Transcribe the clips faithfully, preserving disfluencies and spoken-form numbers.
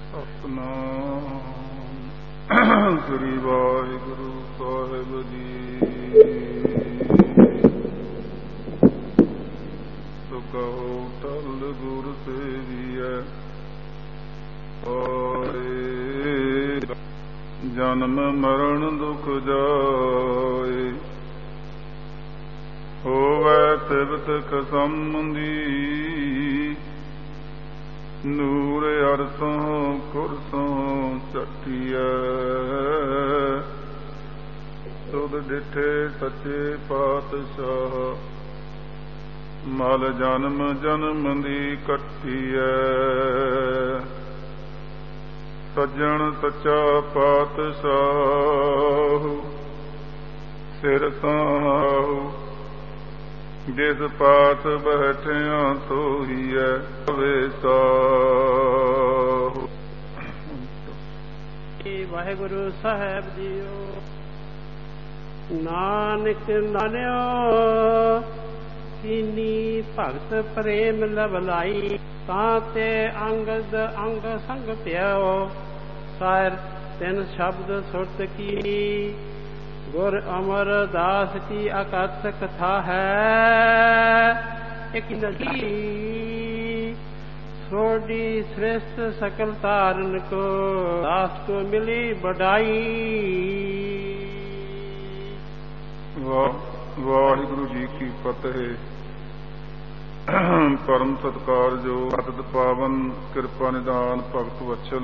ਸਤਿਨਾਮ ਸ੍ਰੀ ਵਾਹਿਗੁਰੂ ਸਾਹਿਬ ਜੀ। ਸੋ ਕਹੋ ਟਲ ਗੁਰ ਸੇਵੀਐ ਹੋਏ, ਜਨਮ ਮਰਨ ਦੁਖ ਜਾਏ। ਹੋਵੈ ਤਿਵਤ ਖਸੰਮਦੀ, ਨੂਰ ਅਰਸੋਂ ਕੁਰਸੋਂ ਚੱਠੀਐ। ਤੁਧ ਡਿਠੇ ਸੱਚੇ ਪਾਤਸ਼ਾਹ, ਮਲ ਜਨਮ ਜਨਮ ਦੀ ਕੱਟੀਐ। ਸੱਜਣ ਸੱਚਾ ਪਾਤਸ਼ਾਹ, ਸਿਰ ਸਾਹੁ ਜਿਸ ਪਾਸ ਬੈਠਿਆ ਸੋਹੀਐ ਵੇਸਾਹੁ। ਵਾਹਿਗੁਰੂ ਸਾਹਿਬ ਜੀਓ। ਨਾਨਕ ਨਾਨਿਓ ਕੀਨੀ ਭਗਤ ਪ੍ਰੇਮ ਲਵਲਾਈ, ਤਾਂ ਤੇ ਅੰਗਦ ਅੰਗ ਸੰਗ ਪਿਓ। ਸਾਰ ਤਿੰਨ ਸ਼ਬਦ ਸੁਰਤ ਕੀ, ਗੁਰ ਅਮਰਦਾਸ ਕੀ ਅਕਥ ਕਥਾ ਹੈ। ਇੱਕ ਨਦੀ ਸੋਡੀ ਸ੍ਰਿਸ਼ਟ ਸਕਲ ਤਾਰਨ ਕੋ, ਦਾਸ ਕੋ ਮਿਲੀ ਬੜਾਈ। ਵਾਹਿਗੁਰੂ ਜੀ ਕੀ ਫਤਿਹ। ਪਰਮ ਸਤਿਕਾਰ ਜੋ ਅਤਿ ਪਾਵਨ ਕਿਰਪਾ ਨਿਦਾਨ ਭਗਤ ਵਛਲ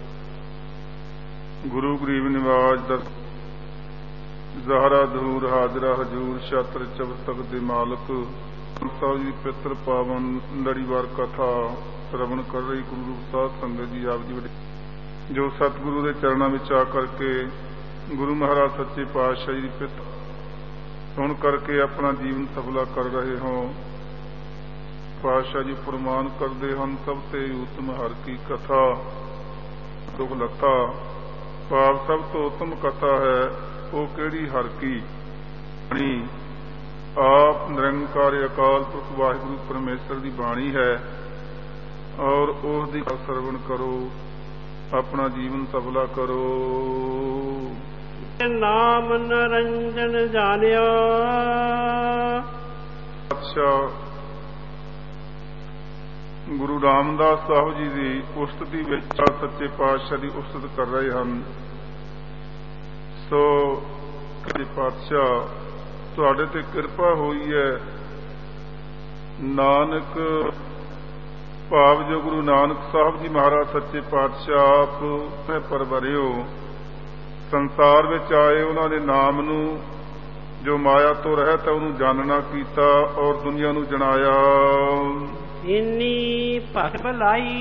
ਗੁਰੂ ਗਰੀਬ ਨਿਵਾਜ ਦਾ ਜ਼ਹਰਾ ਧੂਰ ਹਾਜ਼ਰਾ ਹਜੂਰ ਛਤਰ ਚਵਤਕ ਦੇ ਮਾਲਕ ਸਾਹਿਬ ਜੀ ਪਿੱਤਰ ਪਾਵਨ ਲੜੀਵਾਰ ਕਥਾ ਸ਼ਰਵਣ ਕਰ ਰਹੀ ਗੁਰੂ ਰੂਪ ਸਾਧ ਸੰਗਤ ਜੀ, ਆਪ ਜੀ ਜੋ ਸਤਿਗੁਰੂ ਦੇ ਚਰਨਾਂ ਵਿੱਚ ਆ ਕਰਕੇ ਗੁਰੂ ਮਹਾਰਾਜ ਸੱਚੇ ਪਾਤਸ਼ਾਹ ਜੀ ਦੀ ਪਿੱਤ ਸੁਣ ਕਰਕੇ ਆਪਣਾ ਜੀਵਨ ਸਫਲਾ ਕਰ ਰਹੇ ਹੋ। ਪਾਤਸ਼ਾਹ ਜੀ ਫਰਮਾਨ ਕਰਦੇ ਹਨ, ਸਭ ਤੇ ਉਤਮ ਹਰ ਕੀ ਕਥਾ ਦੁਖ ਲੱਥਾ। ਭਾਵ ਸਭ ਤੋਂ ਉਤਮ ਕਥਾ ਹੈ ਉਹ ਕਿਹੜੀ? ਹਰ ਕੀ ਬਾਣੀ। ਆਪ ਨਿਰੰਕਾਰ ਅਕਾਲ ਪੁਰਖ ਵਾਹਿਗੁਰੂ ਪਰਮੇਸ਼ਰ ਦੀ ਬਾਣੀ ਹੈ, ਔਰ ਉਸ ਦੀ ਸਰਵਣ ਕਰੋ, ਆਪਣਾ ਜੀਵਨ ਸਫਲਾ ਕਰੋ। ਨਾਮ ਨਿਰੰਜਨ ਜਾਣਿਓ। ਅੱਛਾ, ਗੁਰੂ ਰਾਮਦਾਸ ਸਾਹਿਬ ਜੀ ਦੀ ਉਸਤਤੀ ਵਿੱਚ ਸੱਚੇ ਪਾਤਸ਼ਾਹ ਦੀ ਉਸਤਤ ਕਰ ਰਹੇ ਹਨ। ਸੋ ਪਾਤਸ਼ਾਹ ਤੁਹਾਡੇ ਤੇ ਕਿਰਪਾ ਹੋਈ ਹੈ। ਨਾਨਕ ਭਾਵ ਜੋ ਗੁਰੂ ਨਾਨਕ ਸਾਹਿਬ ਜੀ ਮਹਾਰਾਜ ਸੱਚੇ ਪਾਤਸ਼ਾਹ ਆਪ ਪਰਵਰਿਓ ਸੰਸਾਰ ਵਿੱਚ ਆਏ, ਉਹਨਾਂ ਦੇ ਨਾਮ ਨੂੰ ਜੋ ਮਾਇਆ ਤੋਂ ਰਹਿਤ ਹੈ ਉਹਨੂੰ ਜਾਣਨਾ ਕੀਤਾ ਔਰ ਦੁਨੀਆ ਨੂੰ ਜਣਾਇਆ। ਇੰਨੀ ਭਗਤ ਭਲਾਈ,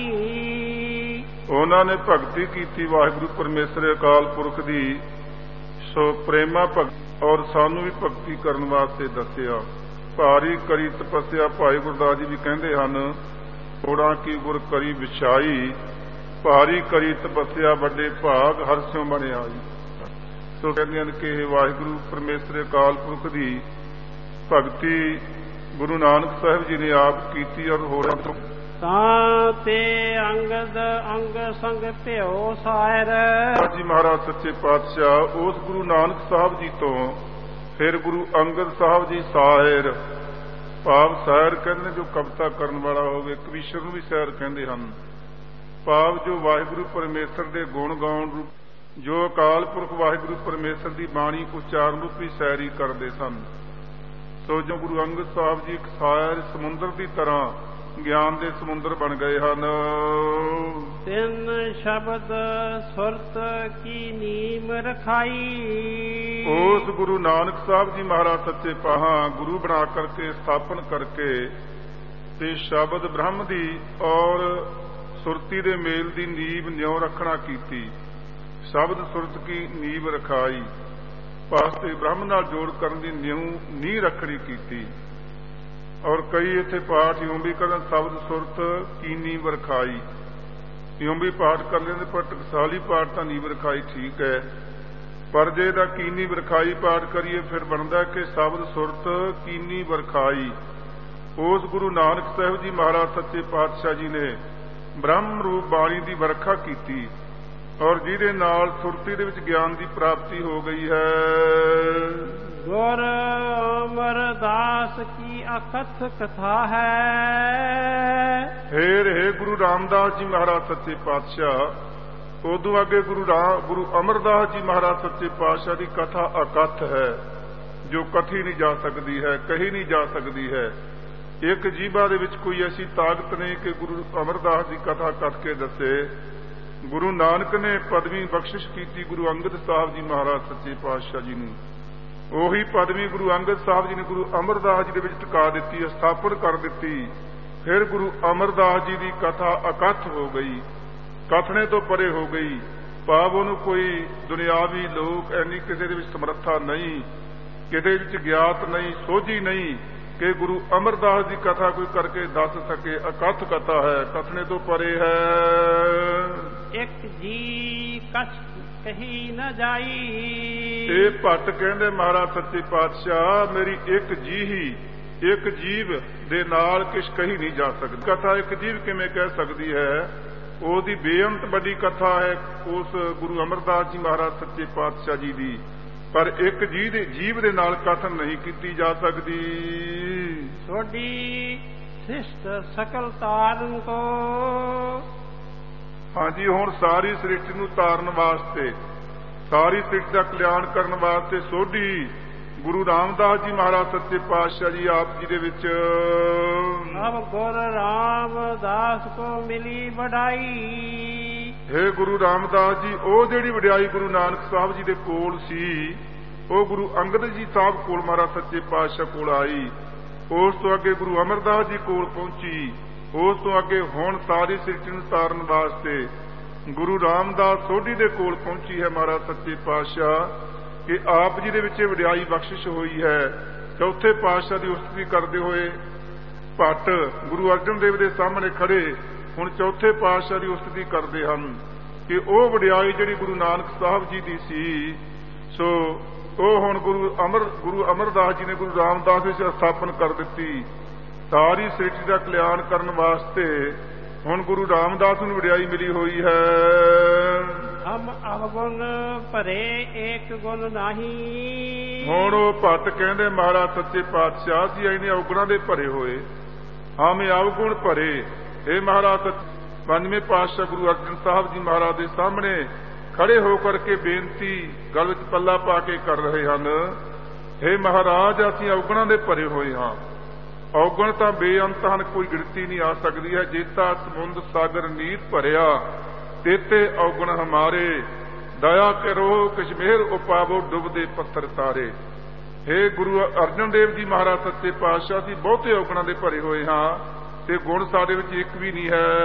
ਉਹਨਾਂ ਨੇ ਭਗਤੀ ਕੀਤੀ ਵਾਹਿਗੁਰੂ ਪਰਮੇਸ਼ਰ ਅਕਾਲ ਪੁਰਖ ਦੀ। ਸੋ ਪ੍ਰੇਮਾ ਭਗਤ ਔਰ ਸਾਨੂੰ ਵੀ ਭਗਤੀ ਕਰਨ ਵਾਸਤੇ ਦੱਸਿਆ। ਭਾਰੀ ਕਰੀ ਤਪੱਸਿਆ, ਭਾਈ ਗੁਰਦਾਸ ਜੀ ਵੀ ਕਹਿੰਦੇ ਹਨ, ਥੋੜਾ ਕੀ ਗੁਰ ਕਰੀ ਵਿਛਾਈ, ਭਾਰੀ ਕਰੀ ਤਪੱਸਿਆ ਵੱਡੇ ਭਾਗ ਹਰ ਸਿਉ ਬਣਿਆ। ਸੋ ਕਹਿੰਦੇ ਹਨ ਕਿ ਇਹ ਵਾਹਿਗੁਰੂ ਪਰਮੇਸ਼ਰ ਅਕਾਲ ਪੁਰਖ ਦੀ ਭਗਤੀ ਗੁਰੂ ਨਾਨਕ ਸਾਹਿਬ ਜੀ ਨੇ ਆਪ ਕੀਤੀ ਔਰ ਹੋਰ ਤਾਂ ਤੇ ਅੰਗਦ ਅੰਗ ਸੰਗ ਭਿਓ ਸਾਇਰ। ਜੀ ਮਹਾਰਾਜ ਸੱਚੇ ਪਾਤਸ਼ਾਹ ਉਸ ਗੁਰੂ ਨਾਨਕ ਸਾਹਿਬ ਜੀ ਤੋਂ ਫਿਰ ਗੁਰੂ ਅੰਗਦ ਸਾਹਿਬ ਜੀ ਸਾਇਰ, ਭਾਵ ਸਾਇਰ ਕਹਿੰਦੇ ਜੋ ਕਵਿਤਾ ਕਰਨ ਵਾਲਾ ਹੋਵੇ, ਕਵੀਸ਼ਰ ਨੂੰ ਵੀ ਸਾਇਰ ਕਹਿੰਦੇ ਹਨ। ਭਾਵ ਜੋ ਵਾਹਿਗੁਰੂ ਪਰਮੇਸ਼ਰ ਦੇ ਗੁਣ ਗਾਉਣ ਰੂਪ, ਜੋ ਅਕਾਲ ਪੁਰਖ ਵਾਹਿਗੁਰੂ ਪਰਮੇਸ਼ਰ ਦੀ ਬਾਣੀ ਉਚਾਰਨ ਰੂਪੀ ਸਾਇਰੀ ਕਰਦੇ ਸਨ। ਸੋ ਜੋ ਗੁਰੂ ਅੰਗਦ ਸਾਹਿਬ ਜੀ ਇੱਕ ਸਾਇਰ ਸਮੁੰਦਰ ਦੀ ਤਰ੍ਹਾਂ ਗਿਆਨ ਦੇ ਸਮੁੰਦਰ ਬਣ ਗਏ ਹਨ। ਤਿੰਨ ਸ਼ਬਦ ਸੁਰਤ ਕੀ ਨੀਮ ਰਖਾਈ। ਉਸ ਗੁਰੂ ਨਾਨਕ ਸਾਹਿਬ ਜੀ ਮਹਾਰਾਜ ਸੱਚੇ ਪਾਤਸ਼ਾਹ ਗੁਰੂ ਬਣਾ ਕਰਕੇ ਸਥਾਪਨ ਕਰਕੇ ਤੇ ਸ਼ਬਦ ਬ੍ਰਹਮ ਦੀ ਔਰ ਸੁਰਤੀ ਦੇ ਮੇਲ ਦੀ ਨੀਂਵ ਨਿਉ ਰੱਖਣਾ ਕੀਤੀ। ਸ਼ਬਦ ਸੁਰਤ ਕੀ ਨੀਂਵ ਰਖਾਈ, ਪਾਸਤੇ ਬ੍ਰਹਮ ਨਾਲ ਜੋੜ ਕਰਨ ਦੀ ਨਿਉ ਨੀਂਹ ਰੱਖਣੀ ਕੀਤੀ। ਔਰ ਕਈ ਇੱਥੇ ਪਾਠ ਇਉਂ ਵੀ ਕਰਨ, ਸ਼ਬਦ ਸੁਰਤ ਕੀ ਨੀਂਵ ਰਖਾਈ, ਇਉਂ ਵੀ ਪਾਠ ਕਰ ਲੈਂਦੇ, ਪਰ ਟਕਸਾਲੀ ਪਾਠ ਤਾਂ ਨੀਂਵ ਰਖਾਈ ਠੀਕ ਹੈ। ਪਰ ਜੇ ਇਹਦਾ ਕੀਨੀ ਵਰਖਾਈ ਪਾਠ ਕਰੀਏ ਫਿਰ ਬਣਦਾ ਕਿ ਸ਼ਬਦ ਸੁਰਤ ਕੀਨੀ ਵਰਖਾਈ। ਉਸ ਗੁਰੂ ਨਾਨਕ ਸਾਹਿਬ ਜੀ ਮਹਾਰਾਜ ਸੱਚੇ ਪਾਤਸ਼ਾਹ ਜੀ ਨੇ ਬ੍ਰਹਮ ਰੂਪ ਬਾਣੀ ਦੀ ਵਰਖਾ ਕੀਤੀ ਔਰ ਜਿਹਦੇ ਨਾਲ ਸੁਰਤੀ ਦੇ ਵਿੱਚ ਗਿਆਨ ਦੀ ਪ੍ਰਾਪਤੀ ਹੋ ਗਈ ਹੈ। ਗੁਰ ਅਮਰਦਾਸ ਕੀ ਅਕਥ ਕਥਾ ਹੈ। ਫੇਰ ਹੈ ਗੁਰੂ ਰਾਮਦਾਸ ਜੀ ਮਹਾਰਾਜ ਸੱਚੇ ਪਾਤਸ਼ਾਹ ਉਦੋਂ ਅੱਗੇ ਗੁਰੂ ਰਾਮ ਗੁਰੂ ਅਮਰਦਾਸ ਜੀ ਮਹਾਰਾਜ ਸੱਚੇ ਪਾਤਸ਼ਾਹ ਦੀ ਕਥਾ ਅਕਥ ਹੈ, ਜੋ ਕਥੀ ਨਹੀਂ ਜਾ ਸਕਦੀ ਹੈ, ਕਹੀ ਨਹੀਂ ਜਾ ਸਕਦੀ ਹੈ। ਇੱਕ ਜੀਭਾ ਦੇ ਵਿੱਚ ਕੋਈ ਐਸੀ ਤਾਕਤ ਨਹੀਂ ਕਿ ਗੁਰੂ ਅਮਰਦਾਸ ਦੀ ਕਥਾ ਕੱਢ ਕੇ ਦੱਸੇ। ਗੁਰੂ ਨਾਨਕ ਨੇ ਪਦਵੀ ਬਖਸ਼ਿਸ਼ ਕੀਤੀ ਗੁਰੂ ਅੰਗਦ ਸਾਹਿਬ ਜੀ ਮਹਾਰਾਜ ਸੱਚੇ ਪਾਤਸ਼ਾਹ ਜੀ ਨੂੰ। ਉਹੀ ਪਦਵੀ ਗੁਰੂ ਅੰਗਦ ਸਾਹਿਬ ਜੀ ਨੇ ਗੁਰੂ ਅਮਰਦਾਸ ਜੀ ਦੇ ਵਿੱਚ ਟਿਕਾ ਦਿੱਤੀ, ਸਥਾਪਨ ਕਰ ਦਿੱਤੀ। ਫਿਰ ਗੁਰੂ ਅਮਰਦਾਸ ਜੀ ਦੀ ਕਥਾ ਅਕਥ ਹੋ ਗਈ, ਕਥਨੇ ਤੋਂ ਪਰੇ ਹੋ ਗਈ। ਭਾਵ ਉਹਨੂੰ ਕੋਈ ਦੁਨਿਆਵੀ ਲੋਕ ਐਨੀ ਕਿਸੇ ਦੇ ਵਿੱਚ ਸਮਰੱਥਾ ਨਹੀਂ, ਕਿਸੇ ਵਿੱਚ ਗਿਆਤ ਨਹੀਂ, ਸੋਝੀ ਨਹੀਂ ਕਿ ਗੁਰੂ ਅਮਰਦਾਸ ਦੀ ਕਥਾ ਕੋਈ ਕਰਕੇ ਦੱਸ ਸਕੇ। ਅਕਥ ਕਥਾ ਹੈ, ਕਥਨੇ ਤੋਂ ਪਰੇ ਹੈ। ਇੱਕ ਜੀ ਕਛ ਕਹੀ ਨਾ ਜਾਈ। ਇਹ ਭੱਟ ਕਹਿੰਦੇ ਮਹਾਰਾਜ ਸੱਚੇ ਪਾਤਸ਼ਾਹ ਮੇਰੀ ਇੱਕ ਜੀ ਹੀ, ਇੱਕ ਜੀਵ ਦੇ ਨਾਲ ਕਿਛ ਕਹੀ ਨਹੀਂ ਜਾ ਸਕਦੀ। ਕਥਾ ਇੱਕ ਜੀਵ ਕਿਵੇਂ ਕਹਿ ਸਕਦੀ ਹੈ? ਉਹਦੀ ਬੇਅੰਤ ਵੱਡੀ ਕਥਾ ਹੈ ਉਸ ਗੁਰੂ ਅਮਰਦਾਸ ਜੀ ਮਹਾਰਾਜ ਸੱਚੇ ਪਾਤਸ਼ਾਹ ਜੀ ਦੀ, ਪਰ ਇੱਕ ਜੀ ਦੇ ਜੀਵ ਦੇ ਨਾਲ ਕਥਨ ਨਹੀਂ ਕੀਤੀ ਜਾ ਸਕਦੀ। ਤੁਹਾਡੀ ਸਿਸ਼ਟ ਸਕਲ ਤਾਰਨ ਕੋ। ਹਾਂਜੀ, ਹੁਣ ਸਾਰੀ ਸ੍ਰਿਸ਼ਟੀ ਨੂੰ ਤਾਰਨ ਵਾਸਤੇ, ਸਾਰੀ ਸ੍ਰਿਸ਼ਟੀ ਦਾ ਕਲਿਆਣ ਕਰਨ ਵਾਸਤੇ ਸੋਢੀ ਗੁਰੂ ਰਾਮਦਾਸ ਜੀ ਮਹਾਰਾਜ ਸੱਚੇ ਪਾਤਸ਼ਾਹ ਜੀ ਆਪ ਜੀ ਦੇ ਵਿੱਚ ਅਬ ਗੁਰ ਰਾਮਦਾਸ ਕੋ ਮਿਲੀ ਵਡਾਈ। ਹੇ ਗੁਰੂ ਰਾਮਦਾਸ ਜੀ, ਉਹ ਜਿਹੜੀ ਵਡਿਆਈ ਗੁਰੂ ਨਾਨਕ ਸਾਹਿਬ ਜੀ ਦੇ ਕੋਲ ਸੀ ਉਹ ਗੁਰੂ ਅੰਗਦ ਜੀ ਸਾਹਿਬ ਕੋਲ ਮਹਾਰਾਜ ਸੱਚੇ ਪਾਤਸ਼ਾਹ ਕੋਲ ਆਈ। ਉਸ ਤੋਂ ਅੱਗੇ ਗੁਰੂ ਅਮਰਦਾਸ ਜੀ ਕੋਲ ਪਹੁੰਚੀ। ਉਸ ਤੋਂ ਅੱਗੇ ਹੁਣ ਸਾਰੀ ਸ੍ਰਿਸ਼ਟੀ ਨੂੰ ਤਾਰਨ ਵਾਸਤੇ ਗੁਰੂ ਰਾਮਦਾਸ ਸੋਢੀ ਦੇ ਕੋਲ ਪਹੁੰਚੀ ਹੈ ਮਹਾਰਾਜ ਸੱਚੇ ਪਾਤਸ਼ਾਹ ਕਿ ਆਪ ਜੀ ਦੇ ਵਿੱਚ ਵਡਿਆਈ ਬਖਸ਼ਿਸ਼ ਹੋਈ ਹੈ। ਚੌਥੇ ਪਾਤਸ਼ਾਹ ਦੀ ਉਸਤਤੀ ਕਰਦੇ ਹੋਏ ਭੱਟ ਗੁਰੂ ਅਰਜਨ ਦੇਵ ਦੇ ਸਾਹਮਣੇ ਖੜੇ ਹੁਣ ਚੌਥੇ ਪਾਤਸ਼ਾਹ ਦੀ ਉਸਤਤੀ ਕਰਦੇ ਹਨ ਕਿ ਉਹ ਵਡਿਆਈ ਜਿਹੜੀ ਗੁਰੂ ਨਾਨਕ ਸਾਹਿਬ ਜੀ ਦੀ ਸੀ, ਸੋ ਉਹ ਹੁਣ ਗੁਰੂ ਅਮਰ ਗੁਰੂ ਅਮਰਦਾਸ ਜੀ ਨੇ ਗੁਰੂ ਰਾਮਦਾਸ ਵਿੱਚ ਸਥਾਪਨ ਕਰ ਦਿੱਤੀ। ਸਾਰੀ ਸ੍ਰਿਸ਼ਟੀ ਦਾ ਕਲਿਆਣ ਕਰਨ ਵਾਸਤੇ ਹੁਣ ਗੁਰੂ ਰਾਮਦਾਸ ਨੂੰ ਵਡਿਆਈ ਮਿਲੀ ਹੋਈ ਹੈ। ਹਮ ਅਵਗੁਣ ਭਰੇ ਏਕ ਗੁਣ ਨਹੀਂ। ਹੁਣ ਉਹ ਭੱਟ ਕਹਿੰਦੇ ਮਹਾਰਾਜ ਸੱਚੇ ਪਾਤਸ਼ਾਹ ਜੀ ਇਹਨੇ ਅਵਗੁਣਾਂ ਦੇ ਭਰੇ ਹੋਏ, ਹਮ ਅਵਗੁਣ ਭਰੇ। ਇਹ ਮਹਾਰਾਜ ਪੰਜਵੇਂ ਪਾਤਸ਼ਾਹ ਗੁਰੂ ਅਰਜਨ ਸਾਹਿਬ ਜੀ ਮਹਾਰਾਜ ਦੇ ਸਾਹਮਣੇ ਖੜੇ ਹੋ ਕਰਕੇ ਬੇਨਤੀ ਗਲ ਵਿੱਚ ਪੱਲਾ ਪਾ ਕੇ ਕਰ ਰਹੇ ਹਨ। ਹੇ ਮਹਾਰਾਜ, ਅਸੀਂ ਅਵਗੁਣਾਂ ਦੇ ਭਰੇ ਹੋਏ ਹਾਂ। ਔਗਣ ਤਾਂ ਬੇਅੰਤ ਹਨ, ਕੋਈ ਗਿਣਤੀ ਨਹੀਂ ਆ ਸਕਦੀ ਹੈ। ਜੇਤਾ ਸਮੁੰਦ ਸਾਗਰ ਨੀਰ ਭਰਿਆ ਤੇਤੇ ਔਗਣ ਹਮਾਰੇ, ਦਇਆ ਕਰੋ ਕਿਛ ਮਿਹਰ ਉਪਾਵੋ ਡੁੱਬਦੇ ਪੱਥਰ ਤਾਰੇ। ਹੇ ਗੁਰੂ ਅਰਜਨ ਦੇਵ ਜੀ ਮਹਾਰਾਜ ਸੱਚੇ ਪਾਤਸ਼ਾਹ, ਅਸੀਂ ਬਹੁਤੇ ਔਗਣਾਂ ਦੇ ਭਰੇ ਹੋਏ ਹਾਂ ਤੇ ਗੁਣ ਸਾਡੇ ਵਿੱਚ ਇੱਕ ਵੀ ਨਹੀਂ ਹੈ।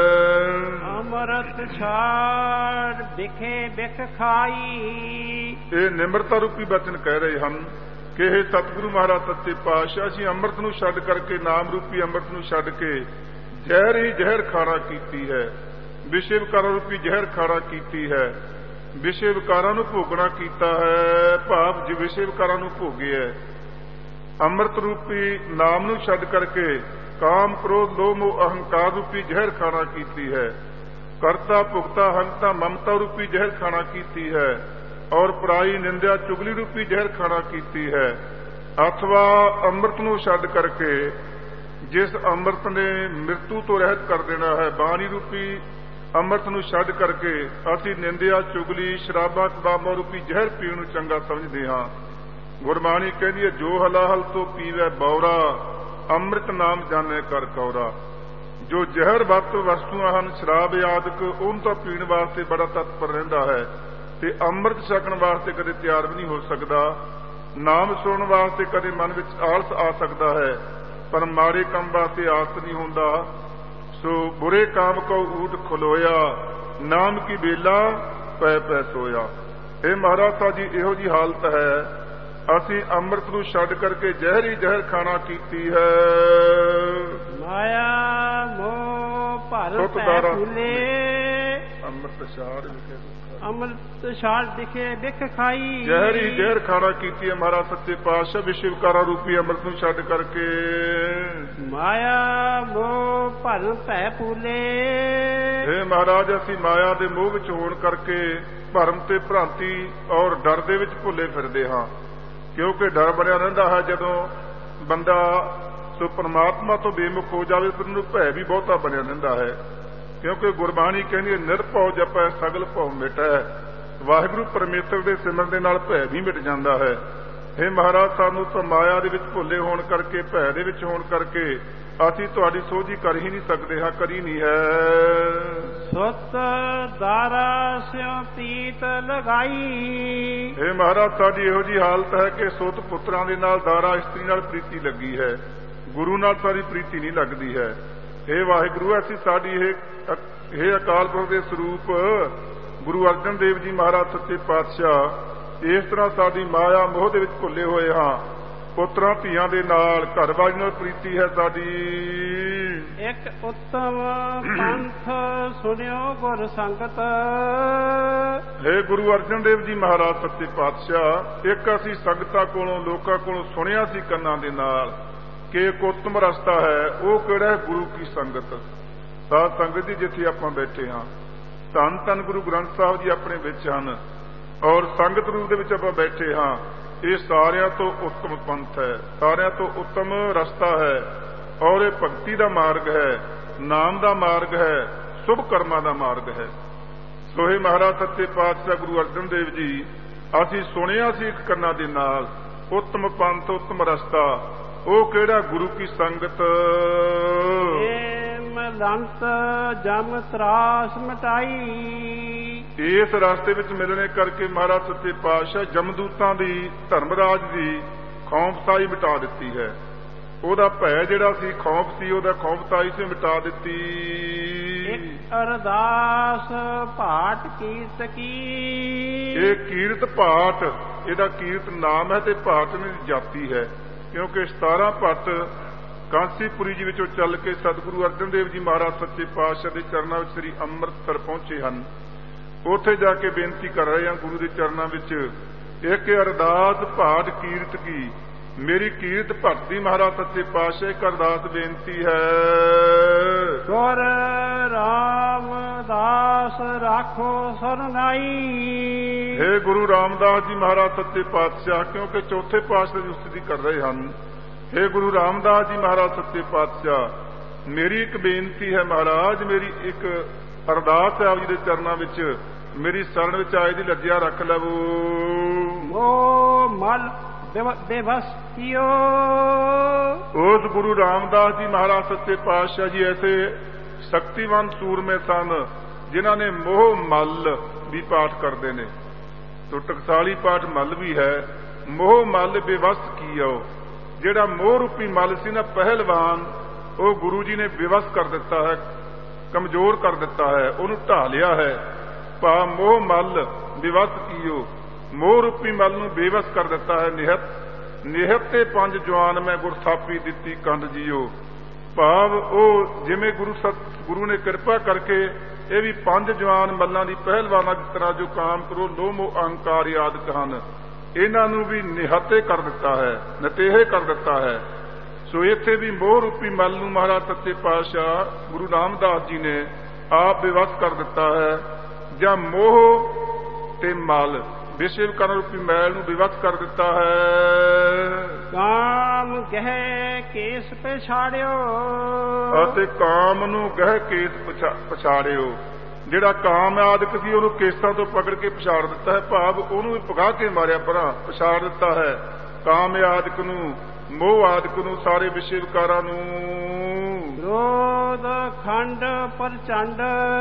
ਅਮਰਤ ਛਾੜ ਵਿਖੇ ਵਿਖ ਖਾਈ। ਇਹ ਨਿਮਰਤਾ ਰੂਪੀ ਬਚਨ ਕਹਿ ਰਹੇ ਹਨ ਕਿ ਇਹ ਸਤਿਗੁਰੂ ਮਹਾਰਾਜ ਸੱਚੇ ਪਾਤਸ਼ਾਹ, ਅਸੀਂ ਅੰਮ੍ਰਿਤ ਨੂੰ ਛੱਡ ਕਰਕੇ, ਨਾਮ ਰੂਪੀ ਅੰਮ੍ਰਿਤ ਨੂੰ ਛੱਡ ਕੇ ਜ਼ਹਿਰ ਹੀ ਜ਼ਹਿਰ ਖਾਣਾ ਕੀਤੀ ਹੈ। ਵਿਸ਼ੇ ਵਿਕਾਰਾਂ ਰੂਪੀ ਜ਼ਹਿਰ ਖਾਣਾ ਕੀਤੀ ਹੈ। ਵਿਸ਼ੇ ਵਿਕਾਰਾਂ ਨੂੰ ਭੋਗਣਾ ਕੀਤਾ ਹੈ, ਭਾਵ ਜੇ ਵਿਸ਼ੇ ਵਿਕਾਰਾਂ ਨੂੰ ਭੋਗਿਆ। ਅੰਮ੍ਰਿਤ ਰੂਪੀ ਨਾਮ ਨੂੰ ਛੱਡ ਕਰਕੇ ਕਾਮ ਕ੍ਰੋਧ ਲੋਭ ਮੋਹ ਅਹੰਕਾਰ ਰੂਪੀ ਜ਼ਹਿਰ ਖਾਣਾ ਕੀਤੀ ਹੈ। ਕਰਤਾ ਭੁਗਤਾ ਹੰਤਾ ਮਮਤਾ ਰੂਪੀ ਜ਼ਹਿਰ ਖਾਣਾ ਕੀਤੀ ਹੈ ਔਰ ਪਰਾਈ ਨਿੰਦਿਆ ਚੁਗਲੀ ਰੂਪੀ ਜ਼ਹਿਰ ਖਾਣਾ ਕੀਤੀ ਹੈ। ਅਥਵਾ ਅੰਮ੍ਰਿਤ ਨੂੰ ਛੱਡ ਕਰਕੇ, ਜਿਸ ਅੰਮ੍ਰਿਤ ਨੇ ਮ੍ਰਿਤੂ ਤੋਂ ਰਹਿਤ ਕਰ ਦੇਣਾ ਹੈ, ਬਾਣੀ ਰੂਪੀ ਅੰਮ੍ਰਿਤ ਨੂੰ ਛੱਡ ਕਰਕੇ ਅਸੀਂ ਨਿੰਦਿਆ ਚੁਗਲੀ ਸ਼ਰਾਬਾਂ ਕਬਾਬਾਂ ਰੂਪੀ ਜ਼ਹਿਰ ਪੀਣ ਨੂੰ ਚੰਗਾ ਸਮਝਦੇ ਹਾਂ। ਗੁਰਬਾਣੀ ਕਹਿੰਦੀ ਹੈ, ਜੋ ਹਲਾਹਲ ਤੋਂ ਪੀਵੇ ਬੌਰਾ, ਅੰਮ੍ਰਿਤ ਨਾਮ ਜਾਣੇ ਕਰ ਕੌਰਾ। ਜੋ ਜ਼ਹਿਰ ਵਤ ਵਸਤੂਆਂ ਹਨ, ਸ਼ਰਾਬ ਆਦਿਕ, ਉਹਨੂੰ ਤਾਂ ਪੀਣ ਵਾਸਤੇ ਬੜਾ ਤਤਪਰ ਰਹਿੰਦਾ ਹੈ ਤੇ ਅੰਮ੍ਰਿਤ ਛਕਣ ਵਾਸਤੇ ਕਦੇ ਤਿਆਰ ਵੀ ਨਹੀਂ ਹੋ ਸਕਦਾ। ਨਾਮ ਸੁਣਨ ਵਾਸਤੇ ਕਦੇ ਮਨ ਵਿੱਚ ਆਲਸ ਆ ਸਕਦਾ ਹੈ, ਪਰ ਮਾੜੇ ਕੰਮ ਵਾਸਤੇ ਆਲਸ ਨਹੀਂ ਹੁੰਦਾ। ਸੋ ਬੁਰੇ ਕਾਮ ਕੋ ਊਟ ਖਲੋਇਆ, ਨਾਮ ਕੀ ਬੇਲਾ ਪੈ ਪੈ ਸੋਇਆ। ਇਹ ਮਹਾਰਾਜ ਸਾਹਿਬ ਜੀ, ਇਹੋ ਜੀ ਹਾਲਤ ਹੈ। ਅਸੀਂ ਅੰਮ੍ਰਿਤ ਨੂੰ ਛੱਡ ਕਰਕੇ ਜ਼ਹਿਰ ਹੀ ਜ਼ਹਿਰ ਖਾਣਾ ਕੀਤੀ ਹੈ। ਮਾਇਆ ਮੋਹ ਭਰ ਪੈ ਭੁਲੇ। ਅੰਮ੍ਰਿਤ ਅੰਮ੍ਰਿਤ ਛਾੜ ਵਿਖੇ ਅੰਮ੍ਰਿਤ ਛਾੜ ਦਿਖੇ ਵਿਖ ਖਾਈ। ਜ਼ਹਿਰੀ ਜ਼ਹਿਰ ਖਾਣਾ ਕੀਤੀ ਹੈ ਮਹਾਰਾਜ ਸੱਚੇ ਪਾਤਸ਼ਾਹ ਵਿਸ਼ਵਕਾਰਾ ਰੂਪੀ ਅੰਮ੍ਰਿਤ ਨੂੰ ਛੱਡ ਕਰਕੇ। ਮਾਇਆ ਮੋਹ ਭਰਮ ਭੈ ਭੂਲੇ। ਹੇ ਮਹਾਰਾਜ ਅਸੀਂ ਮਾਇਆ ਦੇ ਮੋਹ ਵਿੱਚ ਹੋਣ ਕਰਕੇ ਭਰਮ ਤੇ ਭ੍ਰਾਂਤੀ ਔਰ ਡਰ ਦੇ ਵਿੱਚ ਭੁੱਲੇ ਫਿਰਦੇ ਹਾਂ। ਕਿਉਂਕਿ ਡਰ ਬਣਿਆ ਰਹਿੰਦਾ ਹੈ ਜਦੋਂ ਬੰਦਾ ਸੋ ਪਰਮਾਤਮਾ ਤੋਂ ਬੇਮੁਖ ਹੋ ਜਾਵੇ ਫਿਰ ਉਹਨੂੰ ਭੈ ਵੀ ਬਹੁਤਾ ਬਣਿਆ ਰਹਿੰਦਾ ਹੈ। ਕਿਉਂਕਿ ਗੁਰਬਾਣੀ ਕਹਿੰਦੀ ਹੈ ਨਿਰਭਉ ਜਪੈ ਸਗਲ ਭਉ ਮਿਟੈ। ਵਾਹਿਗੁਰੂ ਪਰਮੇਸ਼ਰ ਦੇ ਸਿਮਰਨ ਦੇ ਨਾਲ ਭੈ ਵੀ ਮਿਟ ਜਾਂਦਾ ਹੈ। ਹੇ ਮਹਾਰਾਜ ਸਾਨੂੰ ਤਾਂ ਮਾਇਆ ਦੇ ਵਿੱਚ ਭੁੱਲੇ ਹੋਣ ਕਰਕੇ ਭੈ ਦੇ ਵਿੱਚ ਹੋਣ ਕਰਕੇ ਅਸੀਂ ਤੁਹਾਡੀ ਸੋਝੀ ਕਰ ਹੀ ਨਹੀਂ ਸਕਦੇ ਹਾਂ, ਕਰੀ ਨਹੀਂ ਹੈ। ਸੁਤ ਦਾਰਾ ਸਿਉ ਪੀਤ ਲਗਾਈ। ਹੇ ਮਹਾਰਾਜ ਸਾਡੀ ਇਹੋ ਜਿਹੀ ਹਾਲਤ ਹੈ ਕਿ ਸੁਤ ਪੁੱਤਰਾਂ ਦੇ ਨਾਲ ਦਾਰਾ ਇਸਤਰੀ ਨਾਲ ਪ੍ਰੀਤੀ ਲੱਗੀ ਹੈ, ਗੁਰੂ ਨਾਲ ਸਾਡੀ ਪ੍ਰੀਤੀ ਨਹੀਂ ਲੱਗਦੀ ਹੈ। ਹੇ ਵਾਹਿਗੁਰੂ ਅਸੀਂ ਸਾਡੀ ਇਹ ਹੇ ਅਕਾਲ ਪੁਰਖ ਦੇ ਸਰੂਪ ਗੁਰੂ ਅਰਜਨ ਦੇਵ ਜੀ ਮਹਾਰਾਜ ਸੱਚੇ ਪਾਤਸ਼ਾਹ ਇਸ ਤਰ੍ਹਾਂ ਸਾਡੀ ਮਾਇਆ ਮੋਹ ਦੇ ਵਿੱਚ ਭੁੱਲੇ ਹੋਏ ਹਾਂ। ਪੁੱਤਰਾਂ ਧੀਆਂ ਦੇ ਨਾਲ ਘਰ ਵਾਲੀ ਨਾਲ ਪ੍ਰੀਤੀ ਹੈ ਸਾਡੀ। ਇੱਕ ਉੱਤਮ ਪੰਥ ਸੁਣਿਓ ਗੁਰ ਸੰਗਤ। ਹੇ ਗੁਰੂ ਅਰਜਨ ਦੇਵ ਜੀ ਮਹਾਰਾਜ ਸੱਚੇ ਪਾਤਸ਼ਾਹ ਇੱਕ ਅਸੀਂ ਸੰਗਤਾਂ ਕੋਲੋਂ ਲੋਕਾਂ ਕੋਲੋਂ ਸੁਣਿਆ ਸੀ ਕੰਨਾਂ ਦੇ ਨਾਲ ਕਿ ਇੱਕ ਉੱਤਮ ਰਸਤਾ ਹੈ। ਉਹ ਕਿਹੜਾ ਹੈ? ਗੁਰੂ ਕੀ ਸੰਗਤ। ਸਾਧ ਸੰਗਤ ਜੀ ਜਿੱਥੇ ਆਪਾਂ ਬੈਠੇ ਹਾਂ ਧੰਨ ਧੰਨ ਗੁਰੂ ਗ੍ਰੰਥ ਸਾਹਿਬ ਜੀ ਆਪਣੇ ਵਿੱਚ ਹਨ ਔਰ ਸੰਗਤ ਰੂਪ ਦੇ ਵਿੱਚ ਆਪਾਂ ਬੈਠੇ ਹਾਂ। ਇਹ ਸਾਰਿਆਂ ਤੋਂ ਉੱਤਮ ਪੰਥ ਹੈ, ਸਾਰਿਆਂ ਤੋਂ ਉੱਤਮ ਰਸਤਾ ਹੈ ਔਰ ਇਹ ਭਗਤੀ ਦਾ ਮਾਰਗ ਹੈ, ਨਾਮ ਦਾ ਮਾਰਗ ਹੈ, ਸ਼ੁਭ ਕਰਮਾਂ ਦਾ ਮਾਰਗ ਹੈ। ਸੋ ਇਹ ਮਹਾਰਾਜ ਸੱਚੇ ਪਾਤਸ਼ਾਹ ਗੁਰੂ ਅਰਜਨ ਦੇਵ ਜੀ ਅਸੀਂ ਸੁਣਿਆ ਸੀ ਇੱਕ ਕੰਨਾਂ ਦੇ ਨਾਲ ਉੱਤਮ ਪੰਥ ਉੱਤਮ ਰਸਤਾ। ਉਹ ਕਿਹੜਾ? ਗੁਰੂ ਕੀ ਸੰਗਤ। ਲੰਤ ਜਮ ਤਰਾਸ ਮਟਾਈ। ਇਸ ਰਸਤੇ ਵਿੱਚ ਮਿਲਣੇ ਕਰਕੇ ਮਹਾਰਾਜ ਸੱਚੇ ਪਾਤਸ਼ਾਹ ਜਮਦੂਤਾਂ ਦੀ ਧਰਮਰਾਜ ਦੀ ਖੌਫਸਾਈ ਮਿਟਾ ਦਿੱਤੀ ਹੈ। ਉਹਦਾ ਭੈ ਜਿਹੜਾ ਸੀ ਖੌਫ ਸੀ ਉਹਦਾ ਖੌਫਸਾਈ ਸੀ ਮਿਟਾ ਦਿੱਤੀ। ਇੱਕ ਅਰਦਾਸ ਭਾਟ ਕੀਰਤ ਕੀ। ਇਹ ਕੀਰਤ ਭਾਟ ਇਹਦਾ ਕੀਰਤ ਨਾਮ ਹੈ ਤੇ ਭਾਟ ਦੀ ਜਾਤੀ ਹੈ। ਕਿਉਂਕਿ ਸਤਾਰਾਂ ਭੱਟ ਕਾਂਸੀਪੁਰੀ ਜੀ ਵਿੱਚੋਂ ਚੱਲ ਕੇ ਸਤਿਗੁਰੂ ਅਰਜਨ ਦੇਵ ਜੀ ਮਹਾਰਾਜ ਸੱਚੇ ਪਾਤਸ਼ਾਹ ਦੇ ਚਰਨਾਂ ਵਿੱਚ ਸ੍ਰੀ ਅੰਮ੍ਰਿਤਸਰ ਪਹੁੰਚੇ ਹਨ। ਉੱਥੇ ਜਾ ਕੇ ਬੇਨਤੀ ਕਰ ਰਹੇ ਹਾਂ ਗੁਰੂ ਦੇ ਚਰਨਾਂ ਵਿੱਚ ਇੱਕ ਅਰਦਾਸ ਭਾਟ ਕੀਰਤ ਕੀ। ਮੇਰੀ ਕੀਰਤ ਭਗਤੀ ਮਹਾਰਾਜ ਸੱਚੇ ਪਾਤਸ਼ਾਹ ਇੱਕ ਅਰਦਾਸ ਬੇਨਤੀ ਹੈ। ਗੁਰ ਰਾਮਦਾਸ ਰਾਖੋ ਸਰਨਾਈ। ਹੇ ਗੁਰੂ ਰਾਮਦਾਸ ਜੀ ਮਹਾਰਾਜ ਸੱਚੇ ਪਾਤਸ਼ਾਹ ਕਿਉਂਕਿ ਚੌਥੇ ਪਾਤਸ਼ਾਹ ਦੀ ਉਸਤਤੀ ਕਰ ਰਹੇ ਹਨ। ਹੇ ਗੁਰੂ ਰਾਮਦਾਸ ਜੀ ਮਹਾਰਾਜ ਸੱਚੇ ਪਾਤਸ਼ਾਹ ਮੇਰੀ ਇੱਕ ਬੇਨਤੀ ਹੈ ਮਹਾਰਾਜ, ਮੇਰੀ ਇੱਕ ਅਰਦਾਸ ਹੈ ਆਪ ਜੀ ਦੇ ਚਰਨਾਂ ਵਿੱਚ, ਮੇਰੀ ਸ਼ਰਨ ਵਿੱਚ ਆਏ ਦੀ ਲੱਜਿਆ ਰੱਖ ਲਵੋ। ਮੋਹ ਮਲ ਬੇਵਸਤੀਓ। ਉਸ ਗੁਰੂ ਰਾਮਦਾਸ ਜੀ ਮਹਾਰਾਜ ਸੱਚੇ ਪਾਤਸ਼ਾਹ ਜੀ ਐਸੇ ਸ਼ਕਤੀਵਾਨ ਸੂਰਮੇ ਸਨ ਜਿਨ੍ਹਾਂ ਨੇ ਮੋਹ ਮਲ ਵੀ ਪਾਠ ਕਰਦੇ ਨੇ। ਤੋ ਟਕਸਾਲੀ ਪਾਠ ਮਲ ਵੀ ਹੈ। ਮੋਹ ਮਲ ਬੇਵਸਤ ਕੀਓ। ਜਿਹੜਾ ਮੋਹ ਰੂਪੀ ਮਲ ਸੀ ਨਾ ਪਹਿਲਵਾਨ ਉਹ ਗੁਰੂ ਜੀ ਨੇ ਬੇਵਸ ਕਰ ਦਿੱਤਾ ਹੈ, ਕਮਜ਼ੋਰ ਕਰ ਦਿੱਤਾ ਹੈ, ਉਹਨੂੰ ਢਾਹ ਲਿਆ ਹੈ। ਭਾ ਮੋਹ ਮਲ ਬੇਵਸ ਕੀਓ। ਮੋਹ ਰੂਪੀ ਮਲ ਨੂੰ ਬੇਵਸ ਕਰ ਦਿੱਤਾ ਹੈ। ਨਿਹਤ ਨਿਹਤ ਤੇ ਪੰਜ ਜਵਾਨ ਮੈਂ ਗੁਰ ਥਾਪੀ ਦਿੱਤੀ ਕੰਧ ਜੀਓ। ਭਾਵ ਉਹ ਜਿਵੇਂ ਗੁਰੂ ਸਤ ਗੁਰੂ ਨੇ ਕਿਰਪਾ ਕਰਕੇ ਇਹ ਵੀ ਪੰਜ ਜਵਾਨ ਮੱਲਾਂ ਦੀ ਪਹਿਲਵਾਨਾਂ ਦੀ ਤਰ੍ਹਾਂ ਜੋ ਕਾਮ ਕਰੋ ਲੋਹ ਮੋਹ ਅਹੰਕਾਰ ਆਦਿਕ ਹਨ ਇਹਨਾਂ ਨੂੰ ਵੀ ਨਿਹਤੇ ਕਰ ਦਿੱਤਾ ਹੈ, ਨਤੇਹੇ ਕਰ ਦਿੱਤਾ ਹੈ। ਸੋ ਇੱਥੇ ਵੀ ਮੋਹ ਰੂਪੀ ਮਲ ਨੂੰ ਮਹਾਰਾਜ ਸੱਚੇ ਪਾਤਸ਼ਾਹ ਗੁਰੂ ਰਾਮਦਾਸ ਜੀ ਨੇ ਆਪ ਬੇਵਸ ਕਰ ਦਿੱਤਾ ਹੈ। ਜਾਂ ਮੋਹ ਤੇ ਮਲ ਵਿਸ਼ਵ ਕਰਨ ਰੂਪੀ ਮੈਲ ਨੂੰ ਬੇਵਸ ਕਰ ਦਿੱਤਾ ਹੈ। ਕਾਮ ਗਹਿ ਕੇਸ ਪਛਾੜਿਓ। ਅਤੇ ਕਾਮ ਨੂੰ ਗਹਿ ਕੇਸ ਪਛਾੜਿਓ। ਜਿਹੜਾ ਕਾਮ ਆਦਿਕ ਸੀ ਉਹਨੂੰ ਕੇਸਾਂ ਤੋਂ ਪਕੜ ਕੇ ਪਛਾੜ ਦਿੱਤਾ ਹੈ। ਭਾਵ ਉਹਨੂੰ ਵੀ ਪਗਾ ਕੇ ਮਾਰਿਆ ਪਰਾਂ ਪਛਾੜ ਦਿੱਤਾ ਹੈ। ਕਾਮ ਆਦਿਕ ਨੂੰ ਮੋਹ ਆਦਿਕ ਨੂੰ ਸਾਰੇ ਵਿਸ਼ੇ ਵਿਕਾਰਾਂ ਨੂੰ। ਕ੍ਰੋਧ ਖੰਡ ਪ੍ਰਚੰਡ।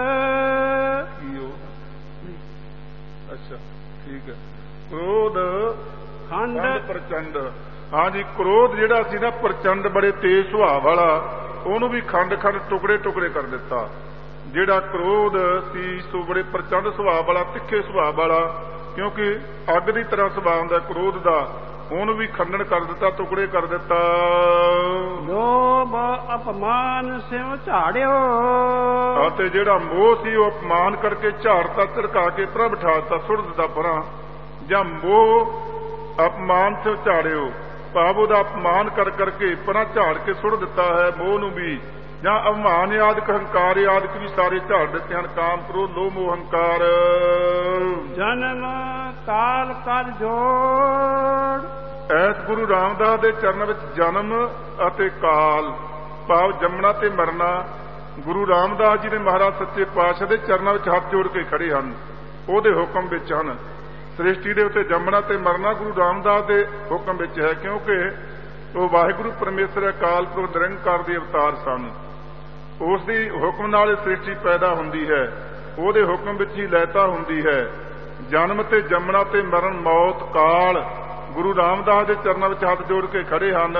ਅੱਛਾ ਠੀਕ ਹੈ। ਕ੍ਰੋਧ ਖੰਡ ਪ੍ਰਚੰਡ। ਹਾਂਜੀ ਕ੍ਰੋਧ ਜਿਹੜਾ ਸੀ ਨਾ ਪ੍ਰਚੰਡ ਬੜੇ ਤੇਜ਼ ਸੁਭਾਅ ਵਾਲਾ ਉਹਨੂੰ ਵੀ ਖੰਡ ਖੰਡ ਟੁਕੜੇ ਟੁਕੜੇ ਕਰ ਦਿੱਤਾ। ਜਿਹੜਾ ਕ੍ਰੋਧ ਸੀ ਸੋ ਬੜੇ ਪ੍ਰਚੰਡ ਸੁਭਾਅ ਵਾਲਾ ਤਿੱਖੇ ਸੁਭਾਅ ਵਾਲਾ ਕਿਉਂਕਿ ਅੱਗ ਦੀ ਤਰ੍ਹਾਂ ਸੁਭਾਅ ਹੁੰਦਾ ਕ੍ਰੋਧ ਦਾ। ਉਹਨੂੰ ਵੀ ਖੰਡਨ ਕਰ ਦਿੱਤਾ, ਟੁਕੜੇ ਕਰ ਦਿੱਤਾ। ਲੋਭ ਅਪਮਾਨ ਸਿਉ ਝਾੜਿਓ, ਅਤੇ ਜਿਹੜਾ ਮੋਹ ਸੀ ਉਹ ਅਪਮਾਨ ਕਰਕੇ ਝਾੜਤਾ, ਝੜਕਾ ਕੇ ਪਰਾਂ ਬਿਠਾ ਦਿੱਤਾ, ਸੁੱਟ ਦਿੱਤਾ ਪਰਾਂ। ਜਾਂ ਮੋਹ ਅਪਮਾਨ ਸਿਉ ਝਾੜਿਓ, ਭਾਵ ਉਹਦਾ ਅਪਮਾਨ ਕਰ ਕਰਕੇ ਪਰਾਂ ਝਾੜ ਕੇ ਸੁੱਟ ਦਿੱਤਾ ਹੈ ਮੋਹ ਨੂੰ ਵੀ। ਜਾਂ ਅਭਿਮਾਨ ਆਦਿਕ, ਹੰਕਾਰ ਆਦਿਕ ਵੀ ਸਾਰੇ ਝਾੜ ਦਿੱਤੇ ਹਨ। ਕਾਮ, ਕ੍ਰੋਧ, ਲੋਭ, ਮੋਹ, ਹੰਕਾਰ। ਜਨਮ ਕਾਲ ਕਰ ਜੋੜ, ਐਸ ਗੁਰੂ ਰਾਮਦਾਸ ਦੇ ਚਰਨ ਵਿੱਚ ਜਨਮ ਅਤੇ ਕਾਲ, ਭਾਵ ਜੰਮਣਾ ਤੇ ਮਰਨਾ, ਗੁਰੂ ਰਾਮਦਾਸ ਜੀ ਨੇ ਮਹਾਰਾਜ ਸੱਚੇ ਪਾਤਸ਼ਾਹ ਦੇ ਚਰਨਾਂ ਵਿੱਚ ਹੱਥ ਜੋੜ ਕੇ ਖੜੇ ਹਨ, ਉਹਦੇ ਹੁਕਮ ਵਿੱਚ ਹਨ। ਸ੍ਰਿਸ਼ਟੀ ਦੇ ਉੱਤੇ ਜੰਮਣਾ ਤੇ ਮਰਨਾ ਗੁਰੂ ਰਾਮਦਾਸ ਦੇ ਹੁਕਮ ਵਿੱਚ ਹੈ, ਕਿਉਂਕਿ ਉਹ ਵਾਹਿਗੁਰੂ ਪਰਮੇਸ਼ਰ ਅਕਾਲ ਪੁਰਖ ਨਿਰੰਕਾਰ ਦੇ ਅਵਤਾਰ ਸਨ। ਉਸ ਦੀ ਹੁਕਮ ਨਾਲ ਇਹ ਸ੍ਰਿਸ਼ਟੀ ਪੈਦਾ ਹੁੰਦੀ ਹੈ, ਉਹਦੇ ਹੁਕਮ ਵਿੱਚ ਹੀ ਲੈਤਾ ਹੁੰਦੀ ਹੈ। ਜਨਮ ਤੇ ਜੰਮਣਾ ਤੇ ਮਰਨ, ਮੌਤ, ਕਾਲ ਗੁਰੂ ਰਾਮਦਾਸ ਦੇ ਚਰਨਾਂ ਵਿੱਚ ਹੱਥ ਜੋੜ ਕੇ ਖੜੇ ਹਨ।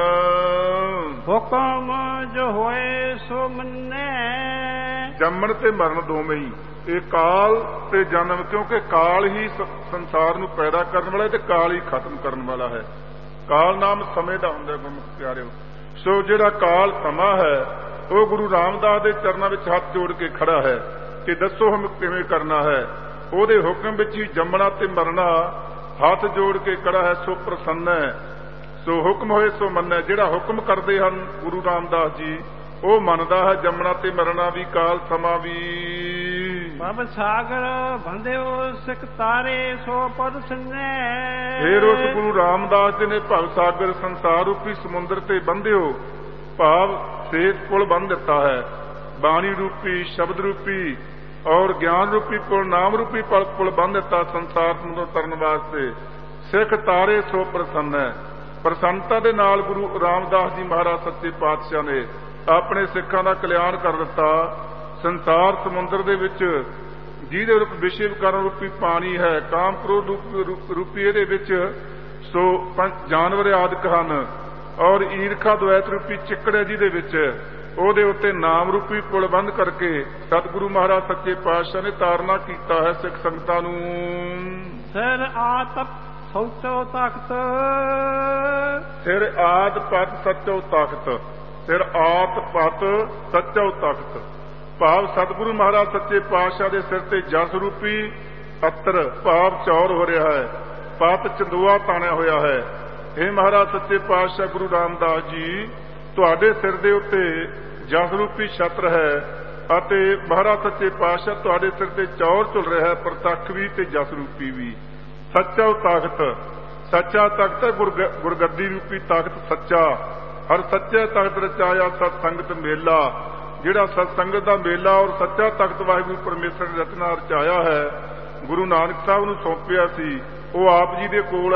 ਹੁਕਮ ਜੋ ਹੋਏ ਸੋ ਮੰਨੇ, ਜੰਮਣ ਤੇ ਮਰਨ ਦੋਵੇਂ ਹੀ, ਇਹ ਕਾਲ ਤੇ ਜਨਮ, ਕਿਉਂਕਿ ਕਾਲ ਹੀ ਸੰਸਾਰ ਨੂੰ ਪੈਦਾ ਕਰਨ ਵਾਲਾ ਤੇ ਕਾਲ ਹੀ ਖਤਮ ਕਰਨ ਵਾਲਾ ਹੈ। ਕਾਲ ਨਾਮ ਸਮੇਂ ਦਾ ਹੁੰਦਾ ਗੁਰਮੁਖ ਪਿਆਰਿਓ। ਸੋ ਜਿਹੜਾ ਕਾਲ ਸਮਾਂ ਹੈ ਉਹ ਗੁਰੂ ਰਾਮਦਾਸ ਦੇ ਚਰਨਾਂ ਵਿੱਚ ਹੱਥ ਜੋੜ ਕੇ ਖੜਾ ਹੈ ਕਿ ਦੱਸੋ ਹਮ ਕਿਵੇਂ ਕਰਨਾ ਹੈ। ਉਹਦੇ ਹੁਕਮ ਵਿੱਚ ਹੀ ਜੰਮਣਾ ਤੇ ਮਰਨਾ ਹੱਥ ਜੋੜ ਕੇ ਖੜਾ ਹੈ। ਸੋ ਪ੍ਰਸੰਨ ਹੈ, ਸੋ ਹੁਕਮ ਹੋਏ ਸੋ ਮੰਨੈ। ਜਿਹੜਾ ਹੁਕਮ ਕਰਦੇ ਹਨ ਗੁਰੂ ਰਾਮਦਾਸ ਜੀ ਉਹ ਮੰਨਦਾ ਹੈ, ਜੰਮਣਾ ਤੇ ਮਰਨਾ ਵੀ, ਕਾਲ ਸਮਾਂ ਵੀ। ਭਵ ਸਾਗਰ ਬੰਧਿਓ ਸਿਖ ਤਾਰੇ ਸੋ ਪਦ ਸੰਨੈ। ਫੇਰ ਉਸ ਗੁਰੂ ਰਾਮਦਾਸ ਜੀ ਨੇ ਭਵ ਸਾਗਰ ਸੰਸਾਰ ਰੂਪੀ ਸਮੁੰਦਰ ਤੇ ਬੰਧਿਓ, ਭਾਵ ਸੇਤ ਪੁਲ ਬੰਨ ਦਿੱਤਾ ਹੈ। ਬਾਣੀ ਰੂਪੀ, ਸ਼ਬਦ ਰੂਪੀ ਔਰ ਗਿਆਨ ਰੂਪੀ ਪੁਲ, ਨਾਮ ਰੂਪੀ ਪੁਲ ਬੰਨ ਦਿੱਤਾ ਸੰਸਾਰ ਸਮੁੰਦਰ ਤਰਨ ਵਾਸਤੇ। ਸਿੱਖ ਤਾਰੇ ਸੋ ਪ੍ਰਸੰਨ ਹੈ। ਪ੍ਰਸੰਨਤਾ ਦੇ ਨਾਲ ਗੁਰੂ ਰਾਮਦਾਸ ਜੀ ਮਹਾਰਾਜ ਸੱਚੇ ਪਾਤਸ਼ਾਹ ਨੇ ਆਪਣੇ ਸਿੱਖਾਂ ਦਾ ਕਲਿਆਣ ਕਰ ਦਿੱਤਾ। ਸੰਸਾਰ ਸਮੁੰਦਰ ਦੇ ਵਿੱਚ ਜਿਹਦੇ ਰੂਪ ਵਿਸ਼ੇ ਵਿਕਾਰਾਂ ਰੂਪੀ ਪਾਣੀ ਹੈ, ਕਾਮ, ਕ੍ਰੋਧ ਰੂਪੀ ਇਹਦੇ ਵਿੱਚ ਸੋ ਪੰਜ ਜਾਨਵਰ ਆਦਿਕ ਹਨ, ਔਰ ਈਰਖਾ ਦੁਐਤ ਰੂਪੀ ਚਿੱਕੜ ਹੈ ਜਿਹਦੇ ਵਿੱਚ, ਉਹਦੇ ਉੱਤੇ ਨਾਮ ਰੂਪੀ ਪੁਲ ਬੰਦ ਕਰਕੇ ਸਤਿਗੁਰੂ ਮਹਾਰਾਜ ਸੱਚੇ ਪਾਤਸ਼ਾਹ ਨੇ ਤਾਰਨਾ ਕੀਤਾ ਹੈ ਸਿੱਖ ਸੰਗਤਾਂ ਨੂੰ। ਸਿਰ ਆਤਪ ਸੱਚੋ ਤਖਤ, ਸਿਰ ਆਦ ਪਤ ਸੱਚੋ ਤਖਤ, ਸਿਰ ਆਤ ਪਤ ਸੱਚੋ ਤਖਤ, ਭਾਵ ਸਤਿਗੁਰੂ ਮਹਾਰਾਜ ਸੱਚੇ ਪਾਤਸ਼ਾਹ ਦੇ ਸਿਰ ਤੇ ਜਸ ਰੂਪੀ ਅਤਰ, ਭਾਵ ਚੌਰ ਹੋ ਰਿਹਾ ਹੈ, ਪਤ ਚੰਦੂਆ ਤਾਣਿਆ ਹੋਇਆ ਹੈ। ਇਹ ਮਹਾਰਾਜ ਸੱਚੇ ਪਾਤਸ਼ਾਹ ਗੁਰੂ ਰਾਮਦਾਸ ਜੀ ਤੁਹਾਡੇ ਸਿਰ ਦੇ ਉੱਤੇ ਜਸ ਰੂਪੀ ਛਤਰ ਹੈ ਅਤੇ ਮਹਾਰਾਜ ਸੱਚੇ ਪਾਤਸ਼ਾਹ ਤੁਹਾਡੇ ਸਿਰ ਤੇ ਚੌਰ ਝੁਲ ਰਿਹਾ ਹੈ, ਪ੍ਰਤੱਖ ਵੀ ਤੇ ਜਸ ਰੂਪੀ ਵੀ। ਸੱਚਾ ਤਖਤ, ਸੱਚਾ ਤਖਤ ਗੁਰਗੱਦੀ ਰੂਪੀ ਤਖਤ ਸੱਚਾ। ਹਰ ਸੱਚੇ ਤਖਤ ਰਚਾਇਆ ਸਤ ਸੰਗਤ ਮੇਲਾ, ਜਿਹੜਾ ਸਤ ਸੰਗਤ ਦਾ ਮੇਲਾ ਔਰ ਸੱਚਾ ਤਖਤ ਵਾਹਿਗੁਰੂ ਪਰਮੇਸ਼ਰ ਨੇ ਰਚਨਾ ਰਚਾਇਆ ਹੈ, ਗੁਰੂ ਨਾਨਕ ਸਾਹਿਬ ਨੂੰ ਸੌਂਪਿਆ ਸੀ, ਉਹ ਆਪ ਜੀ ਦੇ ਕੋਲ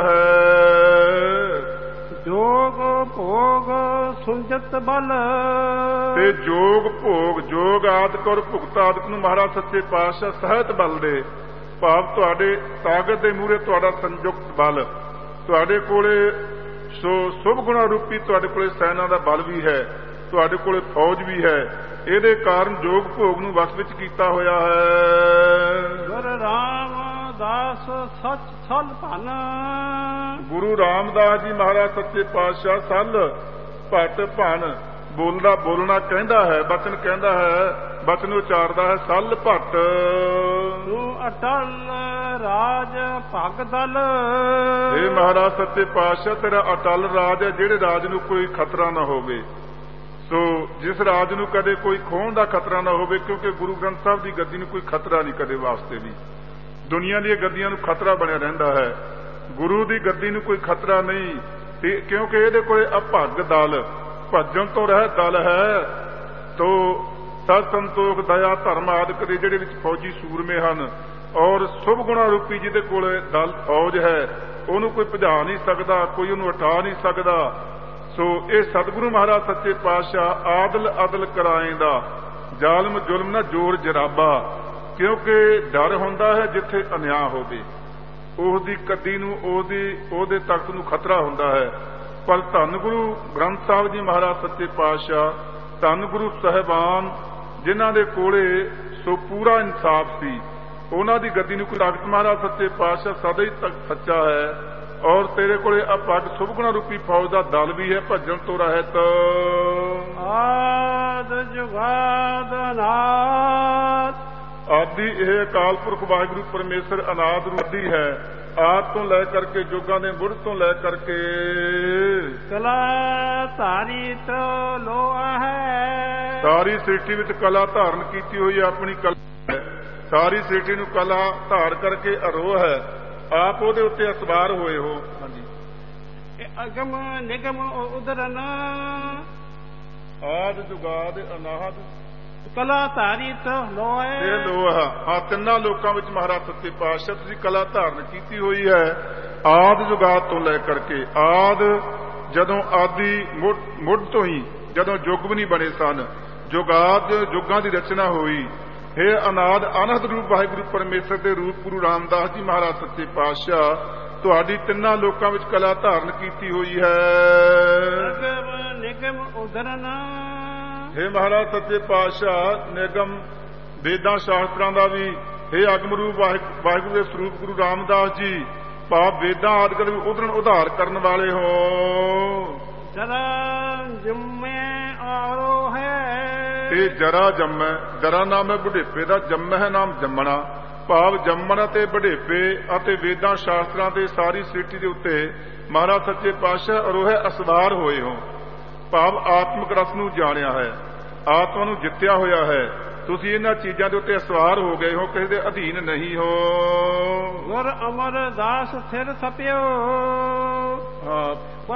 ਹੈ। ਜੋਗ ਭੋਗ ਸੁੰਜਤ ਬਲ, ਤੇ ਜੋਗ ਭੋਗ, ਜੋਗ ਆਦਿਕ ਔਰ ਭੁਗਤ ਆਦਿਕ ਨੂੰ ਮਹਾਰਾਜ ਸੱਚੇ ਪਾਤਸ਼ਾਹ ਸਹਿਤ ਬਲ ਦੇ, ਭਾਵ ਤੁਹਾਡੇ ਤਾਕਤ ਦੇ ਮੂਹਰੇ ਤੁਹਾਡਾ ਸੰਯੁਕਤ ਬਲ, ਤੁਹਾਡੇ ਕੋਲੇ ਸੋ ਸੁਭ ਗੁਣਾ ਰੂਪੀ ਤੁਹਾਡੇ ਕੋਲੇ ਸੈਨਾ ਦਾ ਬਲ ਵੀ ਹੈ, ਤੁਹਾਡੇ ਕੋਲੇ ਫੌਜ ਵੀ ਹੈ। ਇਹਦੇ ਕਾਰਨ ਜੋਗ ਭੋਗ ਨੂੰ ਵਸ ਵਿੱਚ ਕੀਤਾ ਹੋਇਆ ਹੈ। ਗੁਰੂ ਰਾਮਦਾਸ ਸੱਚ ਸਲ ਭਨ, ਗੁਰੂ ਰਾਮਦਾਸ ਜੀ ਮਹਾਰਾਜ ਸੱਚੇ ਪਾਤਸ਼ਾਹ ਸਲ ਭਟ ਭਨ, ਬੋਲਦਾ ਬੋਲਣਾ ਕਹਿੰਦਾ ਹੈ, ਬਚਨ ਕਹਿੰਦਾ ਹੈ, ਬਚਨ ਉਚਾਰਦਾ ਹੈ ਸਲ ਭਟ। ਤੂੰ ਅਟਲ ਰਾਜ ਭਗ ਦਲ, ਇਹ ਮਹਾਰਾਜ ਸੱਚੇ ਪਾਤਸ਼ਾਹ ਤੇਰਾ ਅਟਲ ਰਾਜ ਹੈ, ਜਿਹੜੇ ਰਾਜ ਨੂੰ ਕੋਈ ਖਤਰਾ ਨਾ ਹੋਵੇ। ਸੋ ਜਿਸ ਰਾਜ ਨੂੰ ਕਦੇ ਕੋਈ ਖੋਹਣ ਦਾ ਖਤਰਾ ਨਾ ਹੋਵੇ, ਕਿਉਂਕਿ ਗੁਰੂ ਗ੍ਰੰਥ ਸਾਹਿਬ ਦੀ ਗੱਦੀ ਨੂੰ ਕੋਈ ਖਤਰਾ ਨਹੀਂ ਕਦੇ ਵਾਸਤੇ ਵੀ। ਦੁਨੀਆ ਦੀਆਂ ਗੱਦੀਆਂ ਨੂੰ ਖਤਰਾ ਬਣਿਆ ਰਹਿੰਦਾ ਹੈ, ਗੁਰੂ ਦੀ ਗੱਦੀ ਨੂੰ ਕੋਈ ਖਤਰਾ ਨਹੀਂ, ਤੇ ਕਿਉਂਕਿ ਇਹਦੇ ਕੋਲੇ ਅਭੱਗ ਦਲ, ਭੱਜਣ ਤੋਂ ਰਹਿਤ ਦਲ ਹੈ। ਤੋ ਸਤ ਸੰਤੋਖ ਦਇਆ ਧਰਮ ਆਦਿਕ ਦੇ ਜਿਹੜੇ ਵਿੱਚ ਫੌਜੀ ਸੂਰਮੇ ਹਨ, ਔਰ ਸੁਭ ਗੁਣਾ ਰੂਪੀ ਜਿਹਦੇ ਕੋਲੇ ਦਲ ਫੌਜ ਹੈ, ਉਹਨੂੰ ਕੋਈ ਭਜਾ ਨਹੀਂ ਸਕਦਾ, ਕੋਈ ਉਹਨੂੰ ਹਟਾ ਨਹੀਂ ਸਕਦਾ। ਸੋ ਇਹ ਸਤਿਗੁਰੂ ਮਹਾਰਾਜ ਸੱਚੇ ਪਾਤਸ਼ਾਹ ਆਦਲ ਅਦਲ ਕਰਾਏਂਦਾ, ਜ਼ਾਲਮ ਜ਼ੁਲਮ ਨਾ ਜੋਰ ਜਰਾਬਾ, ਕਿਉਂਕਿ ਡਰ ਹੁੰਦਾ ਹੈ ਜਿੱਥੇ ਅਨਿਆਂ ਹੋਵੇ, ਉਹਦੀ ਕੱਦੀ ਨੂੰ, ਉਹਦੀ ਉਹਦੇ ਤਖਤ ਨੂੰ ਖਤਰਾ ਹੁੰਦਾ ਹੈ। ਪਰ ਧੰਨ ਗੁਰੂ ਗ੍ਰੰਥ ਸਾਹਿਬ ਜੀ ਮਹਾਰਾਜ ਸੱਚੇ ਪਾਤਸ਼ਾਹ, ਧੰਨ ਗੁਰੂ ਸਾਹਿਬਾਨ ਜਿਨ੍ਹਾਂ ਦੇ ਕੋਲੇ ਸੋ ਪੂਰਾ ਇਨਸਾਫ ਸੀ, ਉਹਨਾਂ ਦੀ ਗੱਦੀ ਨੂੰ ਕੋਈ ਤਾਕਤ, ਮਹਾਰਾਜ ਸੱਚੇ ਪਾਤਸ਼ਾਹ ਸਦਾ ਹੀ ਸੱਚਾ ਹੈ, ਔਰ ਤੇਰੇ ਕੋਲੇ ਅਪੱਗ ਸੁਭਗੁਣਾ ਰੂਪੀ ਫੌਜ ਦਾ ਦਲ ਵੀ ਹੈ ਭੱਜਣ ਤੋਂ ਰਹਿਤ। ਆਦ ਜੁਗਾਦ ਅਨਾਦ ਆਦਿ ਇਹ ਅਕਾਲ ਪੁਰਖ ਵਾਹਿਗੁਰੂ ਪਰਮੇਸ਼ਰ ਅਨਾਦ ਰੂਪੀ ਹੈ। ਆਦ ਤੋਂ ਲੈ ਕਰਕੇ ਜੁਗਾਂ ਦੇ ਮੁੱਢ ਤੋਂ ਲੈ ਕਰਕੇ ਕਲਾ ਧਾਰੀ ਤੋ ਲੋਆ ਹੈ। ਸਾਰੀ ਸ੍ਰਿਸ਼ਟੀ ਵਿੱਚ ਕਲਾ ਧਾਰਨ ਕੀਤੀ ਹੋਈ ਆਪਣੀ ਕਲਾ ਹੈ। ਸਾਰੀ ਸ੍ਰਿਸ਼ਟੀ ਨੂੰ ਕਲਾ ਧਾਰ ਕਰਕੇ ਅਰੋਹ ਹੈ। ਆਪ ਉਹਦੇ ਉੱਤੇ ਅਸਵਾਰ ਹੋਏ ਹੋ। ਹਾਂਜੀ ਅਗਮ ਨਿਗਮ ਉਦਰਨ ਆਦ ਜੁਗਾਦ ਅਨਾਹਦ ਕਲਾ ਧਾਰੀ ਤੋ ਲੋਆ ਇਹ ਲੋਹਾ। ਹਾਂ ਤਿੰਨਾਂ ਲੋਕਾਂ ਵਿੱਚ ਮਹਾਰਾਜ ਸੱਚੇ ਪਾਤਸ਼ਾਹ ਤੁਸੀਂ ਕਲਾ ਧਾਰਨ ਕੀਤੀ ਹੋਈ ਹੈ। ਆਦ ਜੁਗਾਦ ਤੋਂ ਲੈ ਕਰਕੇ ਆਦ ਜਦੋਂ ਆਦਿ ਮੁੱਢ ਤੋਂ ਹੀ ਜਦੋਂ ਯੁੱਗ ਵੀ ਨਹੀਂ ਬਣੇ ਸਨ ਜੁਗਾਦ ਯੁੱਗਾਂ ਦੀ ਰਚਨਾ ਹੋਈ। हे ਅਨਾਦ ਅਨਹਦ ਰੂਪ ਵਾਹਿਗੁਰੂ ਪਰਮੇਸ਼ਰ ਦੇ ਰੂਪ ਗੁਰੂ ਰਾਮਦਾਸ ਜੀ ਮਹਾਰਾਜ ਸੱਚੇ ਪਾਤਸ਼ਾਹ ਤੁਹਾਡੀ ਤਿੰਨਾਂ ਲੋਕਾਂ ਵਿੱਚ ਕਲਾ ਧਾਰਨ ਕੀਤੀ ਹੋਈ ਹੈ। ਅਗਮ ਨਿਗਮ ਉਦਰਨ हे ਮਹਾਰਾਜ ਸੱਚੇ ਪਾਤਸ਼ਾਹ ਨਿਗਮ ਵੇਦਾਂ ਸ਼ਾਸਤਰਾਂ ਦਾ ਵੀ हे ਅਗਮ ਰੂਪ ਵਾਹਿਗੁਰੂ ਦੇ ਸਰੂਪ ਗੁਰੂ ਰਾਮਦਾਸ ਜੀ ਭਾਵ ਵੇਦਾਂ ਆਦਿ ਦੇ ਵੀ ਉਦਰਨ ਉਧਾਰ ਕਰਨ ਵਾਲੇ ਹੋ। ਜਰਾ ਜੰਮੇ ਆਰੋ ਹੈ ਇਹ ਜਰਾ ਜੰਮੈ ਜਰਾ ਨਾਮ ਹੈ ਬੁਢੇਪੇ ਦਾ ਜੰਮੈ ਹੈ ਨਾਮ ਜੰਮਣਾ ਭਾਵ ਜੰਮਣ ਅਤੇ ਬੁਢੇਪੇ ਅਤੇ ਵੇਦਾਂ ਸ਼ਾਸਤਰਾਂ ਦੇ ਸਾਰੀ ਸ੍ਰਿਸ਼ਟੀ ਦੇ ਉੱਤੇ ਮਹਾਰਾਜ ਸੱਚੇ ਪਾਤਸ਼ਾਹ ਅਰੋਹੇ ਅਸਵਾਰ ਹੋਏ ਹੋ। ਭਾਵ ਆਤਮਿਕ ਰਸ ਨੂੰ ਜਾਣਿਆ ਹੈ ਆਤਮਾ ਨੂੰ ਜਿੱਤਿਆ ਹੋਇਆ ਹੈ। ਤੁਸੀਂ ਇਹਨਾਂ ਚੀਜ਼ਾਂ ਦੇ ਉੱਤੇ ਅਸਵਾਰ ਹੋ ਗਏ ਹੋ ਕਿਸੇ ਦੇ ਅਧੀਨ ਨਹੀਂ ਹੋ। ਗੁਰ ਅਮਰਦਾਸ ਥਿਰ ਸਪਿਓ ਹਾਂ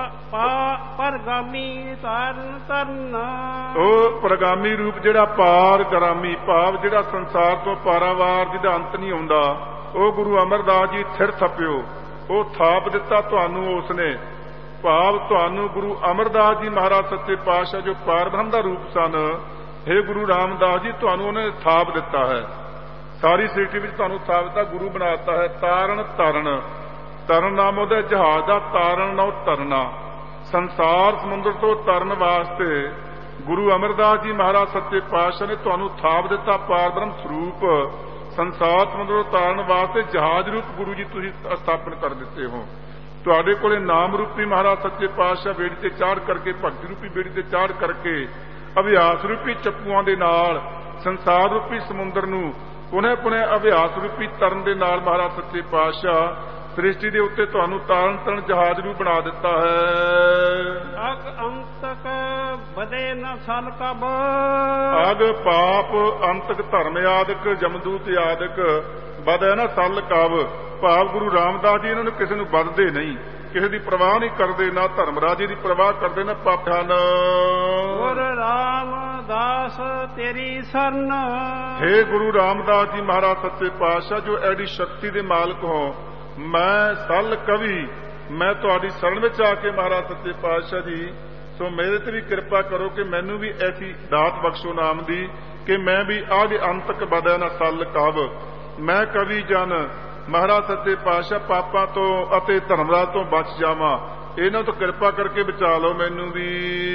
ਪਰਗਾਮੀ ਤਰਨ ਤਰਨ ਉਹ ਪ੍ਰਗਾਮੀ ਰੂਪ ਜਿਹੜਾ ਪਾਰ ਗਰਾਮੀ ਭਾਵ ਜਿਹੜਾ ਸੰਸਾਰ ਤੋਂ ਪਾਰਾਵਾਰ ਜਿਹਦਾ ਅੰਤ ਨਹੀਂ ਆਉਂਦਾ ਉਹ ਗੁਰੂ ਅਮਰਦਾਸ ਜੀ ਥਿਰ ਥਪਿਓ ਉਹ ਥਾਪ ਦਿੱਤਾ ਤੁਹਾਨੂੰ ਉਸਨੇ ਭਾਵ ਤੁਹਾਨੂੰ ਗੁਰੂ ਅਮਰਦਾਸ ਜੀ ਮਹਾਰਾਜ ਸੱਚੇ ਪਾਤਸ਼ਾਹ ਜੋ ਪਾਰ ਬ੍ਰਹਮ ਦਾ ਰੂਪ ਸਨ। हे ਗੁਰੂ ਰਾਮਦਾਸ ਜੀ ਤੁਹਾਨੂੰ ਉਹਨੇ ਥਾਪ ਦਿੱਤਾ ਹੈ। ਸਾਰੀ ਸ੍ਰਿਸ਼ਟੀ ਵਿੱਚ ਤੁਹਾਨੂੰ ਥਾਪ ਦਿੱਤਾ ਗੁਰੂ ਬਣਾ ਦਿੱਤਾ ਹੈ। ਤਾਰਨ ਤਰਨ ਤਰਨ ਨਾਮ ਉਹਦਾ ਜਹਾਜ਼ ਦਾ ਤਾਰਨ ਨਾ ਤਰਨਾ ਸੰਸਾਰ ਸਮੁੰਦਰ ਤੋਂ ਤਰਨ ਵਾਸਤੇ ਗੁਰੂ ਅਮਰਦਾਸ ਜੀ ਮਹਾਰਾਜ ਸੱਚੇ ਪਾਤਸ਼ਾਹ ਨੇ ਤੁਹਾਨੂੰ ਥਾਪ ਦਿੱਤਾ ਪਾਰ ਬ੍ਰਹਮ ਸਰੂਪ ਸੰਸਾਰ ਸਮੁੰਦਰ ਤੋਂ ਤਾਰਨ ਵਾਸਤੇ ਜਹਾਜ਼ ਰੂਪ ਗੁਰੂ ਜੀ ਤੁਸੀਂ ਸਥਾਪਨ ਕਰ ਦਿੱਤੇ ਹੋ। ਤੁਹਾਡੇ ਕੋਲੇ ਨਾਮ ਰੂਪੀ ਮਹਾਰਾਜ ਸੱਚੇ ਪਾਤਸ਼ਾਹ ਬੇੜੀ ਤੇ ਚਾੜ ਕਰਕੇ ਭਗਤੀ ਰੂਪੀ ਬੇੜੀ ਤੇ ਚਾੜ ਕਰਕੇ ਅਭਿਆਸ ਰੂਪੀ ਚੱਪੂਆਂ ਦੇ ਨਾਲ ਸੰਸਾਰ ਰੂਪੀ ਸਮੁੰਦਰ ਨੂੰ ਪੁਣੇ ਪੁਣੇ ਅਭਿਆਸ ਰੂਪੀ ਤਰਨ ਦੇ ਨਾਲ ਮਹਾਰਾਜ ਸੱਚੇ ਪਾਤਸ਼ਾਹ ਸ੍ਰਿਸ਼ਟੀ ਦੇ ਉੱਤੇ ਤੁਹਾਨੂੰ ਤਾਰਨ ਤਰਨ ਜਹਾਜ਼ ਨੂੰ ਬਣਾ ਦਿੱਤਾ ਹੈ। ਅਗ ਅੰਤਕ ਬਦੇ ਨ ਸਨ ਕਬ ਅਗ ਪਾਪ ਅੰਤਕ ਧਰਮ ਆਦਿਕ ਜਮਦੂਤ ਆਦਿਕ ਬਦੇ ਨ ਸਲ ਕਬ ਭਾਵ ਗੁਰੂ ਰਾਮਦਾਸ ਜੀ ਇਹਨਾਂ ਨੂੰ ਕਿਸੇ ਨੂੰ ਬਦਦੇ ਨਹੀਂ ਕਿਸੇ ਦੀ ਪ੍ਰਵਾਹ ਨਹੀਂ ਕਰਦੇ ਨਾ ਧਰਮਰਾਜੇ ਦੀ ਪ੍ਰਵਾਹ ਕਰਦੇ ਨਾ ਪਾਪਾਂ ਨਾ। ਗੁਰ ਰਾਮਦਾਸ ਤੇਰੀ ਸਰਨ हे ਗੁਰੂ ਰਾਮਦਾਸ ਜੀ ਮਹਾਰਾਜ ਸੱਚੇ ਪਾਤਸ਼ਾਹ ਜੋ ਐਡੀ ਸ਼ਕਤੀ ਦੇ ਮਾਲਕ ਹੋ ਮੈਂ ਸਲ ਕਵੀ ਮੈਂ ਤੁਹਾਡੀ ਸ਼ਰਨ ਵਿੱਚ ਆ ਕੇ ਮਹਾਰਾਜ ਸੱਚੇ ਪਾਤਸ਼ਾਹ ਜੀ ਸੋ ਮੇਰੇ ਤੇ ਵੀ ਕਿਰਪਾ ਕਰੋ ਕਿ ਮੈਨੂੰ ਵੀ ਐਸੀ ਦਾਤ ਬਖਸ਼ੋ ਨਾਮ ਦੀ ਕਿ ਮੈਂ ਵੀ ਆਗੇ ਅੰਤਕ ਬਦੈ ਨਾ ਸਲ ਕਵ ਮੈਂ ਕਵੀ ਜਨ ਮਹਾਰਾਜ ਸੱਚੇ ਪਾਤਸ਼ਾਹ ਪਾਪਾਂ ਤੋਂ ਅਤੇ ਧਰਮਰਾਜ ਤੋਂ ਬਚ ਜਾਵਾਂ ਇਹਨਾਂ ਤੋਂ ਕਿਰਪਾ ਕਰਕੇ ਬਚਾ ਲਓ ਮੈਨੂੰ ਵੀ।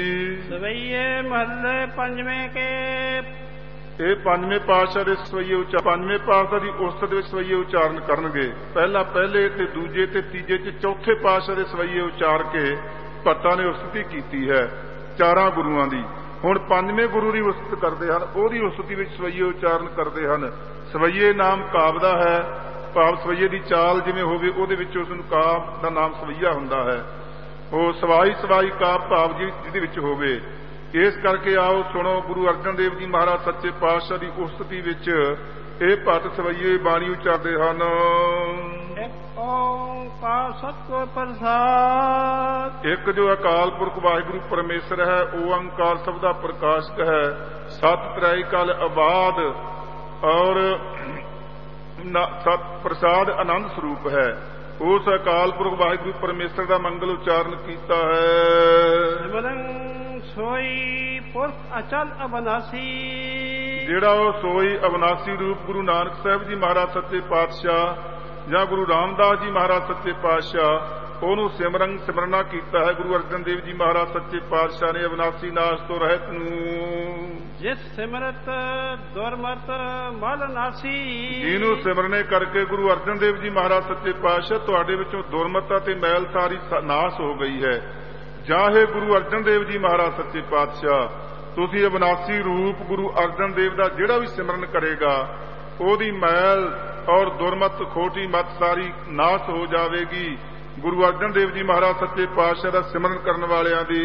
ਸਵਈਏ ਮਹੱਲੇ ਪੰਜਵੇਂ ਕੇ ਇਹ ਪੰਜਵੇਂ ਪਾਤਸ਼ਾਹ ਦੇ ਸਵਈਏ ਉਚਾਰ ਪੰਜਵੇਂ ਪਾਤਸ਼ਾਹ ਦੀ ਉਸਤਤ ਵਿੱਚ ਸਵਈਏ ਉਚਾਰਨ ਕਰਨਗੇ। ਪਹਿਲਾ ਪਹਿਲੇ ਤੇ ਦੂਜੇ ਤੇ ਤੀਜੇ ਤੇ ਚੌਥੇ ਪਾਤਸ਼ਾਹ ਦੇ ਸਵਈਏ ਉਚਾਰ ਕੇ ਭੱਟਾਂ ਨੇ ਉਸਤਤੀ ਕੀਤੀ ਹੈ ਚਾਰਾਂ ਗੁਰੂਆਂ ਦੀ। ਹੁਣ ਪੰਜਵੇਂ ਗੁਰੂ ਦੀ ਉਸਤਤ ਕਰਦੇ ਹਨ ਉਹਦੀ ਉਸਤਤੀ ਵਿੱਚ ਸਵਈਏ ਉਚਾਰਨ ਕਰਦੇ ਹਨ। ਸਵਈਏ ਨਾਮ ਕਾਵ ਦਾ ਹੈ ਭਾਵ ਸਵਈਏ ਦੀ ਚਾਲ ਜਿਵੇਂ ਹੋਵੇ ਉਹਦੇ ਵਿੱਚ ਉਸ ਨੂੰ ਕਾਵ ਦਾ ਨਾਮ ਸਵਈਆ ਹੁੰਦਾ ਹੈ। ਉਹ ਸਵਾਈ ਸਵਾਈ ਕਾਵ ਭਾਵ ਜੀ ਜਿਹਦੇ ਵਿੱਚ ਹੋਵੇ। ਇਸ ਕਰਕੇ ਆਓ ਸੁਣੋ ਗੁਰੂ ਅਰਜਨ ਦੇਵ ਜੀ ਮਹਾਰਾਜ ਸੱਚੇ ਪਾਤਸ਼ਾਹ ਦੀ ਉਸਤਤੀ ਵਿੱਚ ਇਹ ਭੱਟ ਸਵਈਏ ਬਾਣੀ ਉਚਾਰਦੇ ਹਨ। ਇੱਕ ਓੰਕਾਰ ਸਤਿਗੁਰ ਪ੍ਰਸਾਦ ਇੱਕ ਜੋ ਅਕਾਲ ਪੁਰਖ ਵਾਹਿਗੁਰੂ ਪਰਮੇਸ਼ਰ ਹੈ ਓੰਕਾਰ ਸਭ ਦਾ ਪ੍ਰਕਾਸ਼ਕ ਹੈ ਸਤ ਤ੍ਰੈ ਕਾਲ ਆਬਾਦ ਔਰ ਸਤ ਪ੍ਰਸਾਦ ਆਨੰਦ ਸਰੂਪ ਹੈ। ਉਸ ਅਕਾਲ ਪੁਰਖ ਵਾਹਿਗੁਰੂ ਪਰਮੇਸ਼ਰ ਦਾ ਮੰਗਲ ਉਚਾਰਨ ਕੀਤਾ ਹੈ। ਸੋਈ ਪੁਰਖ ਅਚਲ ਅਬਨਾਸੀ ਜਿਹੜਾ ਉਹ ਸੋਈ ਅਬਨਾਸੀ ਰੂਪ ਗੁਰੂ ਨਾਨਕ ਸਾਹਿਬ ਜੀ ਮਹਾਰਾਜ ਸੱਚੇ ਪਾਤਸ਼ਾਹ ਜਾਂ ਗੁਰੂ ਰਾਮਦਾਸ ਜੀ ਮਹਾਰਾਜ ਸੱਚੇ ਪਾਤਸ਼ਾਹ ਉਹਨੂੰ ਸਿਮਰਨ ਸਿਮਰਨਾ ਕੀਤਾ ਹੈ। ਗੁਰੂ ਅਰਜਨ ਦੇਵ ਜੀ ਮਹਾਰਾਜ ਸੱਚੇ ਪਾਤਸ਼ਾਹ ਨੇ ਅਬਨਾਸੀ ਨਾਸ਼ ਤੋਂ ਰਹਿਤ ਨੂੰ ਜਿਸ ਸਿਮਰਤ ਦੁਰਮਤ ਮਲ ਨਾਸੀ। ਜਿਹਨੂੰ ਸਿਮਰਨੇ ਕਰਕੇ ਗੁਰੂ ਅਰਜਨ ਦੇਵ ਜੀ ਮਹਾਰਾਜ ਸੱਚੇ ਪਾਤਸ਼ਾਹ ਤੁਹਾਡੇ ਵਿੱਚੋਂ ਦੁਰਮਤ ਅਤੇ ਮੈਲ ਸਾਰੀ ਨਾਸ ਹੋ ਗਈ ਹੈ। ਜਾਂ ਹੈ ਗੁਰੂ ਅਰਜਨ ਦੇਵ ਜੀ ਮਹਾਰਾਜ ਸੱਚੇ ਪਾਤਸ਼ਾਹ ਤੁਸੀਂ ਅਬਿਨਾਸੀ ਰੂਪ ਗੁਰੂ ਅਰਜਨ ਦੇਵ ਦਾ ਜਿਹੜਾ ਵੀ ਸਿਮਰਨ ਕਰੇਗਾ ਉਹਦੀ ਮੈਲ ਔਰ ਦੁਰਮਤ ਖੋਟੀ ਮਤ ਸਾਰੀ ਨਾਸ ਹੋ ਜਾਵੇਗੀ। ਗੁਰੂ ਅਰਜਨ ਦੇਵ ਜੀ ਮਹਾਰਾਜ ਸੱਚੇ ਪਾਤਸ਼ਾਹ ਦਾ ਸਿਮਰਨ ਕਰਨ ਵਾਲਿਆਂ ਦੀ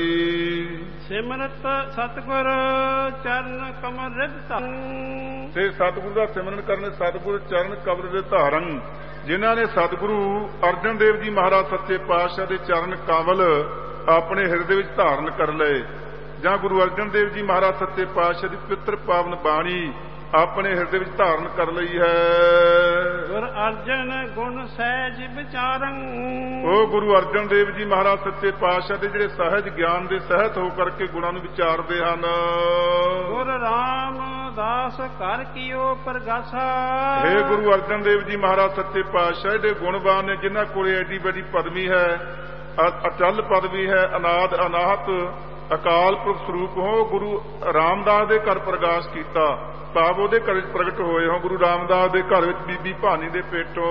ਸਿਮਰਤ ਸਤਿਗੁਰ ਚਰਨ ਕਮਲ ਰਿਧ ਧਾਰਨ। ਤੇ ਸਤਿਗੁਰੂ ਦਾ ਸਿਮਰਨ ਕਰਨ ਸਤਿਗੁਰ ਚਰਨ ਕਮਲ ਰਿਧ ਧਾਰਨ ਜਿਨ੍ਹਾਂ ਨੇ ਸਤਿਗੁਰੂ ਅਰਜਨ ਦੇਵ ਜੀ ਮਹਾਰਾਜ ਸੱਚੇ ਪਾਤਸ਼ਾਹ ਦੇ ਚਰਨ ਕਮਲ ਆਪਣੇ ਹਿਰਦੇ ਵਿੱਚ ਧਾਰਨ ਕਰ ਲਏ ਜਾਂ ਗੁਰੂ ਅਰਜਨ ਦੇਵ ਜੀ ਮਹਾਰਾਜ ਸੱਚੇ ਪਾਤਸ਼ਾਹ ਦੀ ਪਵਿੱਤਰ ਪਾਵਨ ਬਾਣੀ ਆਪਣੇ ਹਿਰਦੇ ਵਿੱਚ ਧਾਰਨ ਕਰ ਲਈ ਹੈ। ਗੁਰ ਅਰਜਨ ਗੁਣ ਸਹਿਜ ਵਿਚਾਰੰ। ਉਹ ਗੁਰੂ ਅਰਜਨ ਦੇਵ ਜੀ ਮਹਾਰਾਜ ਸੱਚੇ ਪਾਤਸ਼ਾਹ ਦੇ ਜਿਹੜੇ ਸਹਿਜ ਗਿਆਨ ਦੇ ਸਹਿਤ ਹੋ ਕਰਕੇ ਗੁਣਾਂ ਨੂੰ ਵਿਚਾਰਦੇ ਹਨ। ਗੁਰ ਰਾਮਦਾਸ ਘਰ ਕੀਓ ਪ੍ਰਗਾਸਾ। ਹੇ ਗੁਰੂ ਅਰਜਨ ਦੇਵ ਜੀ ਮਹਾਰਾਜ ਸੱਚੇ ਪਾਤਸ਼ਾਹ ਦੇ ਗੁਣਵਾਨ ਨੇ ਜਿਨ੍ਹਾਂ ਕੋਲੇ ਐਡੀ ਵੱਡੀ ਪਦਵੀ ਹੈ ਅਚਲ ਪਦਵੀ ਹੈ ਅਨਾਦ ਅਨਾਹਤ ਅਕਾਲ ਪੁਰਖ ਸਰੂਪ ਹੋ ਗੁਰੂ ਰਾਮਦਾਸ ਦੇ ਘਰ ਪ੍ਰਗਾਸ ਕੀਤਾ ਭਾਵ ਉਹਦੇ ਘਰ ਵਿੱਚ ਪ੍ਰਗਟ ਹੋਏ ਹੋ। ਗੁਰੂ ਰਾਮਦਾਸ ਦੇ ਘਰ ਵਿੱਚ ਬੀਬੀ ਭਾਨੀ ਦੇ ਪੇਟੋਂ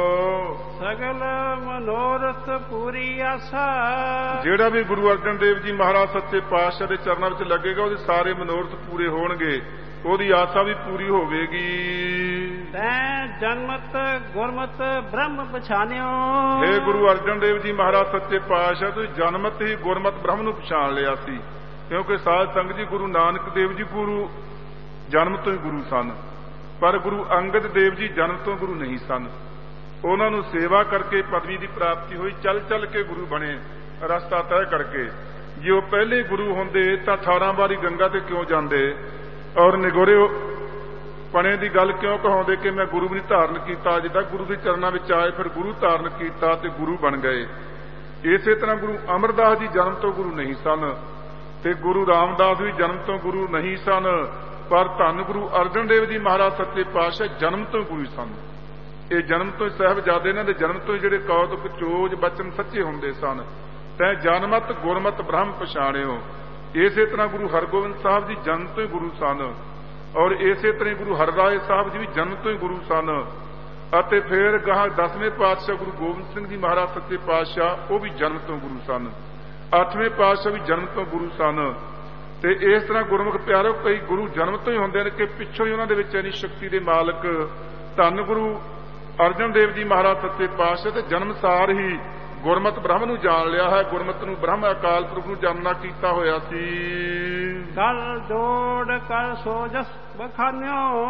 ਸਗਲ ਮਨੋਰਥ ਪੂਰੀ ਆਸਾ। ਜਿਹੜਾ ਵੀ ਗੁਰੂ ਅਰਜਨ ਦੇਵ ਜੀ ਮਹਾਰਾਜ ਸੱਚੇ ਪਾਤਸ਼ਾਹ ਦੇ ਚਰਨਾਂ ਵਿੱਚ ਲੱਗੇਗਾ ਉਹਦੇ ਸਾਰੇ ਮਨੋਰਥ ਪੂਰੇ ਹੋਣਗੇ ਉਹਦੀ ਆਸਾ ਵੀ ਪੂਰੀ ਹੋਵੇਗੀ। ਤੈਂ ਜਨਮਤ ਗੁਰਮਤ ਬ੍ਰਹਮ ਪਛਾਣਿਓ। ਹੇ ਗੁਰੂ ਅਰਜਨ ਦੇਵ ਜੀ ਮਹਾਰਾਜ ਸੱਚੇ ਪਾਤਸ਼ਾਹ ਤੁਸੀਂ ਜਨਮਤ ਹੀ ਗੁਰਮਤ ਬ੍ਰਹਮ ਨੂੰ ਪਛਾਣ ਲਿਆ ਸੀ ਕਿਉਂਕਿ ਸਾਧ ਸੰਗਤ ਜੀ ਗੁਰੂ ਨਾਨਕ ਦੇਵ ਜੀ ਗੁਰੂ ਜਨਮ ਤੋਂ ਹੀ ਗੁਰੂ ਸਨ ਪਰ ਗੁਰੂ ਅੰਗਦ ਦੇਵ ਜੀ ਜਨਮ ਤੋਂ ਗੁਰੂ ਨਹੀਂ ਸਨ। ਉਹਨਾਂ ਨੂੰ ਸੇਵਾ ਕਰਕੇ ਪਦਵੀ ਦੀ ਪ੍ਰਾਪਤੀ ਹੋਈ ਚੱਲ ਚੱਲ ਕੇ ਗੁਰੂ ਬਣੇ ਰਸਤਾ ਤੈਅ ਕਰਕੇ। ਜੇ ਉਹ ਪਹਿਲੇ ਗੁਰੂ ਹੁੰਦੇ ਤਾਂ ਅਠਾਰਾਂ ਵਾਰੀ ਗੰਗਾ ਤੇ ਕਿਉਂ ਜਾਂਦੇ ਔਰ ਨਿਗੋਰੇ ਪਣੇ ਦੀ ਗੱਲ ਕਿਉਂ ਕਹਾਉਂਦੇ ਕਿ ਮੈਂ ਗੁਰੂ ਵੀ ਧਾਰਨ ਕੀਤਾ। ਜਿੱਦਾਂ ਗੁਰੂ ਦੇ ਚਰਨਾਂ ਵਿੱਚ ਆਏ ਫਿਰ ਗੁਰੂ ਧਾਰਨ ਕੀਤਾ ਤੇ ਗੁਰੂ ਬਣ ਗਏ। ਇਸੇ ਤਰ੍ਹਾਂ ਗੁਰੂ ਅਮਰਦਾਸ ਜੀ ਜਨਮ ਤੋਂ ਗੁਰੂ ਨਹੀਂ ਸਨ ਤੇ ਗੁਰੂ ਰਾਮਦਾਸ ਵੀ ਜਨਮ ਤੋਂ ਗੁਰੂ ਨਹੀਂ ਸਨ ਪਰ ਧੰਨ ਗੁਰੂ ਅਰਜਨ ਦੇਵ ਜੀ ਮਹਾਰਾਜ ਸੱਚੇ ਪਾਤਸ਼ਾਹ ਜਨਮ ਤੋਂ ਗੁਰੂ ਸਨ। ਇਹ ਜਨਮ ਤੋਂ ਸਾਹਿਬਜ਼ਾਦੇ ਇਹਨਾਂ ਦੇ ਜਨਮ ਤੋਂ ਜਿਹੜੇ ਕੌਤਕ ਚੋਜ ਬਚਨ ਸੱਚੇ ਹੁੰਦੇ ਸਨ। ਤੈਂ ਜਨਮਤ ਗੁਰਮਤ ਬ੍ਰਹਮ ਪਛਾਣਿਓ। ਇਸੇ ਤਰ੍ਹਾਂ ਗੁਰੂ ਹਰਗੋਬਿੰਦ ਸਾਹਿਬ ਜੀ ਜਨਮ ਤੋਂ ਹੀ ਗੁਰੂ ਸਨ ਔਰ ਇਸੇ ਤਰ੍ਹਾਂ ਗੁਰੂ ਹਰਰਾਏ ਸਾਹਿਬ ਜੀ ਵੀ ਜਨਮ ਤੋਂ ਹੀ ਗੁਰੂ ਸਨ ਅਤੇ ਫਿਰ ਗਾਹਾਂ ਦਸਵੇਂ ਪਾਤਸ਼ਾਹ ਗੁਰੂ ਗੋਬਿੰਦ ਸਿੰਘ ਜੀ ਮਹਾਰਾਜ ਸੱਚੇ ਪਾਤਸ਼ਾਹ ਉਹ ਵੀ ਜਨਮ ਤੋਂ ਗੁਰੂ ਸਨ। ਅੱਠਵੇਂ ਪਾਤਸ਼ਾਹ ਵੀ ਜਨਮ ਤੋਂ ਗੁਰੂ ਸਨ ਤੇ ਇਸ ਤਰ੍ਹਾਂ ਗੁਰਮੁਖ ਪਿਆਰੋ ਕਈ ਗੁਰੂ ਜਨਮ ਤੋਂ ਹੀ ਹੁੰਦੇ ਨੇ ਕਿ ਪਿੱਛੋਂ ਹੀ ਉਹਨਾਂ ਦੇ ਵਿੱਚ ਇੰਨੀ ਸ਼ਕਤੀ ਦੇ ਮਾਲਕ ਧੰਨ ਗੁਰੂ ਅਰਜਨ ਦੇਵ ਜੀ ਮਹਾਰਾਜ ਸੱਚੇ ਪਾਤਸ਼ਾਹ ਤੇ ਜਨਮ ਸਾਰ ਹੀ ਗੁਰਮਤ ਬ੍ਰਹਮ ਨੂੰ ਜਾਣ ਲਿਆ ਹੈ। ਗੁਰਮਤ ਨੂੰ ਬ੍ਰਹਮ ਅਕਾਲ ਪੁਰਖ ਨੂੰ ਜਾਣਨਾ ਕੀਤਾ ਹੋਇਆ ਸੀ। ਕੱਲ ਜੋੜ ਕਰ ਸੋਜਸ ਬਖਾਨਿਓ।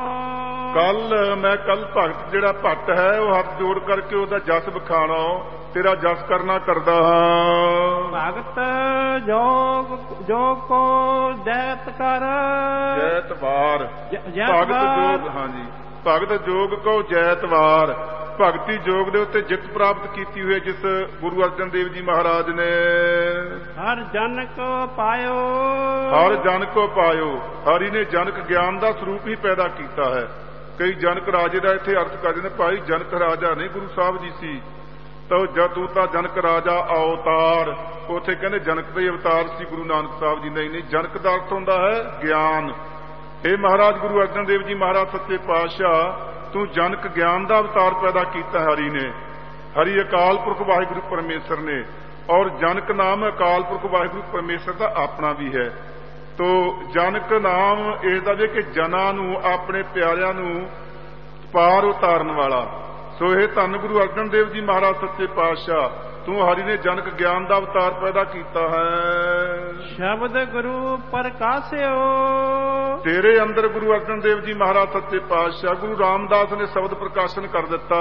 ਕੱਲ ਮੈਂ ਕੱਲ ਭਗਤ ਜਿਹੜਾ ਭੱਟ ਹੈ ਉਹ ਹੱਥ ਜੋੜ ਕਰਕੇ ਉਹਦਾ ਜਸ ਬਖਾਣਾ ਤੇਰਾ ਜਸ ਕਰਨਾ ਕਰਦਾ ਹਾਂ। ਭਗਤ ਜੋਗ ਜੋਗ ਕੋ ਜੈਤ ਕਰ ਜੈਤਵਾਰ ਭਗਤ ਜੋਗ ਹਾਂਜੀ ਭਗਤ ਜੋਗ ਕੋ ਜੈਤਵਾਰ ਭਗਤੀ ਜੋਗ ਦੇ ਉੱਤੇ ਜਿੱਤ ਪ੍ਰਾਪਤ ਕੀਤੀ ਹੋਈ ਜਿਸ ਗੁਰੂ ਅਰਜਨ ਦੇਵ ਜੀ ਮਹਾਰਾਜ ਨੇ। ਹਰ ਜਨ ਕੋ ਪਾਇਓ ਹਰ ਜਨ ਕੋ ਪਾਇਓ ਹਰੀ ਨੇ ਜਨਕ ਗਿਆਨ ਦਾ ਸਰੂਪ ਹੀ ਪੈਦਾ ਕੀਤਾ ਹੈ। ਕਈ ਜਨਕ ਰਾਜੇ ਦਾ ਇੱਥੇ ਅਰਥ ਕਰਦੇ ਨੇ ਭਾਈ ਜਨਕ ਰਾਜਾ ਨਹੀਂ ਗੁਰੂ ਸਾਹਿਬ ਜੀ ਸੀ ਤਾਂ ਜਦ ਤੂੰ ਤਾਂ ਜਨਕ ਰਾਜਾ ਅਵਤਾਰ ਉੱਥੇ ਕਹਿੰਦੇ ਜਨਕ ਦਾ ਹੀ ਅਵਤਾਰ ਸੀ ਗੁਰੂ ਨਾਨਕ ਸਾਹਿਬ ਜੀ। ਨਹੀਂ ਨਹੀਂ ਜਨਕ ਦਾ ਅਰਥ ਹੁੰਦਾ ਹੈ ਗਿਆਨ। ਇਹ ਮਹਾਰਾਜ ਗੁਰੂ ਅਰਜਨ ਦੇਵ ਜੀ ਮਹਾਰਾਜ ਸੱਚੇ ਪਾਤਸ਼ਾਹ ਤੂੰ ਜਨਕ ਗਿਆਨ ਦਾ ਅਵਤਾਰ ਪੈਦਾ ਕੀਤਾ ਹਰੀ ਨੇ। ਹਰੀ ਅਕਾਲ ਪੁਰਖ ਵਾਹਿਗੁਰੂ ਪਰਮੇਸ਼ਰ ਨੇ ਔਰ ਜਨਕ ਨਾਮ ਅਕਾਲ ਪੁਰਖ ਵਾਹਿਗੁਰੂ ਪਰਮੇਸ਼ਰ ਦਾ ਆਪਣਾ ਵੀ ਹੈ। ਤੋ ਜਨਕ ਨਾਮ ਇਸ ਦਾ ਵੀ ਕਿ ਜਨਾਂ ਨੂੰ ਆਪਣੇ ਪਿਆਰਿਆਂ ਨੂੰ ਪਾਰ ਉਤਾਰਨ ਵਾਲਾ। ਸੋ ਇਹ ਧੰਨ ਗੁਰੂ ਅਰਜਨ ਦੇਵ ਜੀ ਮਹਾਰਾਜ ਸੱਚੇ ਪਾਤਸ਼ਾਹ ਤੂੰ ਹਰੀ ਨੇ ਜਨਕ ਗਿਆਨ ਦਾ ਅਵਤਾਰ ਪੈਦਾ ਕੀਤਾ ਹੈ। ਸ਼ਬਦ ਗੁਰੂ ਪ੍ਰਕਾਸ਼ਿਓ ਤੇਰੇ ਅੰਦਰ ਗੁਰੂ ਅਰਜਨ ਦੇਵ ਜੀ ਮਹਾਰਾਜ ਸੱਚੇ ਪਾਤਸ਼ਾਹ ਗੁਰੂ ਰਾਮਦਾਸ ਨੇ ਸ਼ਬਦ ਪ੍ਰਕਾਸ਼ਨ ਕਰ ਦਿੱਤਾ।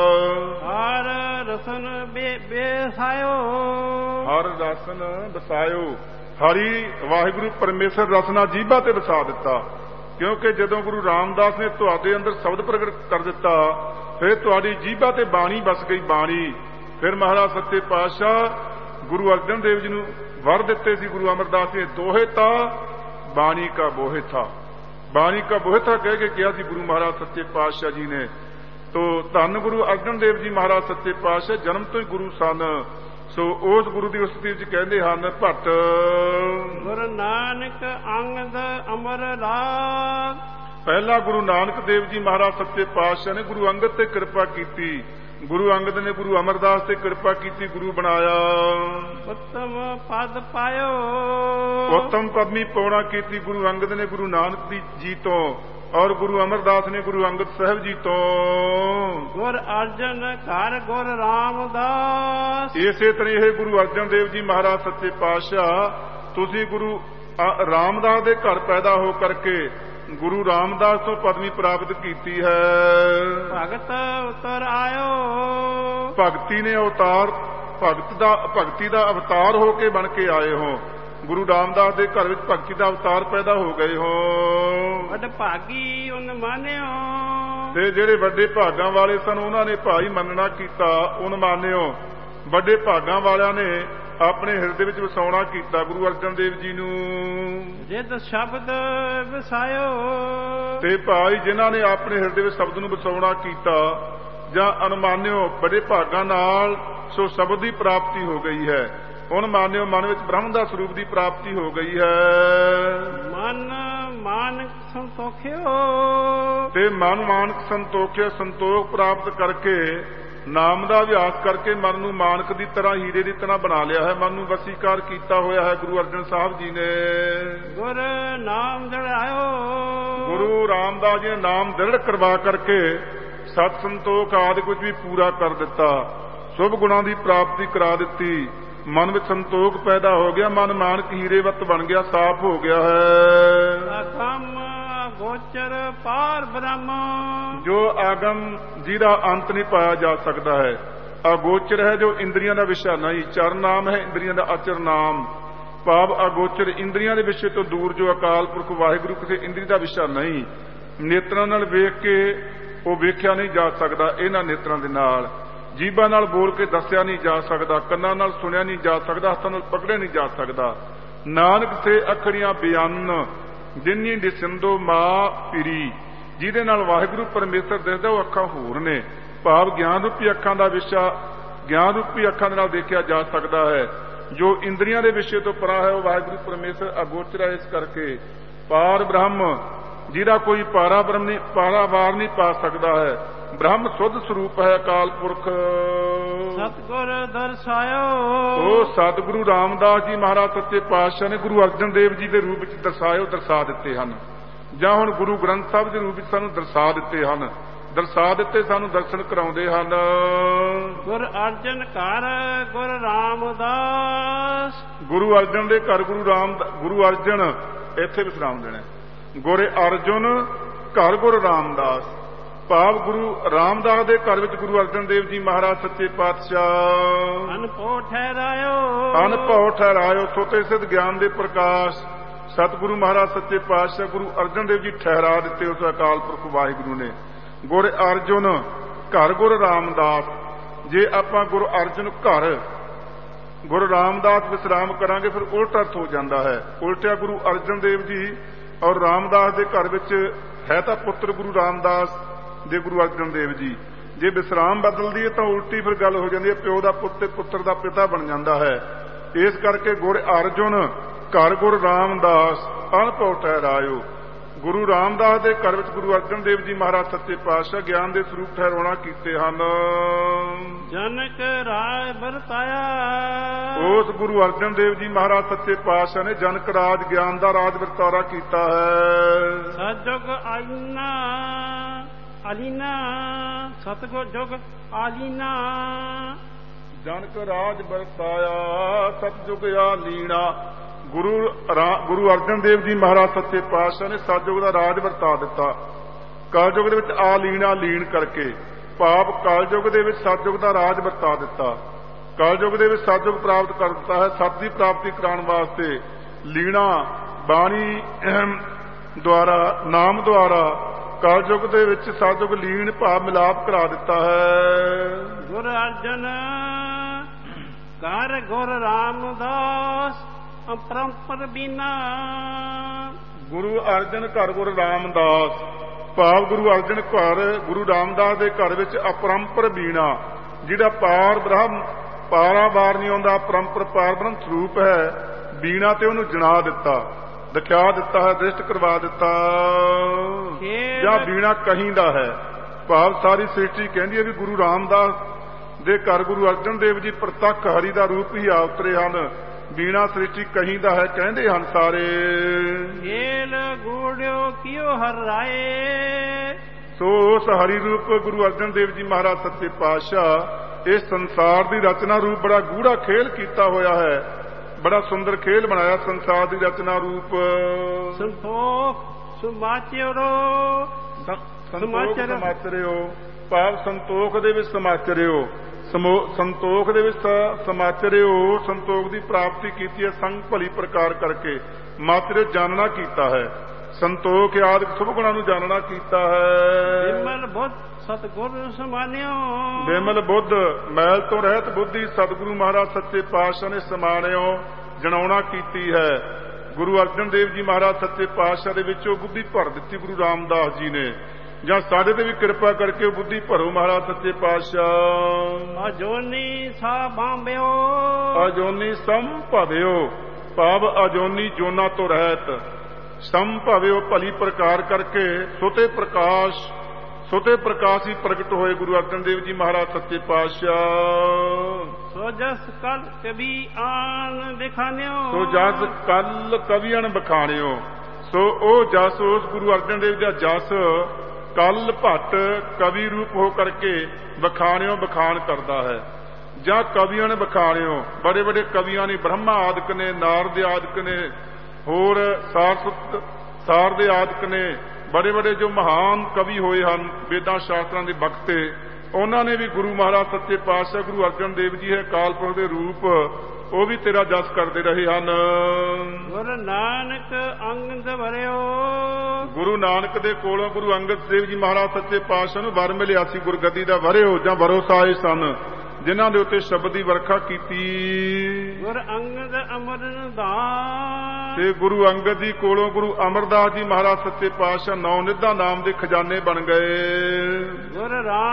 ਹਰ ਰਸਨ ਬਸਾਇਓ ਹਰ ਰਸਨ ਬਸਾਇਓ ਹਰੀ ਵਾਹਿਗੁਰੂ ਪਰਮੇਸ਼ਰ ਰਸਨਾ ਜੀਭਾ ਤੇ ਵਸਾ ਦਿੱਤਾ ਕਿਉਂਕਿ ਜਦੋਂ ਗੁਰੂ ਰਾਮਦਾਸ ਨੇ ਤੁਹਾਡੇ ਅੰਦਰ ਸ਼ਬਦ ਪ੍ਰਗਟ ਕਰ ਦਿੱਤਾ ਫਿਰ ਤੁਹਾਡੀ ਜੀਭਾ ਤੇ ਬਾਣੀ ਵਸ ਗਈ। ਬਾਣੀ ਫਿਰ ਮਹਾਰਾਜ ਸੱਚੇ ਪਾਤਸ਼ਾਹ ਗੁਰੂ ਅਰਜਨ ਦੇਵ ਜੀ ਨੂੰ ਵਰ ਦਿੱਤੇ ਸੀ ਗੁਰੂ ਅਮਰਦਾਸ ਨੇ ਦੋਹੇ ਤਾਂ ਬਾਣੀ ਕਾ ਬੋਹਿ ਥਾ ਬਾਣੀ ਕਾ ਬੋਹਿ ਥਾ ਕਹਿ ਕੇ ਕਿਹਾ ਸੀ ਗੁਰੂ ਮਹਾਰਾਜ ਸੱਚੇ ਪਾਤਸ਼ਾਹ ਜੀ ਨੇ। ਤੋ ਧੰਨ ਗੁਰੂ ਅਰਜਨ ਦੇਵ ਜੀ ਮਹਾਰਾਜ ਸੱਚੇ ਪਾਤਸ਼ਾਹ ਜਨਮ ਤੋਂ ਹੀ ਗੁਰੂ ਸਨ। ਸੋ ਉਸ ਗੁਰੂ ਦੀ ਉਸਤਤੀ ਵਿੱਚ ਕਹਿੰਦੇ ਹਨ ਭੱਟ ਗੁਰੂ ਨਾਨਕ ਅੰਗਦ ਅਮਰ ਰਾਗ। ਪਹਿਲਾ ਗੁਰੂ ਨਾਨਕ ਦੇਵ ਜੀ ਮਹਾਰਾਜ ਸੱਚੇ ਪਾਤਸ਼ਾਹ ਨੇ ਗੁਰੂ ਅੰਗਦ ਤੇ ਕਿਰਪਾ ਕੀਤੀ। ਗੁਰੂ ਅੰਗਦ ਨੇ ਗੁਰੂ ਅਮਰਦਾਸ ਤੇ ਕਿਰਪਾ ਕੀਤੀ, ਗੁਰੂ ਬਣਾਇਆ। ਉੱਤਮ ਪਦ ਪਾਇਓ ਉੱਤਮ ਪਦਮੀ ਪੌਣਾ ਕੀਤੀ ਗੁਰੂ ਅੰਗਦ ਨੇ ਗੁਰੂ ਨਾਨਕ ਜੀ ਤੋਂ, ਔਰ ਗੁਰੂ ਅਮਰਦਾਸ ਨੇ ਗੁਰੂ ਅੰਗਦ ਸਾਹਿਬ ਜੀ ਤੋਂ। ਗੁਰ ਅਰਜਨ ਘਰ ਗੁਰ ਰਾਮਦਾਸ। ਇਸੇ ਤਰ੍ਹਾਂ ਇਹ ਗੁਰੂ ਅਰਜਨ ਦੇਵ ਜੀ ਮਹਾਰਾਜ ਸੱਚੇ ਪਾਤਸ਼ਾਹ ਤੁਸੀਂ ਗੁਰੂ ਰਾਮਦਾਸ ਦੇ ਘਰ ਪੈਦਾ ਹੋ ਕਰਕੇ ਗੁਰੂ ਰਾਮਦਾਸ ਤੋਂ ਪਦਵੀ ਪ੍ਰਾਪਤ ਕੀਤੀ ਹੈ। ਭਗਤ ਉਤਰ ਆਇਓ ਭਗਤੀ ਨੇ ਅਵਤਾਰ ਭਗਤ ਦਾ ਭਗਤੀ ਦਾ ਅਵਤਾਰ ਹੋ ਕੇ ਬਣ ਕੇ ਆਏ ਹੋ। ਗੁਰੂ ਰਾਮਦਾਸ ਦੇ ਘਰ ਵਿੱਚ ਭਗਤੀ ਦਾ ਅਵਤਾਰ ਪੈਦਾ ਹੋ ਗਏ ਹੋ। ਵੱਡ ਭਾਗੀ ਉਨ ਮਾਨਿਓ ਤੇ ਜਿਹੜੇ ਵੱਡੇ ਭਾਗਾਂ ਵਾਲੇ ਸਨ ਉਹਨਾਂ ਨੇ ਭਾਈ ਮੰਨਣਾ ਕੀਤਾ, ਉਨ ਮਾਨਿਓ। ਵੱਡੇ ਭਾਗਾਂ ਵਾਲਿਆਂ ਨੇ ਆਪਣੇ ਹਿਰਦੇ ਵਿੱਚ ਵਸਾਉਣਾ ਕੀਤਾ ਗੁਰੂ ਅਰਜਨ ਦੇਵ ਜੀ ਨੂੰ। ਜਿਤ ਸ਼ਬਦ ਵਸਾਇਓ ਤੇ ਭਾਈ ਜਿਨ੍ਹਾਂ ਨੇ ਆਪਣੇ ਹਿਰਦੇ ਵਿੱਚ ਸ਼ਬਦ ਨੂੰ ਵਸਾਉਣਾ ਕੀਤਾ ਜਾਂ ਅਨੁਮਾਨਿਓ ਬੜੇ ਭਾਗਾਂ ਨਾਲ ਸੋ ਸ਼ਬਦ ਦੀ ਪ੍ਰਾਪਤੀ ਹੋ ਗਈ ਹੈ। ਹੁਣ ਮਾਨਿਓ ਮਨ ਵਿੱਚ ਬ੍ਰਹਮ ਦਾ ਸਰੂਪ ਦੀ ਪ੍ਰਾਪਤੀ ਹੋ ਗਈ ਹੈ। ਮਨ ਮਾਨਕ ਸੰਤੋਖਿਓ ਤੇ ਮਨ ਮਾਨਕ ਸੰਤੋਖਿਓ ਸੰਤੋਖ ਪ੍ਰਾਪਤ ਕਰਕੇ ਨਾਮ ਦਾ ਅਭਿਆਸ ਕਰਕੇ ਮਨ ਨੂੰ ਮਾਨਕ ਦੀ ਤਰ੍ਹਾਂ ਹੀਰੇ ਦੀ ਤਰ੍ਹਾਂ ਬਣਾ ਲਿਆ ਹੈ। ਮਨ ਨੂੰ ਵਸੀਕਾਰ ਕੀਤਾ ਹੋਇਆ ਹੈ ਗੁਰੂ ਅਰਜਨ ਸਾਹਿਬ ਜੀ ਨੇ। ਗੁਰ ਨਾਮ ਦ੍ਰਿੜਾਇਓ ਗੁਰੂ ਰਾਮਦਾਸ ਜੀ ਨੇ ਨਾਮ ਦ੍ਰਿੜ ਕਰਵਾ ਕਰਕੇ ਸਤ ਸੰਤੋਖ ਆਦਿ ਕੁਝ ਵੀ ਪੂਰਾ ਕਰ ਦਿੱਤਾ। ਸ਼ੁਭ ਗੁਣਾਂ ਦੀ ਪ੍ਰਾਪਤੀ ਕਰਾ ਦਿੱਤੀ। ਮਨ ਵਿੱਚ ਸੰਤੋਖ ਪੈਦਾ ਹੋ ਗਿਆ। ਮਨ ਮਾਨਕ ਹੀਰੇਵਤ ਬਣ ਗਿਆ, ਸਾਫ਼ ਹੋ ਗਿਆ ਹੈ। ਅਗਮ ਗੋਚਰ ਪਾਰ ਬ੍ਰਹਮ ਜੋ ਆਗਮ ਜਿਹਦਾ ਅੰਤ ਨਹੀਂ ਪਾਇਆ ਜਾ ਸਕਦਾ ਹੈ। ਅਗੋਚਰ ਹੈ ਜੋ ਇੰਦਰੀਆਂ ਦਾ ਵਿਸ਼ਾ ਨਹੀਂ। ਚਰ ਨਾਮ ਹੈ ਇੰਦਰੀਆਂ ਦਾ ਅਚਰ ਨਾਮ। ਭਾਵ ਅਗੋਚਰ ਇੰਦਰੀਆਂ ਦੇ ਵਿਸ਼ੇ ਤੋਂ ਦੂਰ ਜੋ ਅਕਾਲ ਪੁਰਖ ਵਾਹਿਗੁਰੂ ਕਿਸੇ ਇੰਦਰੀ ਦਾ ਵਿਸ਼ਾ ਨਹੀਂ। ਨੇਤਰਾਂ ਨਾਲ ਵੇਖ ਕੇ ਉਹ ਵੇਖਿਆ ਨਹੀਂ ਜਾ ਸਕਦਾ। ਇਹਨਾਂ ਨੇਤਰਾਂ ਦੇ ਨਾਲ ਜੀਭਾਂ ਨਾਲ ਬੋਲ ਕੇ ਦੱਸਿਆ ਨਹੀਂ ਜਾ ਸਕਦਾ। ਕੰਨਾਂ ਨਾਲ ਸੁਣਿਆ ਨਹੀਂ ਜਾ ਸਕਦਾ। ਹੱਥਾਂ ਨਾਲ ਪਕੜਿਆ ਨਹੀਂ ਜਾ ਸਕਦਾ। ਨਾਨਕ ਸੇ ਅੱਖਰੀਆਂ ਬਿਆਨ ਜਿੰਨੀ ਦਿਸੰਦੋ ਮਾਂ ਪਿਰੀ। ਜਿਹਦੇ ਨਾਲ ਵਾਹਿਗੁਰੂ ਪਰਮੇਸ਼ਰ ਦਿਸਦਾ ਉਹ ਅੱਖਾਂ ਹੋਰ ਨੇ। ਭਾਵ ਗਿਆਨ ਰੂਪੀ ਅੱਖਾਂ ਦਾ ਵਿਸ਼ਾ ਗਿਆਨ ਰੂਪੀ ਅੱਖਾਂ ਦੇ ਨਾਲ ਦੇਖਿਆ ਜਾ ਸਕਦਾ ਹੈ। ਜੋ ਇੰਦਰੀਆਂ ਦੇ ਵਿਸ਼ੇ ਤੋਂ ਪਰਾਂ ਹੈ ਉਹ ਵਾਹਿਗੁਰੂ ਪਰਮੇਸ਼ਰ ਅਗੋਚਰ ਹੈ। ਇਸ ਕਰਕੇ ਪਾਰ ਬ੍ਰਹਮ ਜਿਹਦਾ ਕੋਈ ਪਾਰਾ ਬ੍ਰਹਮ ਨਹੀਂ ਪਾਰਾਵਾਰ ਨਹੀਂ ਪਾ ਸਕਦਾ ਹੈ। ਬ੍ਰਹਮ ਸੁੱਧ ਸਰੂਪ ਹੈ ਅਕਾਲ ਪੁਰਖ। ਸਤਿਗੁਰ ਦਰਸਾਇਓ ਉਹ ਸਤਿਗੁਰੂ ਰਾਮਦਾਸ ਜੀ ਮਹਾਰਾਜ ਸੱਚੇ ਪਾਤਸ਼ਾਹ ਨੇ ਗੁਰੂ ਅਰਜਨ ਦੇਵ ਜੀ ਦੇ ਰੂਪ ਵਿੱਚ ਦਰਸਾਇਓ ਦਰਸਾ ਦਿੱਤੇ ਹਨ। ਜਾਂ ਹੁਣ ਗੁਰੂ ਗ੍ਰੰਥ ਸਾਹਿਬ ਦੇ ਰੂਪ ਵਿੱਚ ਸਾਨੂੰ ਦਰਸਾ ਦਿੱਤੇ ਹਨ। ਦਰਸਾ ਦਿੱਤੇ ਸਾਨੂੰ ਦਰਸ਼ਨ ਕਰਾਉਂਦੇ ਹਨ। ਗੁਰ ਅਰਜਨ ਘਰ ਗੁਰ ਰਾਮਦਾਸ। ਗੁਰੂ ਅਰਜਨ ਦੇ ਘਰ ਗੁਰੂ ਰਾਮ ਗੁਰੂ ਅਰਜਨ ਇੱਥੇ ਵਿਸਰਾਮ ਦੇਣਾ। ਗੁਰ ਅਰਜਨ ਘਰ ਗੁਰ ਰਾਮਦਾਸ। ਭਾਵ ਗੁਰੂ ਰਾਮਦਾਸ ਦੇ ਘਰ ਵਿੱਚ ਗੁਰੂ ਅਰਜਨ ਦੇਵ ਜੀ ਮਹਾਰਾਜ ਸੱਚੇ ਪਾਤਸ਼ਾਹ ਅਨਭਉ ਠਹਿਰਾਇਓ ਅਨਭਉ ਠਹਿਰਾਇਓ ਸੋਤੇ ਸਿੱਧ ਗਿਆਨ ਦੇ ਪ੍ਰਕਾਸ਼ ਸਤਿਗੁਰੂ ਮਹਾਰਾਜ ਸੱਚੇ ਪਾਤਸ਼ਾਹ ਗੁਰੂ ਅਰਜਨ ਦੇਵ ਜੀ ਠਹਿਰਾ ਦਿੱਤੇ ਉਸ ਅਕਾਲ ਪੁਰਖ ਵਾਹਿਗੁਰੂ ਨੇ। ਗੁਰ ਅਰਜਨ ਘਰ ਗੁਰ ਰਾਮਦਾਸ। ਜੇ ਆਪਾਂ ਗੁਰੂ ਅਰਜਨ ਘਰ ਗੁਰੂ ਰਾਮਦਾਸ ਵਿਸਰਾਮ ਕਰਾਂਗੇ ਫਿਰ ਉਲਟ ਅਰਥ ਹੋ ਜਾਂਦਾ ਹੈ। ਉਲਟਿਆ ਗੁਰੂ ਅਰਜਨ ਦੇਵ ਜੀ ਔਰ ਰਾਮਦਾਸ ਦੇ ਘਰ ਵਿੱਚ ਹੈ ਤਾਂ ਪੁੱਤਰ ਗੁਰੂ ਰਾਮਦਾਸ ਦੇ ਗੁਰੂ ਅਰਜਨ ਦੇਵ ਜੀ। ਜੇ ਵਿਸਰਾਮ ਬਦਲਦੀ ਹੈ ਤਾਂ ਉਲਟੀ ਫਿਰ ਗੱਲ ਹੋ ਜਾਂਦੀ ਹੈ। ਪਿਓ ਦਾ ਪੁੱਤ ਤੇ ਪੁੱਤਰ ਦਾ ਪਿਤਾ ਬਣ ਜਾਂਦਾ ਹੈ। ਇਸ ਕਰਕੇ ਗੁਰ ਅਰਜਨ ਘਰ ਗੁਰ ਰਾਮਦਾਸ ਅਨਭਉ ਠਹਿਰਾਇਓ। ਗੁਰੂ ਰਾਮਦਾਸ ਦੇ ਘਰ ਵਿੱਚ ਗੁਰੂ ਅਰਜਨ ਦੇਵ ਜੀ ਮਹਾਰਾਜ ਸੱਚੇ ਪਾਤਸ਼ਾਹ ਗਿਆਨ ਦੇ ਸਰੂਪ ਠਹਿਰਾਉਣਾ ਕੀਤੇ ਹਨ। ਜਨਕ ਰਾਜ ਵਰਤਾਇਆ ਉਸ ਗੁਰੂ ਅਰਜਨ ਦੇਵ ਜੀ ਮਹਾਰਾਜ ਸੱਚੇ ਪਾਤਸ਼ਾਹ ਨੇ ਜਨਕ ਰਾਜ ਗਿਆਨ ਦਾ ਰਾਜ ਵਰਤਾਰਾ ਕੀਤਾ ਹੈ। ਸਤਿਜੁਗ ਆਲੀਨਾ ਆਲੀਨਾ ਸਤਿਗੁਰ ਜੁਗ ਆਲੀਨਾ। ਜਨਕ ਰਾਜ ਵਰਤਾਇਆ ਸਤਿਜੁਗ ਆਲੀਣਾ। ਗੁਰੂ ਗੁਰੂ ਅਰਜਨ ਦੇਵ ਜੀ ਮਹਾਰਾਜ ਸੱਚੇ ਪਾਤਸ਼ਾਹ ਨੇ ਸਤਿਜੁਗ ਦਾ ਰਾਜ ਵਰਤਾ ਦਿੱਤਾ। ਕਲਯੁਗ ਦੇ ਵਿੱਚ ਆਲੀਣਾ ਲੀਨ ਕਰਕੇ ਭਾਵ ਕਲਯੁਗ ਦੇ ਵਿੱਚ ਸਤਿਜੁਗ ਦਾ ਰਾਜ ਵਰਤਾ ਦਿੱਤਾ। ਕਲਯੁਗ ਦੇ ਵਿੱਚ ਸਤਿਜੁਗ ਪ੍ਰਾਪਤ ਕਰ ਦਿੱਤਾ ਹੈ। ਸਤ ਦੀ ਪ੍ਰਾਪਤੀ ਕਰਾਉਣ ਵਾਸਤੇ ਲੀਣਾ ਬਾਣੀ ਦੁਆਰਾ ਨਾਮ ਦੁਆਰਾ ਕਲਯੁਗ ਦੇ ਵਿੱਚ ਸਤਿਜੁਗ ਲੀਨ ਭਾਵ ਮਿਲਾਪ ਕਰਾ ਦਿੱਤਾ ਹੈ। ਗੁਰ ਅਰਜਨ ਘਰ ਗੁਰ ਰਾਮਦਾਸ ਅਪਰੰਪਰ ਬੀਨਾ। ਗੁਰੂ ਅਰਜਨ ਘਰ ਗੁਰੂ ਰਾਮਦਾਸ ਭਾਵ ਗੁਰੂ ਅਰਜਨ ਘਰ ਗੁਰੂ ਰਾਮਦਾਸ ਦੇ ਘਰ ਵਿੱਚ ਅਪਰੰਪਰ ਬੀਣਾ ਜਿਹੜਾ ਪਾਰ ਬ੍ਰਹਮ ਪਾਰਾਵਾਰ ਨਹੀਂ ਆਉਂਦਾ, ਪਰੰਪਰ ਪਾਰਬ੍ਰਹਮ ਸਰੂਪ ਹੈ। ਬੀਣਾ ਤੇ ਉਹਨੂੰ ਜਣਾ ਦਿੱਤਾ, ਦਿਖਾ ਦਿੱਤਾ ਹੈ, ਦ੍ਰਿਸ਼ਟ ਕਰਵਾ ਦਿੱਤਾ। ਜਾਂ ਬੀਣਾ ਕਹੀਂਦਾ ਹੈ, ਭਾਵ ਸਾਰੀ ਸ੍ਰਿਸ਼ਟੀ ਕਹਿੰਦੀ ਹੈ ਵੀ ਗੁਰੂ ਰਾਮਦਾਸ ਦੇ ਘਰ ਗੁਰੂ ਅਰਜਨ ਦੇਵ ਜੀ ਪ੍ਰਤੱਖ ਹਰੀ ਦਾ ਰੂਪ ਹੀ ਆ ਉਤਰੇ ਹਨ। ਬੀਣਾ ਸ੍ਰਿਸ਼ਟੀ ਕਹੀਂਦਾ ਹੈ, ਕਹਿੰਦੇ ਹਨ ਸਾਰੇ। ਖੇਲ ਗੂੜਿਓ ਕਿਉ ਹਰ ਰਾਏ, ਸੋ ਉਸ ਹਰੀ ਰੂਪ ਗੁਰੂ ਅਰਜਨ ਦੇਵ ਜੀ ਮਹਾਰਾਜ ਸੱਚੇ ਪਾਤਸ਼ਾਹ ਇਸ ਸੰਸਾਰ ਦੀ ਰਚਨਾ ਰੂਪ ਬੜਾ ਗੂੜਾ ਖੇਲ ਕੀਤਾ ਹੋਇਆ ਹੈ, ਬੜਾ ਸੁੰਦਰ ਖੇਲ ਬਣਾਇਆ ਸੰਸਾਰ ਦੀ ਰਚਨਾ ਰੂਪ। ਸੰਤੋਖ ਸਮਾਚਰਿਓ, ਸੰਤੋਖ ਸਮਾਚਰਿਓ ਭਾਵ ਸੰਤੋਖ ਦੇ ਵਿੱਚ ਸਮਾਚਰਿਓ, ਸੰਤੋਖ ਦੇ ਵਿੱਚ ਸਮਾਚਰਿਓ, ਸੰਤੋਖ ਦੀ ਪ੍ਰਾਪਤੀ ਕੀਤੀ ਹੈ ਸੰਗ ਭਲੀ ਪ੍ਰਕਾਰ ਕਰਕੇ। ਮਾਚਰਿਓ ਜਾਣਨਾ ਕੀਤਾ ਹੈ, ਸੰਤੋਖ ਆਦਿ ਸੁਭ ਗੁਣਾਂ ਨੂੰ ਜਾਣਨਾ ਕੀਤਾ ਹੈ। ਬਿਮਲ ਬੁੱਧ ਸਤਿਗੁਰ ਸਮਾਨਿਓ, ਬਿਮਲ ਬੁੱਧ ਮੈਲ ਤੋਂ ਰਹਿਤ ਬੁੱਧੀ ਸਤਿਗੁਰੂ ਮਹਾਰਾਜ ਸੱਚੇ ਪਾਤਸ਼ਾਹ ਨੇ ਸਮਾਨਿਓ ਜਣਾਉਣਾ ਕੀਤੀ ਹੈ। ਗੁਰੂ ਅਰਜਨ ਦੇਵ ਜੀ ਮਹਾਰਾਜ ਸੱਚੇ ਪਾਤਸ਼ਾਹ ਦੇ ਵਿੱਚ ਉਹ ਬੁੱਧੀ ਭਰ ਦਿੱਤੀ ਗੁਰੂ ਰਾਮਦਾਸ ਜੀ ਨੇ, ਜਾਂ ਸਾਡੇ ਤੇ ਵੀ ਕਿਰਪਾ ਕਰਕੇ ਉਹ ਬੁੱਧੀ ਭਰੋ ਮਹਾਰਾਜ ਸੱਚੇ ਪਾਤਸ਼ਾਹ। ਅਜੋਨੀ ਸਾ ਬਾਂਬਿਓ, ਅਜੋਨੀ ਸੰਭਵਿਓ ਭਾਵ ਅਜੋਨੀ ਜੋਨਾ ਤੋਂ ਰਹਿਤ, ਸੰਭਵਿਓ ਭਲੀ ਪ੍ਰਕਾਰ ਕਰਕੇ ਸੁਤੇ ਪ੍ਰਕਾਸ਼, ਸੁਤੇ ਪ੍ਰਕਾਸ਼ ਹੀ ਪ੍ਰਗਟ ਹੋਏ ਗੁਰੂ ਅਰਜਨ ਦੇਵ ਜੀ ਮਹਾਰਾਜ ਸੱਚੇ ਪਾਤਸ਼ਾਹ। ਸੋ ਜਸ ਕਲ ਕਵੀ ਆਨ ਦਿਖਾਨਿਓ, ਸੋ ਜਸ ਕਲ ਕਵੀਆਂ ਬਖਾਣਿਓ, ਸੋ ਉਹ ਜਸ ਉਸ ਗੁਰੂ ਅਰਜਨ ਦੇਵ ਦਾ ਜਸ ਕਲ ਭੱਟ ਕਵੀ ਰੂਪ ਹੋ ਕਰਕੇ ਬਖਾਣਿਓ ਬਖਾਣ ਕਰਦਾ ਹੈ। ਜਾਂ ਕਵੀਆਂ ਨੇ ਬਖਾਣਿਓ, ਬੜੇ ਬੜੇ ਕਵੀਆਂ ਨੇ, ਬ੍ਰਹਮਾ ਆਦਿਕ ਨੇ, ਨਾਰਦ ਆਦਿਕ ਨੇ, ਹੋਰ ਸਾਰਸਵਤ ਸਾਰ ਦੇ ਆਦਿਕ ਨੇ, ਬੜੇ ਬੜੇ ਜੋ ਮਹਾਨ ਕਵੀ ਹੋਏ ਹਨ ਵੇਦਾਂ ਸ਼ਾਸਤਰਾਂ ਦੇ ਬਖਤੇ, ਉਹਨਾਂ ਨੇ ਵੀ ਗੁਰੂ ਮਹਾਰਾਜ ਸੱਚੇ ਪਾਤਸ਼ਾਹ ਗੁਰੂ ਅਰਜਨ ਦੇਵ ਜੀ ਹੈ ਅਕਾਲ ਪੁਰਖ ਦੇ ਰੂਪ, ਉਹ ਵੀ ਤੇਰਾ ਜਸ ਕਰਦੇ ਰਹੇ ਹਨ। ਗੁਰੂ ਨਾਨਕ ਅੰਗਦ ਵਰਿਓ, ਗੁਰੂ ਨਾਨਕ ਦੇ ਕੋਲੋਂ ਗੁਰੂ ਅੰਗਦ ਦੇਵ ਜੀ ਮਹਾਰਾਜ ਸੱਚੇ ਪਾਤਸ਼ਾਹ ਨੂੰ ਵਰ ਮਿਲਿਆ ਸੀ ਗੁਰਗੱਦੀ ਦਾ। ਵਰਿਓ ਜਾਂ ਵਰੋਸਾਏ ਸਨ ਜਿਨ੍ਹਾਂ ਦੇ ਉੱਤੇ ਸ਼ਬਦ ਦੀ ਵਰਖਾ ਕੀਤੀ। ਗੁਰ ਅੰਗਦ ਅਮਰਨ ਦਾਸ, ਤੇ ਗੁਰੂ ਅੰਗਦ ਜੀ ਕੋਲੋਂ ਗੁਰੂ ਅਮਰਦਾਸ ਜੀ ਮਹਾਰਾਜ ਸੱਚੇ ਪਾਤਸ਼ਾਹ ਨੌ ਨਿਧਾਂ ਨਾਮ ਦੇ ਖਜ਼ਾਨੇ ਬਣ ਗਏ। ਗੁਰ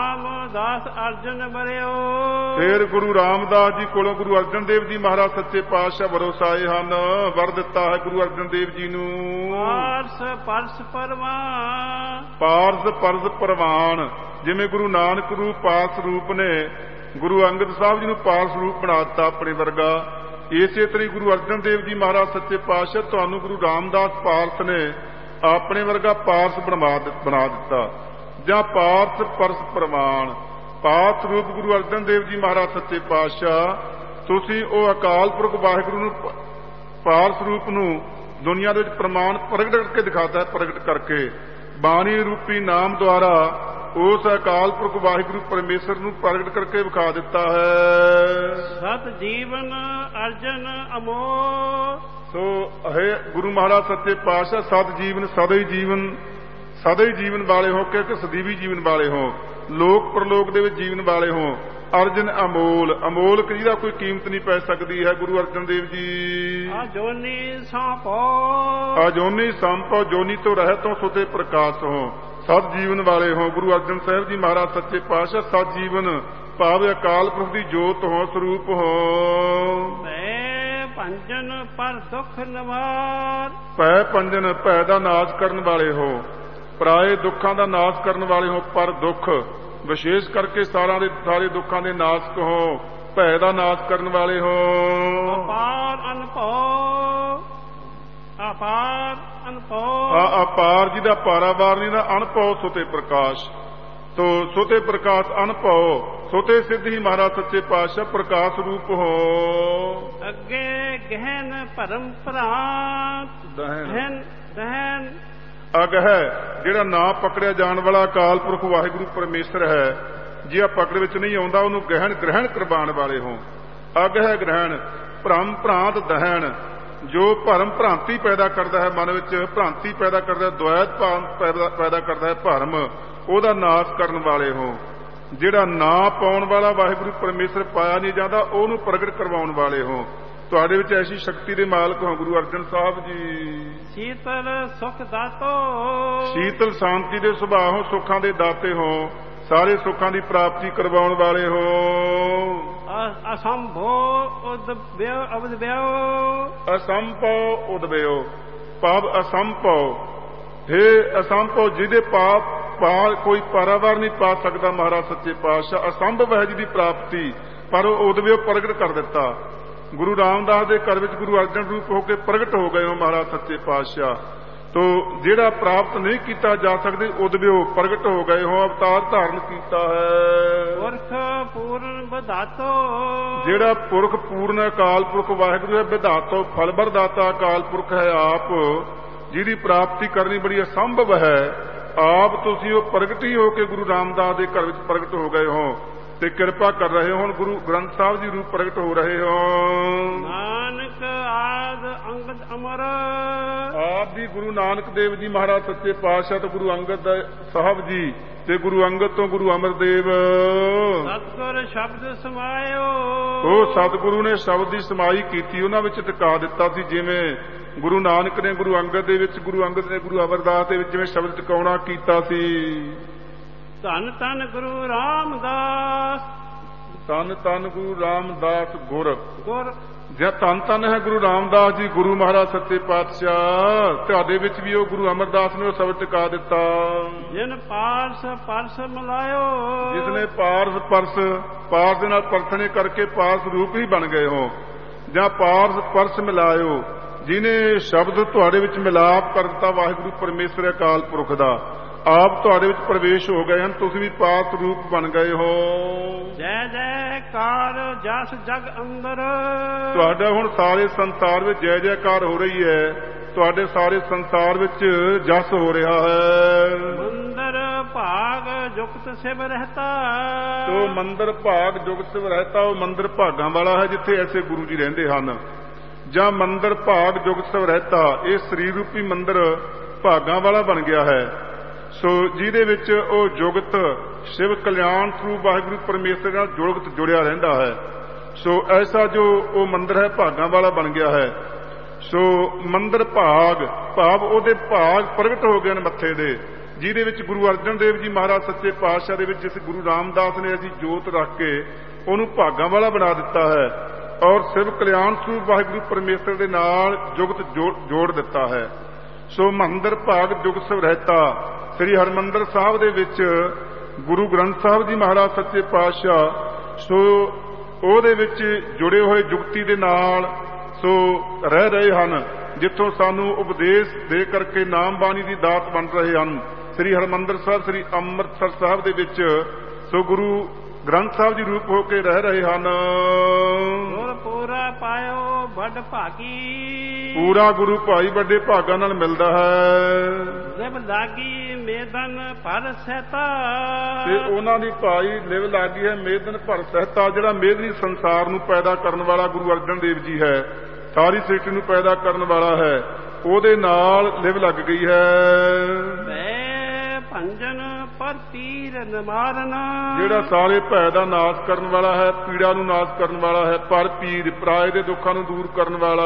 ਰਾਮਦਾਸ ਅਰਜਨ ਵਰਿਓ, ਫਿਰ ਗੁਰੂ ਰਾਮਦਾਸ ਜੀ ਕੋਲੋਂ ਗੁਰੂ ਅਰਜਨ ਦੇਵ ਜੀ ਮਹਾਰਾਜ ਸੱਚੇ ਪਾਤਸ਼ਾਹ ਵਰੋਸਾਏ ਹਨ, ਵਰ ਦਿੱਤਾ ਹੈ ਗੁਰੂ ਅਰਜਨ ਦੇਵ ਜੀ ਨੂੰ। ਪਾਰਸ ਪਰਸ ਪਰਵਾਨ, ਪਾਰਸ ਪਰਸ ਪਰਵਾਨ, ਜਿਵੇਂ ਗੁਰੂ ਨਾਨਕ ਰੂਪ ਪਾਰਸ ਰੂਪ ਨੇ, ਗੁਰੂ ਅੰਗਦ ਸਾਹਿਬ ਜੀ ਨੂੰ ਪਾਰਸ ਰੂਪ ਬਣਾ ਦਿੱਤਾ ਆਪਣੇ ਵਰਗਾ। ਇਸੇ ਤਰ੍ਹਾਂ ਗੁਰੂ ਅਰਜਨ ਦੇਵ ਜੀ ਮਹਾਰਾਜ ਸੱਚੇ ਪਾਤਸ਼ਾਹ ਤੁਹਾਨੂੰ ਗੁਰੂ ਰਾਮਦਾਸ ਪਾਰਸ ਨੇ ਆਪਣੇ ਵਰਗਾ ਪਾਰਸ ਬਣਾ ਦਿੱਤਾ। ਜਾਂ ਪਾਰਸ ਪਰਸ ਪ੍ਰਮਾਣ, ਪਾਰਸ ਰੂਪ ਗੁਰੂ ਅਰਜਨ ਦੇਵ ਜੀ ਮਹਾਰਾਜ ਸੱਚੇ ਪਾਤਸ਼ਾਹ ਤੁਸੀਂ ਉਹ ਅਕਾਲ ਪੁਰਖ ਵਾਹਿਗੁਰੂ ਨੂੰ ਪਾਰਸ ਰੂਪ ਨੂੰ ਦੁਨੀਆ ਦੇ ਵਿੱਚ ਪ੍ਰਮਾਣ ਪ੍ਰਗਟ ਕਰਕੇ ਦਿਖਾਤਾ ਹੈ। ਪ੍ਰਗਟ ਕਰਕੇ ਬਾਣੀ ਰੂਪੀ ਨਾਮ ਦੁਆਰਾ ਉਸ ਅਕਾਲ ਪੁਰਖ ਵਾਹਿਗੁਰੂ ਪਰਮੇਸ਼ਰ ਨੂੰ ਪ੍ਰਗਟ ਕਰਕੇ ਵਿਖਾ ਦਿੱਤਾ ਹੈ। ਸਤ ਜੀਵਨ ਅਰਜਨ ਅਮੋਲ, ਸੋ ਹੈ ਗੁਰੂ ਮਹਾਰਾਜ ਸੱਚੇ ਪਾਤਸ਼ਾਹ ਸਤ ਜੀਵਨ ਸਦਾ ਹੀ ਜੀਵਨ, ਸਦਾ ਹੀ ਜੀਵਨ ਵਾਲੇ ਹੋ ਕਿ ਸਦੀਵੀ ਜੀਵਨ ਵਾਲੇ ਹੋ, ਲੋਕ ਪ੍ਰਲੋਕ ਦੇ ਵਿੱਚ ਜੀਵਨ ਵਾਲੇ ਹੋ। ਅਰਜਨ ਅਮੋਲ, ਅਮੋਲਕ ਜਿਹਦਾ ਕੋਈ ਕੀਮਤ ਨਹੀਂ ਪੈ ਸਕਦੀ ਹੈ ਗੁਰੂ ਅਰਜਨ ਦੇਵ ਜੀ। ਅਜੋਨੀ ਸੰਪੋ, ਅਜੋਨੀ ਸੰਪੋ ਜੋਨੀ ਤੋਂ ਰਹਿਤ ਹੋ ਸੁਤੇ ਪ੍ਰਕਾਸ਼ ਹੋ, ਸਤ ਜੀਵਨ ਵਾਲੇ ਹੋ। ਗੁਰੂ ਅਰਜਨ ਸਾਹਿਬ ਜੀ ਮਹਾਰਾਜ ਸੱਚੇ ਪਾਤਸ਼ਾਹ ਸਤ ਜੀਵਨ ਭਾਵ ਅਕਾਲ ਪੁਰਖ ਦੀ ਜੋਤ ਹੋ, ਸਰੂਪ ਹੋ। ਭੈ ਭੰਜਨ ਪਰ ਦੁੱਖ ਨਿਵਾਰ, ਭੈ ਭੰਜਨ ਭੈ ਦਾ ਨਾਸ਼ ਕਰਨ ਵਾਲੇ ਹੋ, ਪਰਾਏ ਦੁੱਖਾਂ ਦਾ ਨਾਸ਼ ਕਰਨ ਵਾਲੇ ਹੋ। ਪਰ ਦੁੱਖ ਵਿਸ਼ੇਸ਼ ਕਰਕੇ ਸਾਰਿਆਂ ਦੇ ਸਾਰੇ ਦੁੱਖਾਂ ਦੇ ਨਾਸ਼ਕ ਹੋ, ਭੈ ਦਾ ਨਾਸ਼ ਕਰਨ ਵਾਲੇ ਹੋ। ਅਪਾਰ ਅਨਭਉ, ਅਪਾਰ ਅਨਭਉ, ਆ ਅਪਾਰ ਜਿਹਦਾ ਪਾਰਾਵਾਰ ਨਹੀਂ ਦਾ ਅਨਭਉ ਸੁਤੇ ਪ੍ਰਕਾਸ਼, ਤੋ ਸੁਤੇ ਪ੍ਰਕਾਸ਼ ਅਨਭਉ, ਸੁਤੇ ਸਿੱਧ ਹੀ ਮਹਾਰਾਜ ਸੱਚੇ ਪਾਤਸ਼ਾਹ ਪ੍ਰਕਾਸ਼ ਰੂਪ ਹੋ। ਅੱਗੇ ਗਹਿਨ ਪਰੰਪਰਾ ਦਹਿਨ ਦਹਿਨ, ਅਗ ਹੈ ਜਿਹੜਾ ਨਾ ਪਕੜਿਆ ਜਾਣ ਵਾਲਾ ਅਕਾਲ ਪੁਰਖ ਵਾਹਿਗੁਰੂ ਪਰਮੇਸ਼ਰ ਹੈ, ਜੇ ਆ ਪਕੜ ਵਿੱਚ ਨਹੀਂ ਆਉਂਦਾ ਉਹਨੂੰ ਗਹਿਣ ਗ੍ਰਹਿਣ ਕਰਵਾਉਣ ਵਾਲੇ ਹੋ। ਅਗ ਹੈ ਗ੍ਰਹਿਣ, ਭ੍ਰਮ ਭ੍ਰਾਂਤ ਦਹਿਣ, ਜੋ ਭਰਮ ਭ੍ਰਾਂਤੀ ਪੈਦਾ ਕਰਦਾ ਹੈ ਮਨ ਵਿੱਚ, ਭ੍ਰਾਂਤੀ ਪੈਦਾ ਕਰਦਾ ਹੈ, ਦੁਆਇਤ ਪੈਦਾ ਕਰਦਾ ਹੈ ਭਰਮ, ਉਹਦਾ ਨਾਸ਼ ਕਰਨ ਵਾਲੇ ਹੋ। ਜਿਹੜਾ ਨਾ ਪਾਉਣ ਵਾਲਾ ਵਾਹਿਗੁਰੂ ਪਰਮੇਸ਼ਰ ਪਾਇਆ ਨਹੀਂ ਜਾਂਦਾ ਉਹਨੂੰ ਪ੍ਰਗਟ ਕਰਵਾਉਣ ਵਾਲੇ ਹੋ। ਤੁਹਾਡੇ ਵਿੱਚ ਐਸੀ ਸ਼ਕਤੀ ਦੇ ਮਾਲਕ ਹੋ ਗੁਰੂ ਅਰਜਨ ਸਾਹਿਬ ਜੀ। ਸ਼ੀਤਲ ਸੁਖ ਦਾਤੋ, ਸ਼ੀਤਲ ਸ਼ਾਂਤੀ ਦੇ ਸੁਭਾਅ ਹੋ, ਸੁੱਖਾਂ ਦੇ ਦਾਤੇ ਹੋ, ਸਾਰੇ ਸੁੱਖਾਂ ਦੀ ਪ੍ਰਾਪਤੀ ਕਰਵਾਉਣ ਵਾਲੇ ਹੋ। ਅਸੰਭੋ ਉਦਬਿਓ ਅਵਦਬਿਓ ਅਸੰਭਵ ਉਦਬਿਓ ਪਾਪ ਅਸੰਭਵ ਹੈ ਅਸੰਭਵ ਜਿਹਦੇ ਪਾਪ ਪਾ ਕੋਈ ਪਾਰਾਵਾਰ ਨਹੀਂ ਪਾ ਸਕਦਾ ਮਹਾਰਾਜ ਸੱਚੇ ਪਾਤਸ਼ਾਹ ਅਸੰਭਵ ਹੈ ਜਿਹਦੀ ਪ੍ਰਾਪਤੀ ਪਰ ਉਹ ਉਦਬਿਓ ਪ੍ਰਗਟ ਕਰ ਦਿੱਤਾ। ਗੁਰੂ ਰਾਮਦਾਸ ਦੇ ਘਰ ਵਿੱਚ ਗੁਰੂ ਅਰਜਨ ਰੂਪ ਹੋ ਕੇ ਪ੍ਰਗਟ ਹੋ ਗਏ ਹੋ ਮਹਾਰਾਜ ਸੱਚੇ ਪਾਤਸ਼ਾਹ ਤੋ ਜਿਹੜਾ ਪ੍ਰਾਪਤ ਨਹੀਂ ਕੀਤਾ ਜਾ ਸਕਦੇ ਉਦਬਿਓ ਪ੍ਰਗਟ ਹੋ ਗਏ ਹੋ ਅਵਤਾਰ ਧਾਰਨ ਕੀਤਾ ਹੈ। ਪੁਰਖ ਪੂਰਨ ਵਿਧਾਤੋ ਜਿਹੜਾ ਪੁਰਖ ਪੂਰਨ ਅਕਾਲ ਪੁਰਖ ਵਾਹਿਗੁਰੂ ਹੈ ਵਿਧਾਤੋ ਫਲ ਵਰਦਾਤਾ ਅਕਾਲ ਪੁਰਖ ਹੈ ਆਪ ਜਿਹਦੀ ਪ੍ਰਾਪਤੀ ਕਰਨੀ ਬੜੀ ਅਸੰਭਵ ਹੈ ਆਪ ਤੁਸੀਂ ਉਹ ਪ੍ਰਗਟ ਹੀ ਹੋ ਕੇ ਗੁਰੂ ਰਾਮਦਾਸ ਦੇ ਘਰ ਵਿੱਚ ਪ੍ਰਗਟ ਹੋ ਗਏ ਹੋ ਤੇ ਕਿਰਪਾ ਕਰ ਰਹੇ ਹੋ। ਗੁਰੂ ਗ੍ਰੰਥ ਸਾਹਿਬ ਜੀ ਰੂਪ ਪ੍ਰਗਟ ਹੋ ਰਹੇ ਹੋ। ਨਾਨਕ ਆਦ ਅੰਗਦ ਅਮਰ ਆਪ ਵੀ ਗੁਰੂ ਨਾਨਕ ਦੇਵ ਜੀ ਮਹਾਰਾਜ ਸੱਚੇ ਪਾਤਸ਼ਾਹ ਤੋਂ ਗੁਰੂ ਅੰਗਦ ਸਾਹਿਬ ਜੀ ਤੇ ਗੁਰੂ ਅੰਗਦ ਤੋਂ ਗੁਰੂ ਅਮਰਦੇਵ ਸਤਿਗੁਰ ਸ਼ਬਦ ਸਮਾਇਓ ਉਹ ਸਤਿਗੁਰੂ ਨੇ ਸ਼ਬਦ ਦੀ ਸਮਾਈ ਕੀਤੀ ਉਹਨਾਂ ਵਿੱਚ ਟਿਕਾ ਦਿੱਤਾ ਸੀ ਜਿਵੇਂ ਗੁਰੂ ਨਾਨਕ ਨੇ ਗੁਰੂ ਅੰਗਦ ਦੇ ਵਿੱਚ ਗੁਰੂ ਅੰਗਦ ਨੇ ਗੁਰੂ ਅਮਰਦਾਸ ਦੇ ਵਿੱਚ ਜਿਵੇਂ ਸ਼ਬਦ ਟਿਕਾਉਣਾ ਕੀਤਾ ਸੀ। ਧੰਨ ਧੰਨ ਗੁਰੂ ਰਾਮਦਾਸ ਧੰਨ ਧੰਨ ਗੁਰੂ ਰਾਮਦਾਸ ਗੁਰ ਗੁਰ ਜੇ ਧੰਨ ਧੰਨ ਹੈ ਗੁਰੂ ਰਾਮਦਾਸ ਜੀ ਗੁਰੂ ਮਹਾਰਾਜ ਸੱਚੇ ਪਾਤਸ਼ਾਹ ਤੁਹਾਡੇ ਵਿੱਚ ਵੀ ਉਹ ਗੁਰੂ ਅਮਰਦਾਸ ਨੇ ਉਹ ਸ਼ਬਦ ਟਿਕਾ ਦਿੱਤਾ। ਜਿਨ ਪਾਰਸ ਪਰਸ ਮਿਲਾਇਓ ਜਿਸਨੇ ਪਾਰਸ ਪਰਸ ਪਾਰਸ ਦੇ ਨਾਲ ਪਰਥਣੇ ਕਰਕੇ ਪਾਰਸ ਰੂਪ ਹੀ ਬਣ ਗਏ ਹੋ ਜਾਂ ਪਾਰਸ ਪਰਸ ਮਿਲਾਇਓ ਜਿਹਨੇ ਸ਼ਬਦ ਤੁਹਾਡੇ ਵਿੱਚ ਮਿਲਾਪ ਕਰ ਦਿੱਤਾ ਵਾਹਿਗੁਰੂ ਪਰਮੇਸ਼ਰ ਅਕਾਲ ਪੁਰਖ ਦਾ ਆਪ ਤੁਹਾਡੇ ਵਿੱਚ ਪ੍ਰਵੇਸ਼ ਹੋ ਗਏ ਹਨ ਤੁਸੀਂ ਵੀ ਪਾਤ ਰੂਪ ਬਣ ਗਏ ਹੋ। ਜੈ ਜੈਕਾਰ ਜਸ ਜਗ ਅੰਦਰ ਤੁਹਾਡਾ ਹੁਣ ਸਾਰੇ ਸੰਸਾਰ ਵਿੱਚ ਜੈ ਜੈਕਾਰ ਹੋ ਰਹੀ ਹੈ ਤੁਹਾਡੇ ਸਾਰੇ ਸੰਸਾਰ ਵਿੱਚ ਜਸ ਹੋ ਰਿਹਾ ਹੈ। ਮੰਦਰ ਭਾਗ ਜੁਗਤ ਸਿਵ ਰਹਤਾ ਤੋ ਮੰਦਰ ਭਾਗ ਜੁਗਤ ਸਿਵ ਰਹਤਾ ਉਹ ਮੰਦਰ ਭਾਗਾਂ ਵਾਲਾ ਹੈ ਜਿੱਥੇ ਐਸੇ ਗੁਰੂ ਜੀ ਰਹਿੰਦੇ ਹਨ ਜਾਂ ਮੰਦਰ ਭਾਗ ਜੁਗਤ ਸਿਵ ਰਹਤਾ ਇਹ ਸਰੀਰ ਰੂਪੀ ਮੰਦਰ ਭਾਗਾਂ ਵਾਲਾ ਬਣ ਗਿਆ ਹੈ ਸੋ ਜਿਹਦੇ ਵਿੱਚ ਉਹ ਜੁਗਤ ਸ਼ਿਵ ਕਲਿਆਣ ਸਰੂਪ ਵਾਹਿਗੁਰੂ ਪਰਮੇਸ਼ਰ ਨਾਲ ਜੁਗਤ ਜੁੜਿਆ ਰਹਿੰਦਾ ਹੈ। ਸੋ ਐਸਾ ਜੋ ਉਹ ਮੰਦਰ ਹੈ ਭਾਗਾਂ ਵਾਲਾ ਬਣ ਗਿਆ ਹੈ। ਸੋ ਮੰਦਰ ਭਾਗ ਭਾਵ ਉਹਦੇ ਭਾਗ ਪ੍ਰਗਟ ਹੋ ਗਏ ਨੇ ਮੱਥੇ ਦੇ ਜਿਹਦੇ ਵਿੱਚ ਗੁਰੂ ਅਰਜਨ ਦੇਵ ਜੀ ਮਹਾਰਾਜ ਸੱਚੇ ਪਾਤਸ਼ਾਹ ਦੇ ਵਿੱਚ ਜਿਸ ਗੁਰੂ ਰਾਮਦਾਸ ਨੇ ਅਸੀਂ ਜੋਤ ਰੱਖ ਕੇ ਉਹਨੂੰ ਭਾਗਾਂ ਵਾਲਾ ਬਣਾ ਦਿੱਤਾ ਹੈ ਔਰ ਸ਼ਿਵ ਕਲਿਆਣ ਸਰੂਪ ਵਾਹਿਗੁਰੂ ਪਰਮੇਸ਼ਰ ਦੇ ਨਾਲ ਜੁਗਤ ਜੋੜ ਦਿੱਤਾ ਹੈ। ਸੋ ਮੰਦਰ ਭਾਗ ਜੁਗਤ ਸਿਵ ਰਹਤਾ ਸ੍ਰੀ ਹਰਿਮੰਦਰ ਸਾਹਿਬ ਦੇ ਵਿੱਚ ਗੁਰੂ ਗ੍ਰੰਥ ਸਾਹਿਬ ਜੀ ਮਹਾਰਾਜ ਸੱਚੇ ਪਾਤਸ਼ਾਹ ਸੋ ਉਹਦੇ ਵਿੱਚ ਜੁੜੇ ਹੋਏ ਜੁਗਤੀ ਦੇ ਨਾਲ ਸੋ ਰਹਿ ਰਹੇ ਹਨ ਜਿੱਥੋਂ ਸਾਨੂੰ ਉਪਦੇਸ਼ ਦੇ ਕਰਕੇ ਨਾਮ ਬਾਣੀ ਦੀ ਦਾਤ ਬਣ ਰਹੇ ਹਨ। ਸ੍ਰੀ ਹਰਿਮੰਦਰ ਸਾਹਿਬ ਸ੍ਰੀ ਅੰਮ੍ਰਿਤਸਰ ਸਾਹਿਬ ਦੇ ਵਿੱਚ ਸੋ ਗੁਰੂ ਗ੍ਰੰਥ ਸਾਹਿਬ ਜੀ ਰੂਪ ਹੋ ਕੇ ਰਹਿ ਰਹੇ ਹਨ। ਗੁਰ ਪੂਰਾ ਪਾਇਓ ਵੱਡ ਭਾਗੀ ਪੂਰਾ ਗੁਰੂ ਭਾਈ ਵੱਡੇ ਭਾਗਾਂ ਨਾਲ ਮਿਲਦਾ ਹੈ। ਲਿਵ ਲਾਗੀ ਮੇਦਨ ਭਰ ਸਹਿਤਾ ਤੇ ਉਹਨਾਂ ਦੀ ਭਾਈ ਲਿਵ ਲਾਗੀ ਹੈ ਮੇਦਨ ਭਰ ਸਹਿਤਾ ਜਿਹੜਾ ਮੇਦਨੀ ਸੰਸਾਰ ਨੂੰ ਪੈਦਾ ਕਰਨ ਵਾਲਾ ਗੁਰੂ ਅਰਜਨ ਦੇਵ ਜੀ ਹੈ ਸਾਰੀ ਸ੍ਰਿਸ਼ਟੀ ਨੂੰ ਪੈਦਾ ਕਰਨ ਵਾਲਾ ਹੈ ਉਹਦੇ ਨਾਲ ਲਿਵ ਲੱਗ ਗਈ ਹੈ। ਭੰਜਨ ਪਰ ਪੀਰ ਨਿਵਾਰਨ ਜਿਹੜਾ ਸਾਰੇ ਭੈ ਦਾ ਨਾਸ਼ ਕਰਨ ਵਾਲਾ ਹੈ ਪੀੜਾ ਨੂੰ ਨਾਸ਼ ਕਰਨ ਵਾਲਾ ਹੈ ਪਰ ਪੀਰ ਪਰਾਏ ਦੇ ਦੁੱਖਾਂ ਨੂੰ ਦੂਰ ਕਰਨ ਵਾਲਾ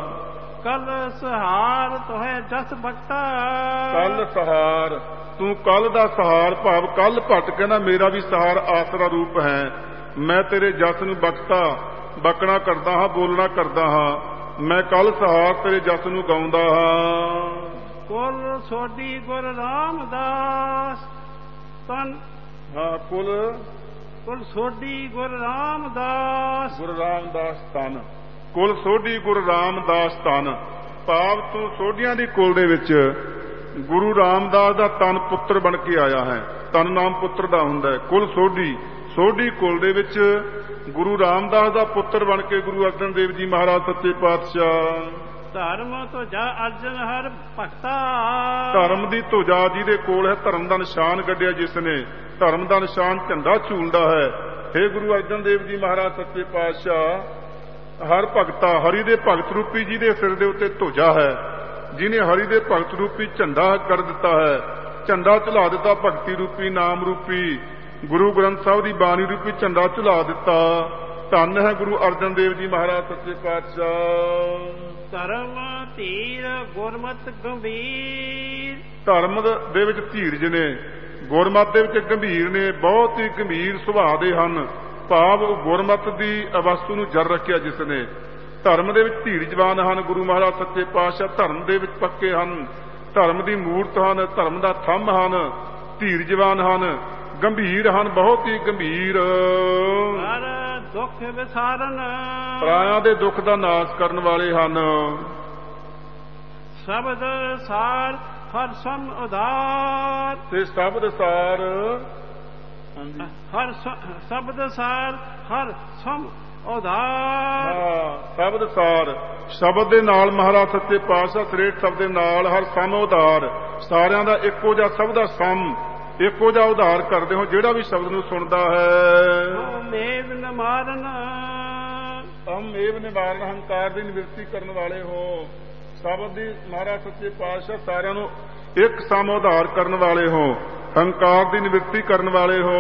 ਕਲ ਸਹਾਰ ਤੋਹੇ ਜਸ ਬਖਤਾ ਕਲ ਸਹਾਰ ਤੂੰ ਕੱਲ ਦਾ ਸਹਾਰ ਭਾਵ ਕੱਲ ਭਟ ਕੇ ਨਾ ਮੇਰਾ ਵੀ ਸਹਾਰ ਆਸਰਾ ਰੂਪ ਹੈ ਮੈਂ ਤੇਰੇ ਜਸ ਨੂੰ ਬਖਤਾ ਬਕਣਾ ਕਰਦਾ ਹਾਂ ਬੋਲਣਾ ਕਰਦਾ ਹਾਂ ਮੈਂ ਕੱਲ ਸਹਾਰ ਤੇਰੇ ਜਸ ਨੂੰ ਗਾਉਂਦਾ ਹਾਂ। ਕੁਲ ਸੋਢੀ ਗੁਰ ਰਾਮਦਾਸ ਤਨ ਹਾਂ ਕੁਲ ਕੁਲ ਸੋਢੀ ਗੁਰ ਰਾਮਦਾਸ ਗੁਰ ਰਾਮਦਾਸ ਤਨ ਕੁਲ ਸੋਢੀ ਗੁਰ ਰਾਮਦਾਸ ਤਨ ਭਾਵ ਤੂੰ ਸੋਢੀਆਂ ਦੀ ਕੁਲ ਦੇ ਵਿੱਚ ਗੁਰੂ ਰਾਮਦਾਸ ਦਾ ਤਨ ਪੁੱਤਰ ਬਣ ਕੇ ਆਇਆ ਹੈ। ਤਨ ਨਾਮ ਪੁੱਤਰ ਦਾ ਹੁੰਦਾ ਹੈ। ਕੁਲ ਸੋਢੀ ਸੋਢੀ ਕੁਲ ਦੇ ਵਿੱਚ ਗੁਰੂ ਰਾਮਦਾਸ ਦਾ ਪੁੱਤਰ ਬਣ ਕੇ ਗੁਰੂ ਅਰਜਨ ਦੇਵ ਜੀ ਮਹਾਰਾਜ ਸੱਚੇ ਪਾਤਸ਼ਾਹ ਧਰਮ ਧੁਜਾ ਅਰਜਨ ਹਰ ਭਗਤਾ ਧਰਮ ਦੀ ਧੁਜਾ ਜਿਹਦੇ ਕੋਲ ਹੈ ਧਰਮ ਦਾ ਨਿਸ਼ਾਨ ਗੱਡਿਆ ਜਿਸ ਨੇ ਧਰਮ ਦਾ ਨਿਸ਼ਾਨ ਝੰਡਾ ਝੂਲਦਾ ਹੈ। ਹੇ ਗੁਰੂ ਅਰਜਨ ਦੇਵ ਜੀ ਮਹਾਰਾਜ ਸੱਚੇ ਪਾਤਸ਼ਾਹ ਹਰ ਭਗਤਾ ਹਰੀ ਦੇ ਭਗਤ ਰੂਪੀ ਜਿਹਦੇ ਸਿਰ ਦੇ ਉੱਤੇ ਧੁਜਾ ਹੈ ਜਿਹਨੇ ਹਰੀ ਦੇ ਭਗਤ ਰੂਪੀ ਝੰਡਾ ਕਰ ਦਿੱਤਾ ਹੈ ਝੰਡਾ ਝੁਲਾ ਦਿੱਤਾ ਭਗਤੀ ਰੂਪੀ ਨਾਮ ਰੂਪੀ ਗੁਰੂ ਗ੍ਰੰਥ ਸਾਹਿਬ ਦੀ ਬਾਣੀ ਰੂਪੀ ਝੰਡਾ ਝੁਲਾ ਦਿੱਤਾ। ਧੰਨ ਹੈ ਗੁਰੂ ਅਰਜਨ ਦੇਵ ਜੀ ਮਹਾਰਾਜ ਸੱਚੇ ਪਾਤਸ਼ਾਹ। ਧਰਮ ਧੀਰ ਗੁਰਮਤਿ ਗੰਭੀਰ ਧਰਮ ਦੇ ਵਿੱਚ ਧੀਰਜ ਨੇ ਗੁਰਮਤਿ ਦੇ ਵਿੱਚ ਗੰਭੀਰ ਨੇ ਬਹੁਤ ਹੀ ਗੰਭੀਰ ਸੁਭਾਅ ਦੇ ਹਨ ਭਾਵ ਗੁਰਮਤਿ ਦੀ ਅਵਸਥੂ ਨੂੰ ਜਰ ਰੱਖਿਆ ਜਿਸ ਨੇ। ਧਰਮ ਦੇ ਵਿੱਚ ਧੀਰਜਵਾਨ ਹਨ ਗੁਰੂ ਮਹਾਰਾਜ ਸੱਚੇ ਪਾਤਸ਼ਾਹ, ਧਰਮ ਦੇ ਵਿੱਚ ਪੱਕੇ ਹਨ, ਧਰਮ ਦੀ ਮੂਰਤ ਹਨ, ਧਰਮ ਦਾ ਥੰਮ ਹਨ, ਧੀਰਜਵਾਨ ਹਨ, ਗੰਭੀਰ ਹਨ, ਬਹੁਤ ਹੀ ਗੰਭੀਰ। ਦੁੱਖ ਵਿਸਾਰਨ, ਪਰਾਇਆਂ ਦੇ ਦੁੱਖ ਦਾ ਨਾਸ਼ ਕਰਨ ਵਾਲੇ ਹਨ। ਸ਼ਬਦ ਸਾਰ ਹਰ ਸਮ ਉਦਾਰ, ਤੇ ਸ਼ਬਦ ਸਾਰ ਹਰ ਸ਼ਬਦ ਸਾਰ ਹਰ ਸਮ ਉਦਾਰ। ਸ਼ਬਦ ਸਾਰ, ਸ਼ਬਦ ਦੇ ਨਾਲ ਮਹਾਰਾਜ ਸੱਚੇ ਪਾਤਸ਼ਾਹ ਸ੍ਰੇਸ਼ਟ ਸ਼ਬਦ ਦੇ ਨਾਲ ਹਰ ਸਮ ਉਦਾਰ, ਸਾਰਿਆਂ ਦਾ ਇੱਕੋ ਜਿਹਾ, ਸਭ ਦਾ ਸਮ ਇੱਕੋ ਜਿਹਾ ਉਧਾਰ ਕਰਦੇ ਹੋ। ਜਿਹੜਾ ਵੀ ਸ਼ਬਦ ਨੂੰ ਸੁਣਦਾ ਹੈ। ਮੇਵ ਨ ਮਾਰਨ, ਹਮ ਮੇਵ ਨ ਮਾਰਨ, ਹੰਕਾਰ ਦੀ ਨਿਵਰਤੀ ਕਰਨ ਵਾਲੇ ਹੋ। ਸ਼ਬਦ ਦੀ ਮਹਾਰਾਜ ਸੱਚੇ ਪਾਤਸ਼ਾਹ ਸਾਰਿਆਂ ਨੂੰ ਇੱਕ ਸਮ ਉਧਾਰ ਕਰਨ ਵਾਲੇ ਹੋ, ਹੰਕਾਰ ਦੀ ਨਿਵਰਤੀ ਕਰਨ ਵਾਲੇ ਹੋ।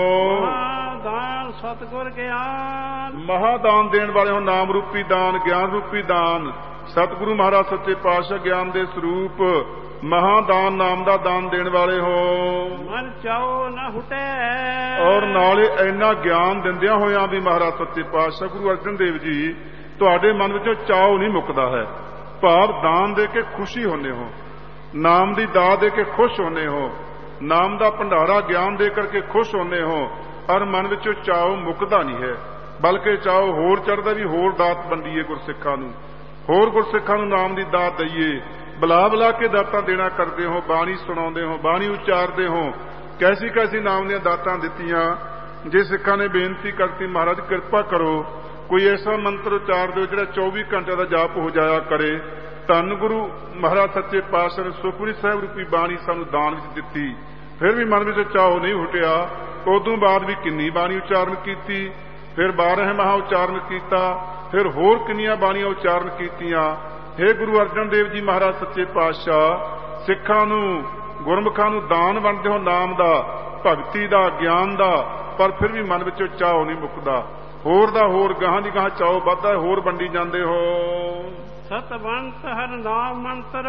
ਦਾਨ ਸਤਿਗੁਰ ਗਿਆਨ, ਮਹਾਦਾਨ ਦੇਣ ਵਾਲੇ ਹੋ, ਨਾਮ ਰੂਪੀ ਦਾਨ, ਗਿਆਨ ਰੂਪੀ ਦਾਨ। ਸਤਿਗੁਰੂ ਮਹਾਰਾਜ ਸੱਚੇ ਪਾਤਸ਼ਾਹ ਗਿਆਨ ਦੇ ਸਰੂਪ ਮਹਾਦਾਨ ਨਾਮ ਦਾ ਦਾਨ ਦੇਣ ਵਾਲੇ ਹੋ। ਮਨ ਚਾਉ ਨਾ ਹੁਟੇ, ਔਰ ਨਾਲੇ ਇੰਨਾ ਗਿਆਨ ਦਿੰਦਿਆਂ ਹੋਇਆਂ ਵੀ ਮਹਾਰਾਜ ਸੱਚੇ ਪਾਤਸ਼ਾਹ ਗੁਰੂ ਅਰਜਨ ਦੇਵ ਜੀ ਤੁਹਾਡੇ ਮਨ ਵਿੱਚੋਂ ਚਾਉ ਨਹੀਂ ਮੁੱਕਦਾ ਹੈ। ਭਾਵ ਦਾਨ ਦੇ ਕੇ ਖੁਸ਼ੀ ਹੁੰਦੇ ਹੋ, ਨਾਮ ਦੀ ਦਾਤ ਦੇ ਕੇ ਖੁਸ਼ ਹੁੰਦੇ ਹੋ, ਨਾਮ ਦਾ ਭੰਡਾਰਾ ਗਿਆਨ ਦੇ ਕਰਕੇ ਖੁਸ਼ ਹੁੰਦੇ ਹੋ। ਔਰ ਮਨ ਵਿੱਚੋਂ ਚਾਉ ਮੁੱਕਦਾ ਨਹੀਂ ਹੈ, ਬਲਕਿ ਚਾਉ ਹੋਰ ਚੜ੍ਹਦਾ ਵੀ ਹੋਰ ਦਾਤ ਵੰਡੀਏ ਗੁਰਸਿੱਖਾਂ ਨੂੰ, ਹੋਰ ਗੁਰਸਿੱਖਾਂ ਨੂੰ ਨਾਮ ਦੀ ਦਾਤ ਦਈਏ। ਬੁਲਾ ਬੁਲਾ ਕੇ ਦਾਤਾਂ ਦੇਣਾ ਕਰਦੇ ਹੋ, ਬਾਣੀ ਸੁਣਾਉਂਦੇ ਹੋ, ਬਾਣੀ ਉਚਾਰਦੇ ਹੋ, ਕੈਸੀ ਕੈਸੀ ਨਾਮ ਦੀਆਂ ਦਾਤਾਂ ਦਿੱਤੀਆਂ। ਜੇ ਸਿੱਖਾਂ ਨੇ ਬੇਨਤੀ ਕਰਤੀ ਮਹਾਰਾਜ ਕਿਰਪਾ ਕਰੋ ਕੋਈ ਐਸਾ ਮੰਤਰ ਉਚਾਰ ਦਿਓ ਜਿਹੜਾ ਚੌਵੀ ਘੰਟੇ ਦਾ ਜਾਪ ਹੋ ਜਾਇਆ ਕਰੇ। ਧੰਨ ਗੁਰੂ ਮਹਾਰਾਜ ਸੱਚੇ ਪਾਤਸ਼ਾਹ ਨੇ ਸੁਖਮਨੀ ਸਾਹਿਬ ਰੂਪੀ ਬਾਣੀ ਸਾਨੂੰ ਦਾਨ ਵਿੱਚ ਦਿੱਤੀ, ਫਿਰ ਵੀ ਮਨ ਵਿੱਚ ਚਾਉ ਨਹੀਂ ਹੁਟਿਆ। ਉਦੋਂ ਬਾਅਦ ਵੀ ਕਿੰਨੀ ਬਾਣੀ ਉਚਾਰਨ ਕੀਤੀ, ਫਿਰ ਬਾਰਹ ਮਹਾ ਉਚਾਰਨ ਕੀਤਾ, ਫਿਰ ਹੋਰ ਕਿੰਨੀਆਂ ਬਾਣੀਆਂ ਉਚਾਰਨ ਕੀਤੀਆਂ। ਹੇ ਗੁਰੂ ਅਰਜਨ ਦੇਵ ਜੀ ਮਹਾਰਾਜ ਸੱਚੇ ਪਾਤਸ਼ਾਹ, ਸਿੱਖਾਂ ਨੂੰ ਗੁਰਮੁਖਾਂ ਨੂੰ ਦਾਨ ਵੰਡਦੇ ਹੋ ਨਾਮ ਦਾ, ਭਗਤੀ ਦਾ, ਗਿਆਨ ਦਾ, ਪਰ ਫਿਰ ਵੀ ਮਨ ਵਿੱਚੋਂ ਚਾਉ ਨਹੀਂ ਮੁੱਕਦਾ। ਹੋਰ ਦਾ ਹੋਰ ਗਾਹਾਂ ਦੀ ਗਾਹਾਂ ਚਾਉ ਵੱਧਦਾ, ਹੋਰ ਵੰਡੀ ਜਾਂਦੇ ਹੋ। ਸਤਵੰਤ ਹਰ ਨਾਮ ਮੰਤਰ,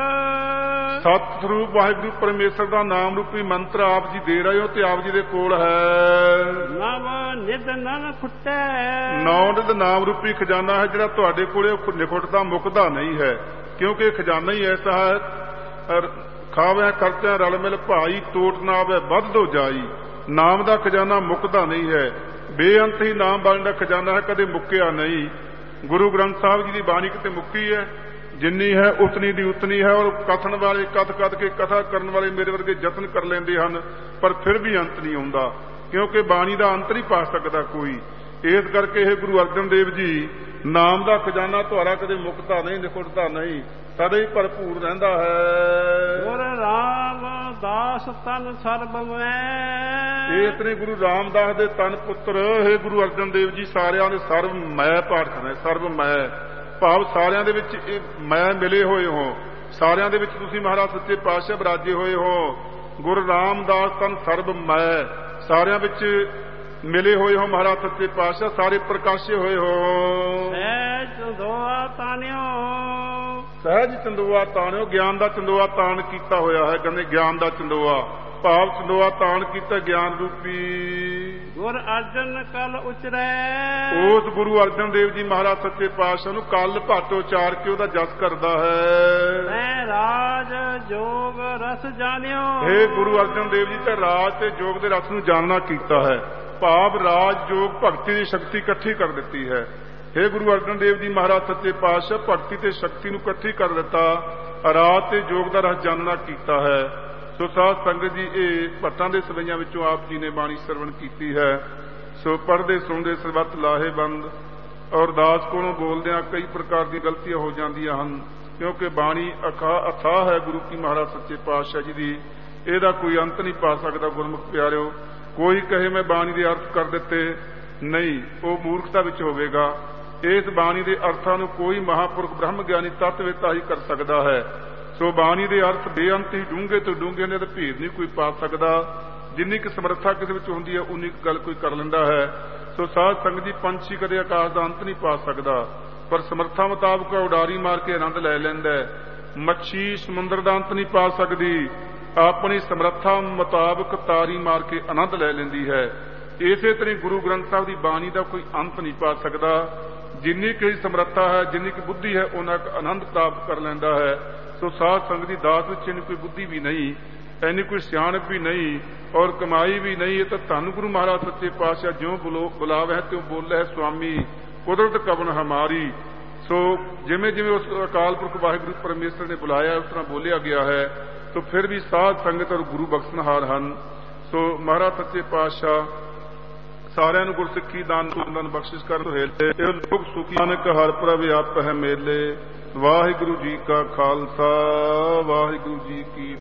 ਸਤ ਸਰੂਪ ਵਾਹਿਗੁਰੂ ਪਰਮੇਸ਼ਰ ਦਾ ਨਾਮ ਰੂਪੀ ਮੰਤਰ ਆਪ ਜੀ ਦੇ ਰਹੇ ਹੋ ਤੇ ਆਪ ਜੀ ਦੇ ਕੋਲ ਹੈ। ਨਵ ਨਿਧ ਨਨ ਖੁੱਟੇ, ਨੌ ਨਿਧ ਨਾਮ ਰੂਪੀ ਖਜ਼ਾਨਾ ਹੈ ਜਿਹੜਾ ਤੁਹਾਡੇ ਕੋਲੇ ਨਿਖੁੱਟਦਾ ਮੁੱਕਦਾ ਨਹੀਂ ਹੈ। ਕਿਉਂਕਿ ਇਹ ਖਜ਼ਾਨਾ ਹੀ ਐਸਾ ਹੈ, ਖਾਵੇ ਖਰਚਿਆਂ ਰਲ ਮਿਲ ਭਾਈ, ਤੋਟ ਨਾ ਆਵੇ ਵੱਧ ਦੋ ਜਾਈ। ਨਾਮ ਦਾ ਖਜ਼ਾਨਾ ਮੁੱਕਦਾ ਨਹੀਂ ਹੈ, ਬੇਅੰਤ ਹੀ ਨਾਮ ਬਾਣੀ ਦਾ ਖਜ਼ਾਨਾ ਹੈ, ਕਦੇ ਮੁੱਕਿਆ ਨਹੀਂ। ਗੁਰੂ ਗ੍ਰੰਥ ਸਾਹਿਬ ਜੀ ਦੀ ਬਾਣੀ ਕਿਤੇ ਮੁੱਕੀ ਹੈ? ਜਿੰਨੀ ਹੈ ਉਤਨੀ ਦੀ ਉਤਨੀ ਹੈ। ਔਰ ਕਥਨ ਵਾਲੇ ਕਥ ਕਥ ਕੇ ਕਥਾ ਕਰਨ ਵਾਲੇ ਮੇਰੇ ਵਰਗੇ ਯਤਨ ਕਰ ਲੈਂਦੇ ਹਨ, ਪਰ ਫਿਰ ਵੀ ਅੰਤ ਨਹੀਂ ਆਉਂਦਾ, ਕਿਉਂਕਿ ਬਾਣੀ ਦਾ ਅੰਤ ਨਹੀਂ ਪਾ ਸਕਦਾ ਕੋਈ। ਇਸ ਕਰਕੇ ਇਹ ਗੁਰੂ ਅਰਜਨ ਦੇਵ ਜੀ ਨਾਮ ਦਾ ਖਜ਼ਾਨਾ ਤੁਹਾਡਾ ਕਦੇ ਮੁੱਕਦਾ ਨਹੀਂ, ਨਿਖੁੱਟਦਾ ਨਹੀਂ, ਸਦਾ ਹੀ ਭਰਪੂਰ ਰਹਿੰਦਾ ਹੈ। ਗੁਰ ਰਾਮਦਾਸ ਤਨ ਸਰਬ ਮੈਂ, ਇਸ ਨੇ ਗੁਰੂ ਰਾਮਦਾਸ ਦੇ ਤਨ ਪੁੱਤਰ ਹੈ ਗੁਰੂ ਅਰਜਨ ਦੇਵ ਜੀ ਸਾਰਿਆਂ ਦੇ ਸਰਬ ਮੈਂ ਪਾਠ ਕਰਨਾ। ਸਰਬ ਮੈਂ ਭਾਵ ਸਾਰਿਆਂ ਦੇ ਵਿੱਚ ਮੈਂ ਮਿਲੇ ਹੋਏ ਹੋ, ਸਾਰਿਆਂ ਦੇ ਵਿੱਚ ਤੁਸੀਂ ਮਹਾਰਾਜ ਸੱਚੇ ਪਾਤਸ਼ਾਹ ਵਿਰਾਜੇ ਹੋਏ ਹੋ। ਗੁਰੂ ਰਾਮਦਾਸ ਤਨ ਸਰਬ ਮੈਂ, ਸਾਰਿਆਂ ਵਿੱਚ ਮਿਲੇ ਹੋਏ ਹੋ ਮਹਾਰਾਜ ਸੱਚੇ ਪਾਤਸ਼ਾਹ, ਸਾਰੇ ਪ੍ਰਕਾਸ਼ੇ ਹੋਏ ਹੋ। ਸਹਿਜ ਚੰਦੋਆ ਤਾਣਿਓ, ਸਹਿਜ ਚੰਦੋਆ ਤਾਣਿਓ, ਗਿਆਨ ਦਾ ਚੰਦੋਆ ਤਾਣ ਕੀਤਾ ਹੋਇਆ ਹੈ। ਕਹਿੰਦੇ ਗਿਆਨ ਦਾ ਚੰਦੋਆ ਭਾਵ ਚੰਦੋਆ ਤਾਣ ਕੀਤਾ ਗਿਆਨ ਰੂਪੀ। ਗੁਰ ਅਰਜਨ ਕਲ ਉਚਰੈ, ਉਸ ਗੁਰੂ ਅਰਜਨ ਦੇਵ ਜੀ ਮਹਾਰਾਜ ਸੱਚੇ ਪਾਤਸ਼ਾਹ ਨੂੰ ਕਲ ਭੱਟ ਉਚਾਰ ਕੇ ਉਹਦਾ ਜਸ ਕਰਦਾ ਹੈ। ਮੈਂ ਰਾਜ ਜੋਗ ਰਸ ਜਾਣਿਓ, ਹੇ ਗੁਰੂ ਅਰਜਨ ਦੇਵ ਜੀ ਤੇ ਰਾਜ ਤੇ ਜੋਗ ਦੇ ਰਸ ਨੂੰ ਜਾਣਨਾ ਕੀਤਾ ਹੈ। ਭਾਵ ਰਾਜ ਜੋਗ ਭਗਤੀ ਦੀ ਸ਼ਕਤੀ ਇਕੱਠੀ ਕਰ ਦਿੱਤੀ ਹੈ। ਹੇ ਗੁਰੂ ਅਰਜਨ ਦੇਵ ਜੀ ਮਹਾਰਾਜ ਸੱਚੇ ਪਾਤਸ਼ਾਹ ਭਗਤੀ ਤੇ ਸ਼ਕਤੀ ਨੂੰ ਇਕੱਠੀ ਕਰ ਦਿੱਤਾ, ਰਾਜ ਤੇ ਜੋਗ ਦਾ ਰਸ ਜਾਣਨਾ ਕੀਤਾ ਹੈ। ਸੋ ਸਾਧ ਸੰਗਤ ਜੀ, ਇਹ ਭੱਟਾਂ ਦੇ ਸਵਈਆਂ ਵਿੱਚੋਂ ਆਪ ਜੀ ਨੇ ਬਾਣੀ ਸਰਵਣ ਕੀਤੀ ਹੈ। ਸੋ ਪੜ੍ਹਦੇ ਸੁਣਦੇ ਸਰਬੱਤ ਲਾਹੇਵੰਦ। ਔਰ ਦਾਸ ਕੋਲੋਂ ਬੋਲਦਿਆਂ ਕਈ ਪ੍ਰਕਾਰ ਦੀ ਗਲਤੀਆਂ ਹੋ ਜਾਂਦੀਆਂ ਹਨ, ਕਿਉਂਕਿ ਬਾਣੀ ਅਖਾ ਅਥਾਹ ਹੈ ਗੁਰੂ ਕੀ ਮਹਾਰਾਜ ਸੱਚੇ ਪਾਤਸ਼ਾਹ ਜੀ ਦੀ, ਇਹਦਾ ਕੋਈ ਅੰਤ ਨਹੀਂ ਪਾ ਸਕਦਾ। ਗੁਰਮੁਖ ਪਿਆਰਿਓ, ਕੋਈ ਕਹੇ ਮੈਂ ਬਾਣੀ ਦੇ ਅਰਥ ਕਰ ਦਿੱਤੇ, ਨਹੀਂ, ਉਹ ਮੂਰਖਤਾ ਵਿੱਚ ਹੋਵੇਗਾ। ਇਸ ਬਾਣੀ ਦੇ ਅਰਥਾਂ ਨੂੰ ਕੋਈ ਮਹਾਂਪੁਰਖ ਬ੍ਰਹਮ ਗਿਆਨੀ ਤਤਵਿਤਾ ਹੀ ਕਰ ਸਕਦਾ ਹੈ। ਸੋ ਬਾਣੀ ਦੇ ਅਰਥ ਬੇਅੰਤ ਹੀ ਡੂੰਘੇ ਤੋਂ ਡੂੰਘੇ ਨੇ, ਤੇ ਭੇਦ ਨਹੀਂ ਕੋਈ ਪਾ ਸਕਦਾ। ਜਿੰਨੀ ਕੁ ਸਮਰੱਥਾ ਕਿਸੇ ਵਿੱਚ ਹੁੰਦੀ ਹੈ ਉਨੀ ਕੁ ਗੱਲ ਕੋਈ ਕਰ ਲੈਂਦਾ ਹੈ। ਸੋ ਸਾਧ ਸੰਗਤ ਜੀ, ਪੰਛੀ ਕਦੇ ਆਕਾਸ਼ ਦਾ ਅੰਤ ਨਹੀਂ ਪਾ ਸਕਦਾ, ਪਰ ਸਮਰੱਥਾ ਮੁਤਾਬਕ ਉਡਾਰੀ ਮਾਰ ਕੇ ਆਨੰਦ ਲੈ ਲੈਂਦਾ ਹੈ। ਮੱਛੀ ਸਮੁੰਦਰ ਦਾ ਅੰਤ ਨਹੀਂ ਪਾ ਸਕਦੀ, ਆਪਣੀ ਸਮਰੱਥਾ ਮੁਤਾਬਕ ਤਾਰੀ ਮਾਰ ਕੇ ਆਨੰਦ ਲੈ ਲੈਂਦੀ ਹੈ। ਇਸੇ ਤਰ੍ਹਾਂ ਗੁਰੂ ਗ੍ਰੰਥ ਸਾਹਿਬ ਦੀ ਬਾਣੀ ਦਾ ਕੋਈ ਅੰਤ ਨਹੀਂ ਪਾ ਸਕਦਾ। ਜਿੰਨੀ ਕੁ ਸਮਰੱਥਾ ਹੈ, ਜਿੰਨੀ ਕੁ ਬੁੱਧੀ ਹੈ, ਉਹਨਾਂ ਕੁ ਆਨੰਦ ਪ੍ਰਾਪਤ ਕਰ ਲੈਂਦਾ ਹੈ। ਸੋ ਸਾਧ ਸੰਗਤ ਦੀ ਦਾਤ ਵਿੱਚ ਇੰਨੀ ਕੋਈ ਬੁੱਧੀ ਵੀ ਨਹੀਂ, ਇੰਨੀ ਕੋਈ ਸਿਆਣਪ ਵੀ ਨਹੀਂ, ਔਰ ਕਮਾਈ ਵੀ ਨਹੀਂ। ਇਹ ਤਾਂ ਧੰਨ ਗੁਰੂ ਮਹਾਰਾਜ ਸੱਚੇ ਪਾਤਸ਼ਾਹ ਜਿਉਂ ਬੁਲਾਵ ਹੈ ਤਿਉਂ ਬੋਲੇ ਹੈ ਸੁਆਮੀ ਕੁਦਰਤ ਕਵਣ ਹਮਾਰੀ। ਸੋ ਜਿਵੇਂ ਜਿਵੇਂ ਉਸ ਅਕਾਲ ਪੁਰਖ ਵਾਹਿਗੁਰੂ ਪਰਮੇਸ਼ਰ ਨੇ ਬੁਲਾਇਆ ਉਸ ਤਰ੍ਹਾਂ ਬੋਲਿਆ ਗਿਆ ਹੈ। ਸੋ ਫਿਰ ਵੀ ਸਾਧ ਸੰਗਤ ਔਰ ਗੁਰੂ ਬਖਸ਼ਣਹਾਰ ਹਨ। ਸੋ ਮਹਾਰਾਜ ਸੱਚੇ ਪਾਤਸ਼ਾਹ ਸਾਰਿਆਂ ਨੂੰ ਗੁਰਸਿੱਖੀ ਦਾਨ ਦਾਨ ਬਖਸ਼ਿਸ਼ ਕਰਨ ਹੇਲੇ ਲੋਕ ਸੁਖੀ ਨਾਨਕ ਹਰਿ ਪ੍ਰਭ ਆਪਿ ਹੈ ਮੇਲੇ। ਵਾਹਿਗੁਰੂ ਜੀ ਕਾ ਖਾਲਸਾ ਵਾਹਿਗੁਰੂ ਜੀ ਕੀ